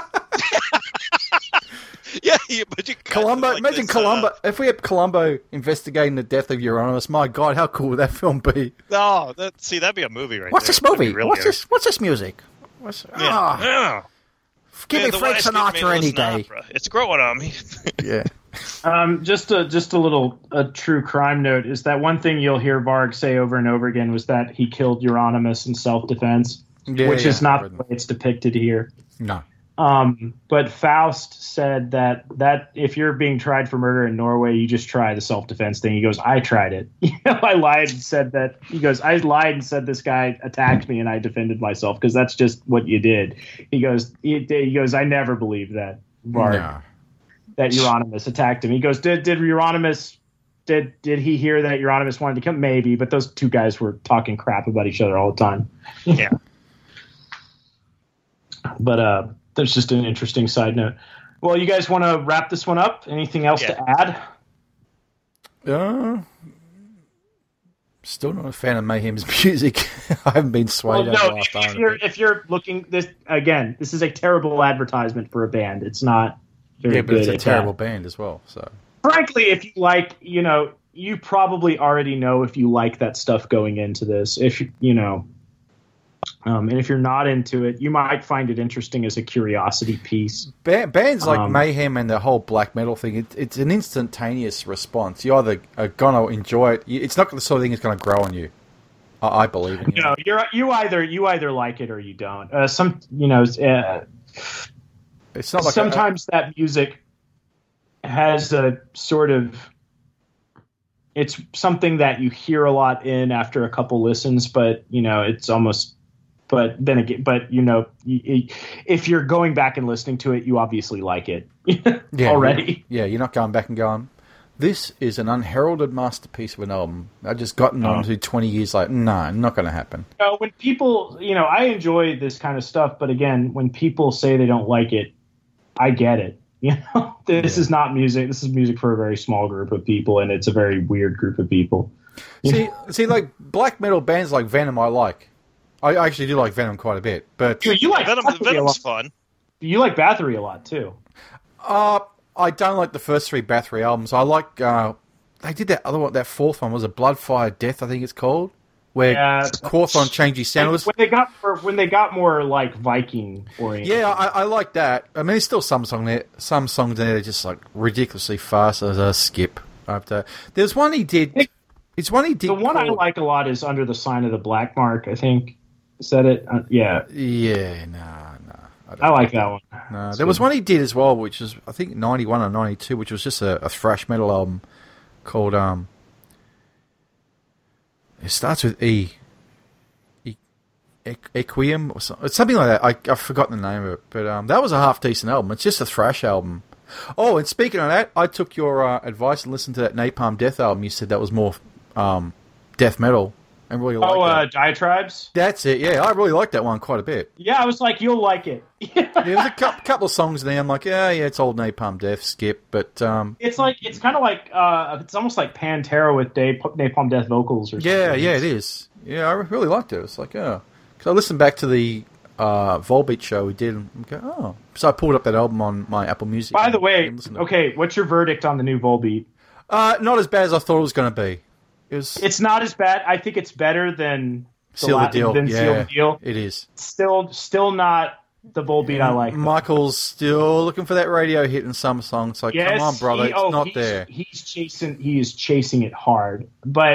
Speaker 4: Yeah, yeah, but you
Speaker 3: Columbo,
Speaker 4: like
Speaker 3: imagine
Speaker 4: this,
Speaker 3: Columbo.
Speaker 4: Uh,
Speaker 3: If we had Columbo investigating the death of Euronymous, my God, how cool would that film be?
Speaker 4: no, that, see, that'd be a movie right
Speaker 3: What's
Speaker 4: there.
Speaker 3: this
Speaker 4: That'd be
Speaker 3: movie?
Speaker 4: really
Speaker 3: What's
Speaker 4: good.
Speaker 3: this? What's this music? What's,
Speaker 4: Yeah.
Speaker 3: ah,
Speaker 4: yeah.
Speaker 3: give
Speaker 4: Yeah,
Speaker 3: me
Speaker 4: the
Speaker 3: Frank
Speaker 4: wise kid made
Speaker 3: Sinatra
Speaker 4: us
Speaker 3: any
Speaker 4: an
Speaker 3: day.
Speaker 4: opera. It's growing on me.
Speaker 3: Yeah.
Speaker 2: Um, just a just a little a true crime note is that one thing you'll hear Varg say over and over again was that he killed Euronymous in self defense,
Speaker 3: Yeah,
Speaker 2: which
Speaker 3: yeah,
Speaker 2: is not
Speaker 3: I've
Speaker 2: the
Speaker 3: read
Speaker 2: way it's depicted here.
Speaker 3: No.
Speaker 2: Um, but Faust said that that if you're being tried for murder in Norway, you just try the self defense thing. He goes, I tried it. You know, I lied and said that. He goes, I lied and said this guy attacked me and I defended myself because that's just what you did. He goes, he, he goes, I never believed that Varg,
Speaker 3: No.
Speaker 2: that Euronymous attacked him. He goes, did did Euronymous did did he hear that Euronymous wanted to come? Maybe, but those two guys were talking crap about each other all the time.
Speaker 4: Yeah.
Speaker 2: But uh, there's just an interesting side note. Well, you guys want to wrap this one up? Anything else
Speaker 4: Yeah.
Speaker 2: to add?
Speaker 3: Uh, still not a fan of Mayhem's music. I haven't been swayed
Speaker 2: Well,
Speaker 3: over the
Speaker 2: no,
Speaker 3: last
Speaker 2: if,
Speaker 3: hour
Speaker 2: if
Speaker 3: and a
Speaker 2: you're
Speaker 3: bit.
Speaker 2: if you're looking this again, this is a terrible advertisement for a band. It's not very
Speaker 3: Yeah, but
Speaker 2: good
Speaker 3: it's a
Speaker 2: at
Speaker 3: terrible
Speaker 2: that.
Speaker 3: band as well. So
Speaker 2: Frankly, if you like, you know, you probably already know if you like that stuff going into this. If you, you know, um, and if you're not into it, you might find it interesting as a curiosity piece.
Speaker 3: Ba- bands like
Speaker 2: Um,
Speaker 3: Mayhem and the whole black metal thing, it, it's an instantaneous response. You either are gonna enjoy it. you- It's not the sort of thing that's going to grow on you. I, I believe in you.
Speaker 2: No, you're you either you either like it or you don't. Uh, some, you know, uh,
Speaker 3: It's not like
Speaker 2: sometimes that music has a sort of it's something that you hear a lot in after a couple listens, but you know it's almost but then again but you know you, if you're going back and listening to it, you obviously like it
Speaker 3: yeah,
Speaker 2: already.
Speaker 3: Yeah, you're not going back and going, this is an unheralded masterpiece of an album. I just gotten
Speaker 2: Oh.
Speaker 3: on to twenty years later. No, not going to happen.
Speaker 2: You know, when people, you know, I enjoy this kind of stuff, but again, when people say they don't like it, I get it. You know, this
Speaker 3: Yeah.
Speaker 2: is not music. This is music for a very small group of people, and it's a very weird group of people.
Speaker 3: See, see, like black metal bands like Venom, I like. I I actually do like Venom quite a bit, but
Speaker 2: You, you like
Speaker 4: Venom,
Speaker 2: Bathory a
Speaker 4: Venom's
Speaker 2: lot.
Speaker 4: fun.
Speaker 2: You like Bathory a lot too.
Speaker 3: uh, I don't like the first three Bathory albums. I like uh, they did that other one, that fourth one was a Bloodfire Death, I think it's called, where
Speaker 2: Yeah.
Speaker 3: Quorthon changed his sound. It was-
Speaker 2: When they got more, when they got more like Viking oriented.
Speaker 3: Yeah, I, I like that. I mean, there's still some song there, some songs in there that are just like ridiculously fast as a skip. After there's one he did. It's one he did.
Speaker 2: the one I
Speaker 3: called-
Speaker 2: like a lot is Under the Sign of the Black Mark. I think is that it? Uh, yeah,
Speaker 3: Yeah, no, no. I, don't
Speaker 2: I like that one.
Speaker 3: No,
Speaker 2: It's
Speaker 3: there was
Speaker 2: good.
Speaker 3: one he did as well, which was I think ninety-one or ninety-two, which was just a, a thrash metal album called um. It starts with E. E- E- Equium or something, something like that. I I've forgotten the name of it, but um, that was a half decent album. It's just a thrash album. Oh, and speaking of that, I took your uh, advice and listened to that Napalm Death album. You said that was more um, death metal, and really liked
Speaker 2: Oh, uh,
Speaker 3: that.
Speaker 2: Diatribes.
Speaker 3: That's it. Yeah, I really liked that one quite a bit.
Speaker 2: Yeah, I was like, you'll like it.
Speaker 3: Yeah, there's a couple, couple of songs in there. I'm like, yeah, yeah, it's old Napalm Death, skip, but um,
Speaker 2: It's like it's kind of like uh, it's almost like Pantera with Dave, Napalm Death vocals or something.
Speaker 3: yeah, yeah, it is. Yeah, I really liked it. It's like, oh, because I listened back to the uh, Volbeat show we did, and go, oh, so I pulled up that album on my Apple Music.
Speaker 2: By
Speaker 3: and-
Speaker 2: the way,
Speaker 3: and listened to it.
Speaker 2: okay, what's your verdict on the new Volbeat?
Speaker 3: uh, not as bad as I thought it was going to be. It was
Speaker 2: It's not as bad. I think it's better than
Speaker 3: Seal the
Speaker 2: la-
Speaker 3: Deal.
Speaker 2: Than
Speaker 3: Yeah,
Speaker 2: Seal the Deal.
Speaker 3: it is.
Speaker 2: Still, still not the Volbeat I like.
Speaker 3: Michael's still looking for that radio hit in some songs. Like,
Speaker 2: Yes,
Speaker 3: come on, brother,
Speaker 2: he-
Speaker 3: it's
Speaker 2: oh,
Speaker 3: not
Speaker 2: he's,
Speaker 3: there.
Speaker 2: He's chasing. He is chasing it hard, but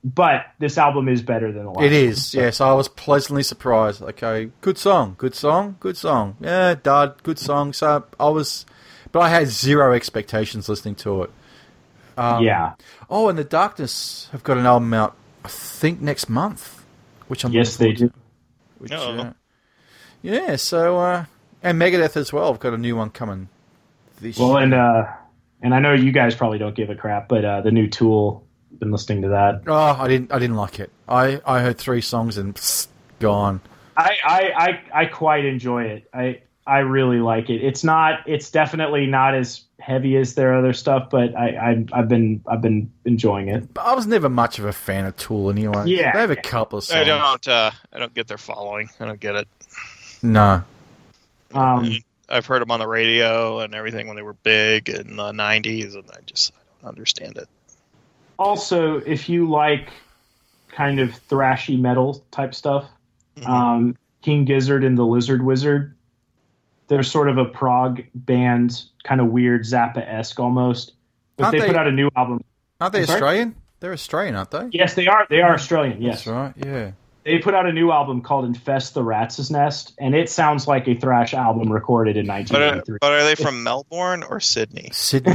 Speaker 2: but this album is better than the last.
Speaker 3: It is,
Speaker 2: one, so.
Speaker 3: yes. I was pleasantly surprised. Okay, good song, good song, good song. Yeah, dud, good song. So I was, but I had zero expectations listening to it. Um,
Speaker 2: yeah.
Speaker 3: Oh, and The Darkness have got an album out, I think, next month, which I'm
Speaker 2: yes, they do.
Speaker 3: To, which,
Speaker 4: oh.
Speaker 3: uh, yeah, so uh, and Megadeth as well. I've got a new one coming. This
Speaker 2: well,
Speaker 3: year.
Speaker 2: and uh, and I know you guys probably don't give a crap, but uh, the new Tool. Been listening to that.
Speaker 3: Oh, I didn't. I didn't like it. I, I heard three songs and psst, gone.
Speaker 2: I, I, I, I quite enjoy it. I I really like it. It's not. It's definitely not as heavy as their other stuff, but I, I I've been I've been enjoying it.
Speaker 3: But I was never much of a fan of Tool anyway.
Speaker 2: Yeah,
Speaker 3: they have a couple of songs.
Speaker 4: I don't. Uh, I don't get their following. I don't get it.
Speaker 3: No.
Speaker 2: Um,
Speaker 4: I've heard them on the radio and everything when they were big in the nineties, and I just I don't understand it.
Speaker 2: Also, if you like kind of thrashy metal type stuff, mm-hmm. um, King Gizzard and the Lizard Wizard, they're sort of a prog band, kind of weird Zappa-esque almost. But
Speaker 3: aren't
Speaker 2: they,
Speaker 3: they
Speaker 2: put out a new album.
Speaker 3: Aren't they
Speaker 2: I'm
Speaker 3: Australian?
Speaker 2: Sorry?
Speaker 3: They're Australian, aren't they?
Speaker 2: Yes, they are. They are Australian, yes.
Speaker 3: That's right, yeah.
Speaker 2: They put out a new album called Infest the Rats' Nest, and it sounds like a thrash album recorded in nineteen eighty-three.
Speaker 4: But are, but are they from Melbourne or Sydney?
Speaker 3: Sydney.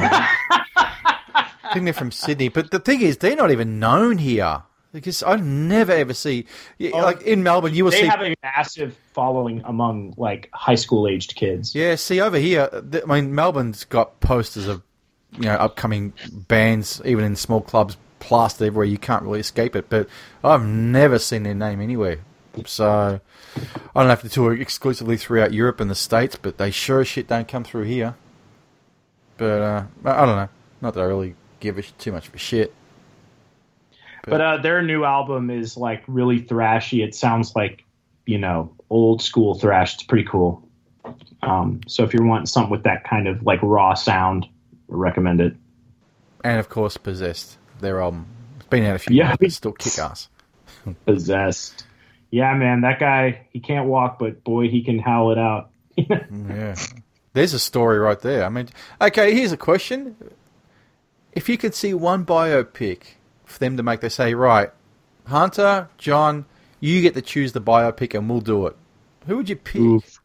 Speaker 3: I think they're from Sydney. But the thing is, they're not even known here. Because I never ever see...
Speaker 2: Oh,
Speaker 3: like, in Melbourne, you will
Speaker 2: they
Speaker 3: see...
Speaker 2: They have a massive following among, like, high school-aged kids.
Speaker 3: Yeah, see, over here, I mean, Melbourne's got posters of, you know, upcoming bands, even in small clubs, plastered everywhere. You can't really escape it. But I've never seen their name anywhere. So, I don't have to tour exclusively throughout Europe and the States, but they sure as shit don't come through here. But, uh, I don't know. Not that I really give a, too much of a shit.
Speaker 2: But, but uh, their new album is, like, really thrashy. It sounds like, you know, old school thrash. It's pretty cool. Um, so if you're wanting something with that kind of, like, raw sound, I recommend it.
Speaker 3: And, of course, Possessed. Their album. It's been out a few
Speaker 2: yeah,
Speaker 3: months, but still kick ass.
Speaker 2: Possessed. Yeah, man, that guy, he can't walk, but boy, he can howl it out.
Speaker 3: Yeah. There's a story right there. I mean, okay, here's a question. If you could see one biopic for them to make, they say, right, Hunter, John, you get to choose the biopic and we'll do it. Who would you pick?
Speaker 2: Oof.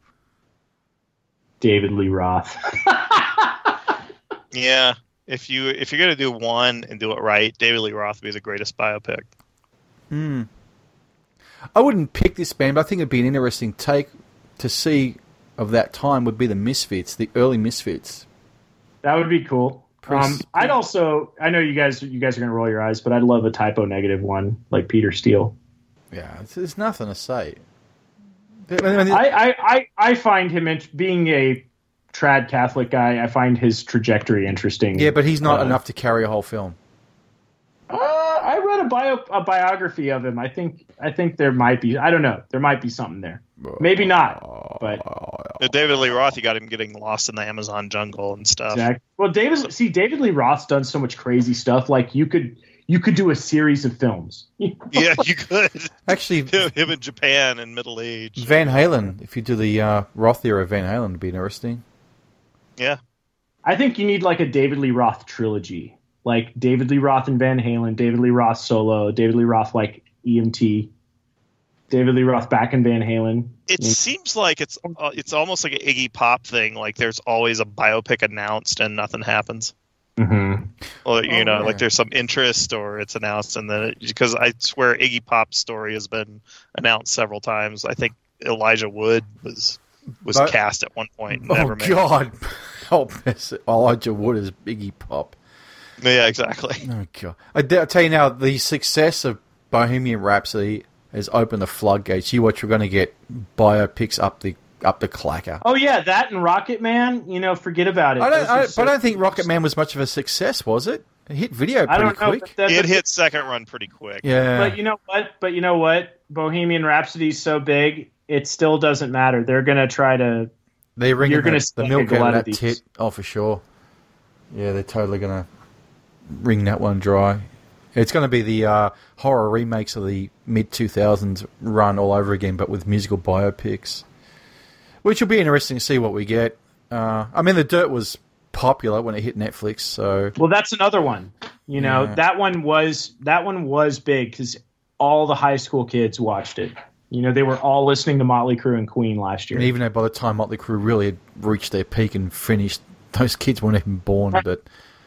Speaker 2: David Lee Roth.
Speaker 4: Yeah. If you if you're gonna do one and do it right, David Lee Roth would be the greatest biopic.
Speaker 3: Hmm. I wouldn't pick this band, but I think it'd be an interesting take to see of that time. Would be the Misfits, the early Misfits.
Speaker 2: That would be cool. Um, I'd also, I know you guys, you guys are gonna roll your eyes, but I'd love a typo negative one like Peter Steele.
Speaker 3: Yeah, there's nothing to say.
Speaker 2: I I, I, I find him int- being a trad Catholic guy. I find his trajectory interesting.
Speaker 3: Yeah, but he's not
Speaker 2: uh,
Speaker 3: enough to carry a whole film.
Speaker 2: Uh, I read a bio a biography of him. I think I think there might be. I don't know. There might be something there. Maybe not. But
Speaker 4: uh, David Lee Roth, you got him getting lost in the Amazon jungle and stuff.
Speaker 2: Exactly. Well, David, see, David Lee Roth's done so much crazy stuff. Like you could you could do a series of films.
Speaker 4: Yeah, you could.
Speaker 3: Actually,
Speaker 4: him in Japan in middle age.
Speaker 3: Van Halen. If you do the uh, Roth era of Van Halen, would be interesting.
Speaker 4: Yeah.
Speaker 2: I think you need like a David Lee Roth trilogy. Like David Lee Roth and Van Halen, David Lee Roth solo, David Lee Roth like E M T, David Lee Roth back in Van Halen.
Speaker 4: It
Speaker 2: yeah.
Speaker 4: seems like it's uh, it's almost like an Iggy Pop thing. Like there's always a biopic announced and nothing happens.
Speaker 2: Mm-hmm.
Speaker 4: Well, you
Speaker 3: oh,
Speaker 4: know,
Speaker 3: yeah.
Speaker 4: like there's some interest or it's announced and then because I swear Iggy Pop's story has been announced several times. I think Elijah Wood was was but, cast at one point. And
Speaker 3: oh
Speaker 4: never made
Speaker 3: God! Oh, Elijah Wood is Iggy Pop.
Speaker 4: Yeah, exactly.
Speaker 3: Oh God! I, I tell you now, the success of Bohemian Rhapsody has opened the floodgates. You watch, we're going to get biopics up the up the clacker.
Speaker 2: Oh yeah, that and Rocket Man. You know, forget about it.
Speaker 3: I don't, I,
Speaker 2: so
Speaker 3: but I don't think Rocket Man was much of a success, was it? It hit video pretty
Speaker 2: I don't know,
Speaker 3: quick.
Speaker 2: that,
Speaker 4: it hit second run pretty quick.
Speaker 3: Yeah,
Speaker 2: but you know what? But you know what? Bohemian Rhapsody's so big, it still doesn't matter. They're going to try to.
Speaker 3: They're ringing
Speaker 2: You're going
Speaker 3: the,
Speaker 2: to
Speaker 3: the milk out of that tit. Oh, for sure. Yeah, they're totally going to wring that one dry. It's going to be the uh, horror remakes of the mid two thousands run all over again, but with musical biopics, which will be interesting to see what we get. Uh, I mean, The Dirt was popular when it hit Netflix, so
Speaker 2: well, that's another one. You know,
Speaker 3: Yeah.
Speaker 2: that one was that one was big because all the high school kids watched it. You know, they were all listening to Motley Crue and Queen last year.
Speaker 3: And even though by the time Motley Crue really had reached their peak and finished, those kids weren't even born. But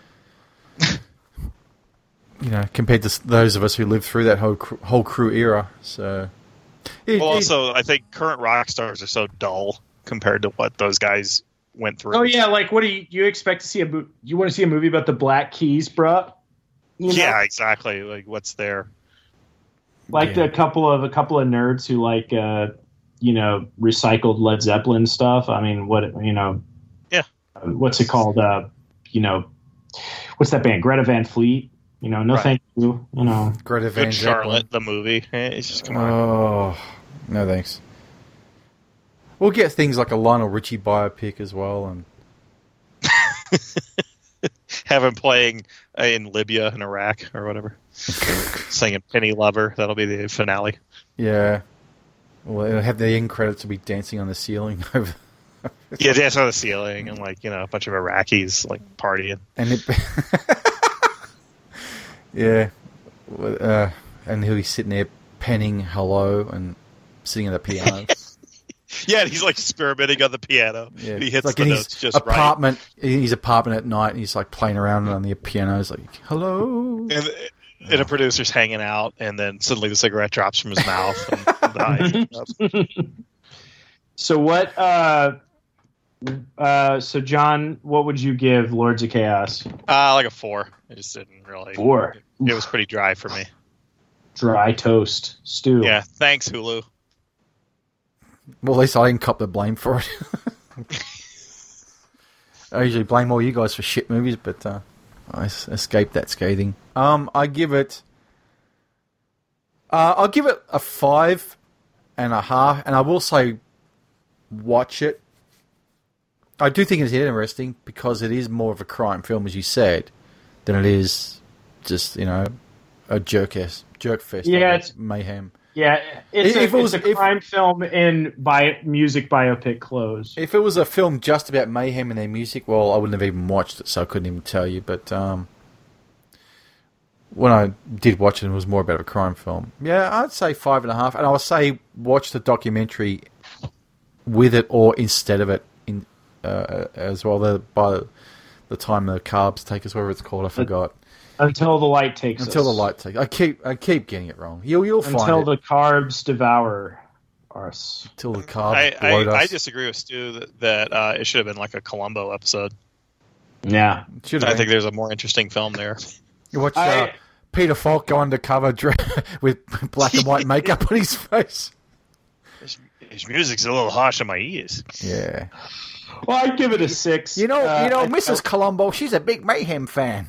Speaker 3: you know, compared to those of us who lived through that whole whole Crue era, so. It,
Speaker 4: Well,
Speaker 3: it,
Speaker 4: also, I think current rock stars are so dull compared to what those guys went through.
Speaker 2: Oh yeah, like what do you, you expect to see a mo- you want to see a movie about the Black Keys, bruh? You know?
Speaker 4: Yeah, exactly. Like, what's there?
Speaker 2: Like
Speaker 3: Yeah.
Speaker 2: a couple of a couple of nerds who like uh, you know, recycled Led Zeppelin stuff. I mean, what you know?
Speaker 4: Yeah.
Speaker 2: What's it called? Uh, you know, what's that band? Greta Van Fleet. You know, no
Speaker 4: Right.
Speaker 2: thank you. You know,
Speaker 3: Greta Van
Speaker 4: Good
Speaker 3: Zeppelin.
Speaker 4: Charlotte, the movie. Eh, It's just come on.
Speaker 3: Oh, no thanks. We'll get things like a Lionel Richie biopic as well, and
Speaker 4: Have him playing uh, in Libya and Iraq or whatever. Singing Penny Lover. That'll be the finale.
Speaker 3: yeah, well, it'll have the end credits to be dancing on the ceiling over,
Speaker 4: Yeah, dance on the ceiling and, like, you know, a bunch of Iraqis, like, partying.
Speaker 3: and it, yeah, well, uh, and he'll be sitting there penning hello and sitting at the piano.
Speaker 4: Yeah, and he's, like, experimenting on the piano.
Speaker 3: Yeah,
Speaker 4: He hits
Speaker 3: like
Speaker 4: the
Speaker 3: in
Speaker 4: notes
Speaker 3: his
Speaker 4: just right.
Speaker 3: apartment, in his apartment at night, and he's like playing around on the piano. He's like, hello.
Speaker 4: And, and a producer's hanging out, and then suddenly the cigarette drops from his mouth. And dies.
Speaker 2: so what? Uh, uh, so John, what would you give Lords of Chaos?
Speaker 4: Uh, like a four. I just didn't really.
Speaker 2: Four.
Speaker 4: It was pretty dry for me.
Speaker 2: Dry toast stew.
Speaker 4: Yeah, thanks, Hulu.
Speaker 3: Well, at least I didn't cop the blame for it. I usually blame all you guys for shit movies, but uh, I s- escaped that scathing. Um, I give it. Uh, I'll give it a five and a half, and I will say, watch it. I do think it's interesting because it is more of a crime film, as you said, than it is just you know a jerk ass jerk fest.
Speaker 2: Yeah,
Speaker 3: of
Speaker 2: it's-
Speaker 3: mayhem.
Speaker 2: Yeah, it's,
Speaker 3: If
Speaker 2: a,
Speaker 3: it was-
Speaker 2: it's a
Speaker 3: if-
Speaker 2: crime film in bio, music biopic clothes.
Speaker 3: If it was a film just about mayhem and their music, well, I wouldn't have even watched it, so I couldn't even tell you. But um, when I did watch it, it was more about a crime film. Yeah, I'd say five and a half. And I would say watch the documentary with it or instead of it in uh, as well. The, by the time the carbs take us, whatever it's called, I forgot.
Speaker 2: Until the light takes
Speaker 3: Until
Speaker 2: us.
Speaker 3: the light takes. I keep I keep getting it wrong. You'll you'll find
Speaker 2: Until
Speaker 3: it.
Speaker 2: the carbs devour us.
Speaker 3: Until the carbs
Speaker 4: I,
Speaker 3: bloat
Speaker 4: I,
Speaker 3: us.
Speaker 4: I disagree with Stu that, that uh, it should have been like a Columbo episode.
Speaker 2: Yeah.
Speaker 3: Should
Speaker 4: I
Speaker 3: have
Speaker 4: think there's a more interesting film there.
Speaker 3: You watch
Speaker 2: I-
Speaker 3: uh, Peter Falk go undercover dre- with black and white makeup on his face.
Speaker 4: His, his music's a little harsh on my ears.
Speaker 3: Yeah.
Speaker 2: Well, I'd give it a six.
Speaker 3: You know,
Speaker 2: Uh,
Speaker 3: you know,
Speaker 2: I
Speaker 3: Missus
Speaker 2: felt-
Speaker 3: Colombo, she's a big Mayhem fan.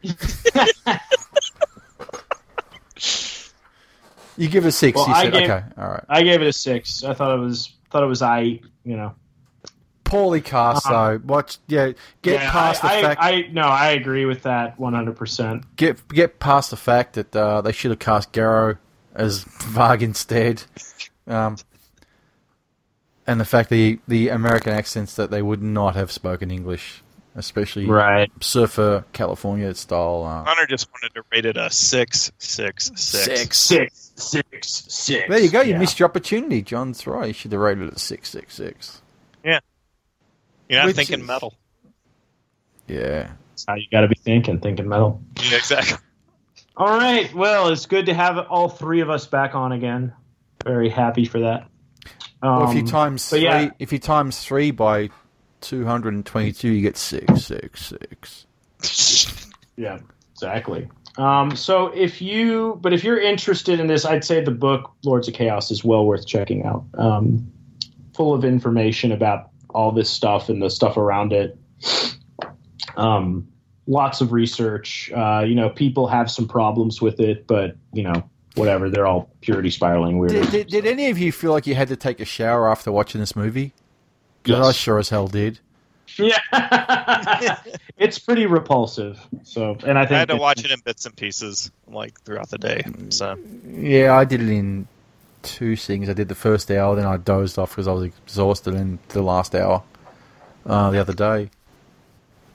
Speaker 3: You give it a six.
Speaker 2: Well,
Speaker 3: you
Speaker 2: I
Speaker 3: said,
Speaker 2: gave-
Speaker 3: okay, all right.
Speaker 2: I gave it a six. I thought it was thought it was I. You know.
Speaker 3: Poorly cast
Speaker 2: Uh-huh.
Speaker 3: though. Watch, yeah, get
Speaker 2: Yeah,
Speaker 3: past
Speaker 2: I,
Speaker 3: the fact.
Speaker 2: I, I no, I agree with that one hundred percent.
Speaker 3: Get get past the fact that uh, they should have cast Garrow as Varg instead, um, and the fact the the American accents that they would not have spoken English, especially
Speaker 2: Right.
Speaker 3: Surfer California style. Uh,
Speaker 4: Hunter just wanted to rate it a six, six, six.
Speaker 3: Six.
Speaker 2: Six, six, six.
Speaker 3: There you go. You
Speaker 2: Yeah.
Speaker 3: missed your opportunity. John's right. You should have rated it six six six.
Speaker 4: You're not
Speaker 3: Which
Speaker 4: thinking
Speaker 3: is-
Speaker 4: metal.
Speaker 3: Yeah.
Speaker 2: That's how you got to be thinking, thinking metal.
Speaker 4: Yeah, exactly.
Speaker 2: All right. Well, it's good to have all three of us back on again. Very happy for that. Um,
Speaker 3: Well, if you times
Speaker 2: but
Speaker 3: three,
Speaker 2: yeah.
Speaker 3: if you times three by two hundred and twenty-two, you get six six six.
Speaker 2: Yeah, exactly. Um, so if you, but if you're interested in this, I'd say the book Lords of Chaos is well worth checking out. Um, full of information about all this stuff and the stuff around it. Um, lots of research. Uh, you know, people have some problems with it, but you know, whatever. They're all purity spiraling weird.
Speaker 3: Did, did, did any of you feel like you had to take a shower after watching this movie? Because
Speaker 2: Yes.
Speaker 3: I sure as hell did.
Speaker 2: Yeah, it's pretty repulsive. So, and I
Speaker 4: I
Speaker 2: think
Speaker 4: had to
Speaker 2: that-
Speaker 4: watch it in bits and pieces, like throughout the day. So
Speaker 3: Yeah, I did it in two things. I did the first hour, then I dozed off because I was exhausted in the last hour uh, the other day.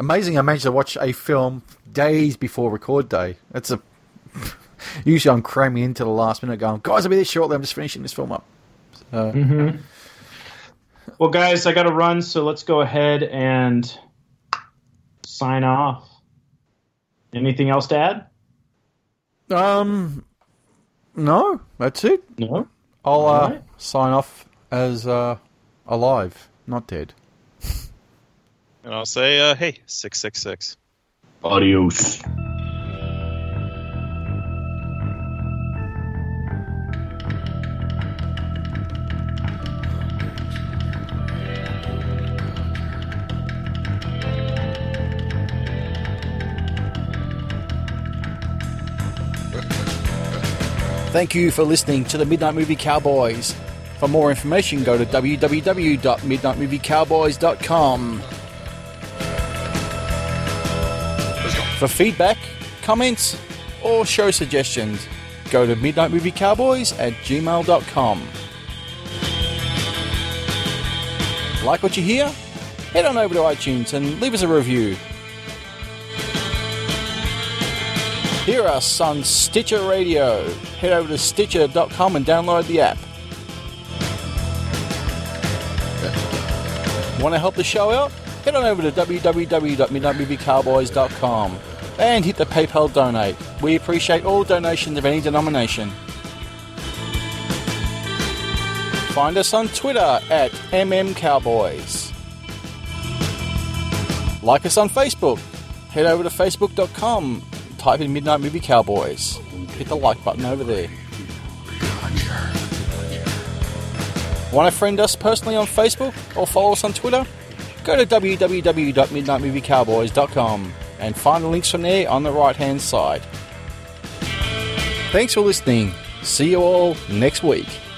Speaker 3: amazing I managed to watch a film days before record day. That's a... Usually I'm cramming into the last minute going, guys, I'll be this shortly, I'm just finishing this film up. So...
Speaker 2: Mm-hmm. Well, guys, I got to run, so let's go ahead and sign off. Anything else to add?
Speaker 3: Um, no, that's it.
Speaker 2: No?
Speaker 3: I'll uh,
Speaker 2: right.
Speaker 3: sign off as uh, alive, not dead.
Speaker 4: And I'll say, uh, hey, six six six.
Speaker 2: Adios.
Speaker 3: Thank you for listening to the Midnight Movie Cowboys. For more information, go to w w w dot midnight movie cowboys dot com. For feedback, comments, or show suggestions, go to midnight movie cowboys at gmail dot com. Like what you hear? Head on over to iTunes and leave us a review. Hear us on Stitcher Radio. Head over to stitcher dot com and download the app. Want to help the show out? Head on over to w w w dot midnight movie cowboys dot com and hit the PayPal donate. We appreciate all donations of any denomination. Find us on Twitter at M M Cowboys. Like us on Facebook. Head over to facebook dot com. Type in Midnight Movie Cowboys. Hit the like button over there. Want to friend us personally on Facebook or follow us on Twitter? Go to w w w dot midnight movie cowboys dot com and find the links from there on the right hand side. Thanks for listening. See you all next week.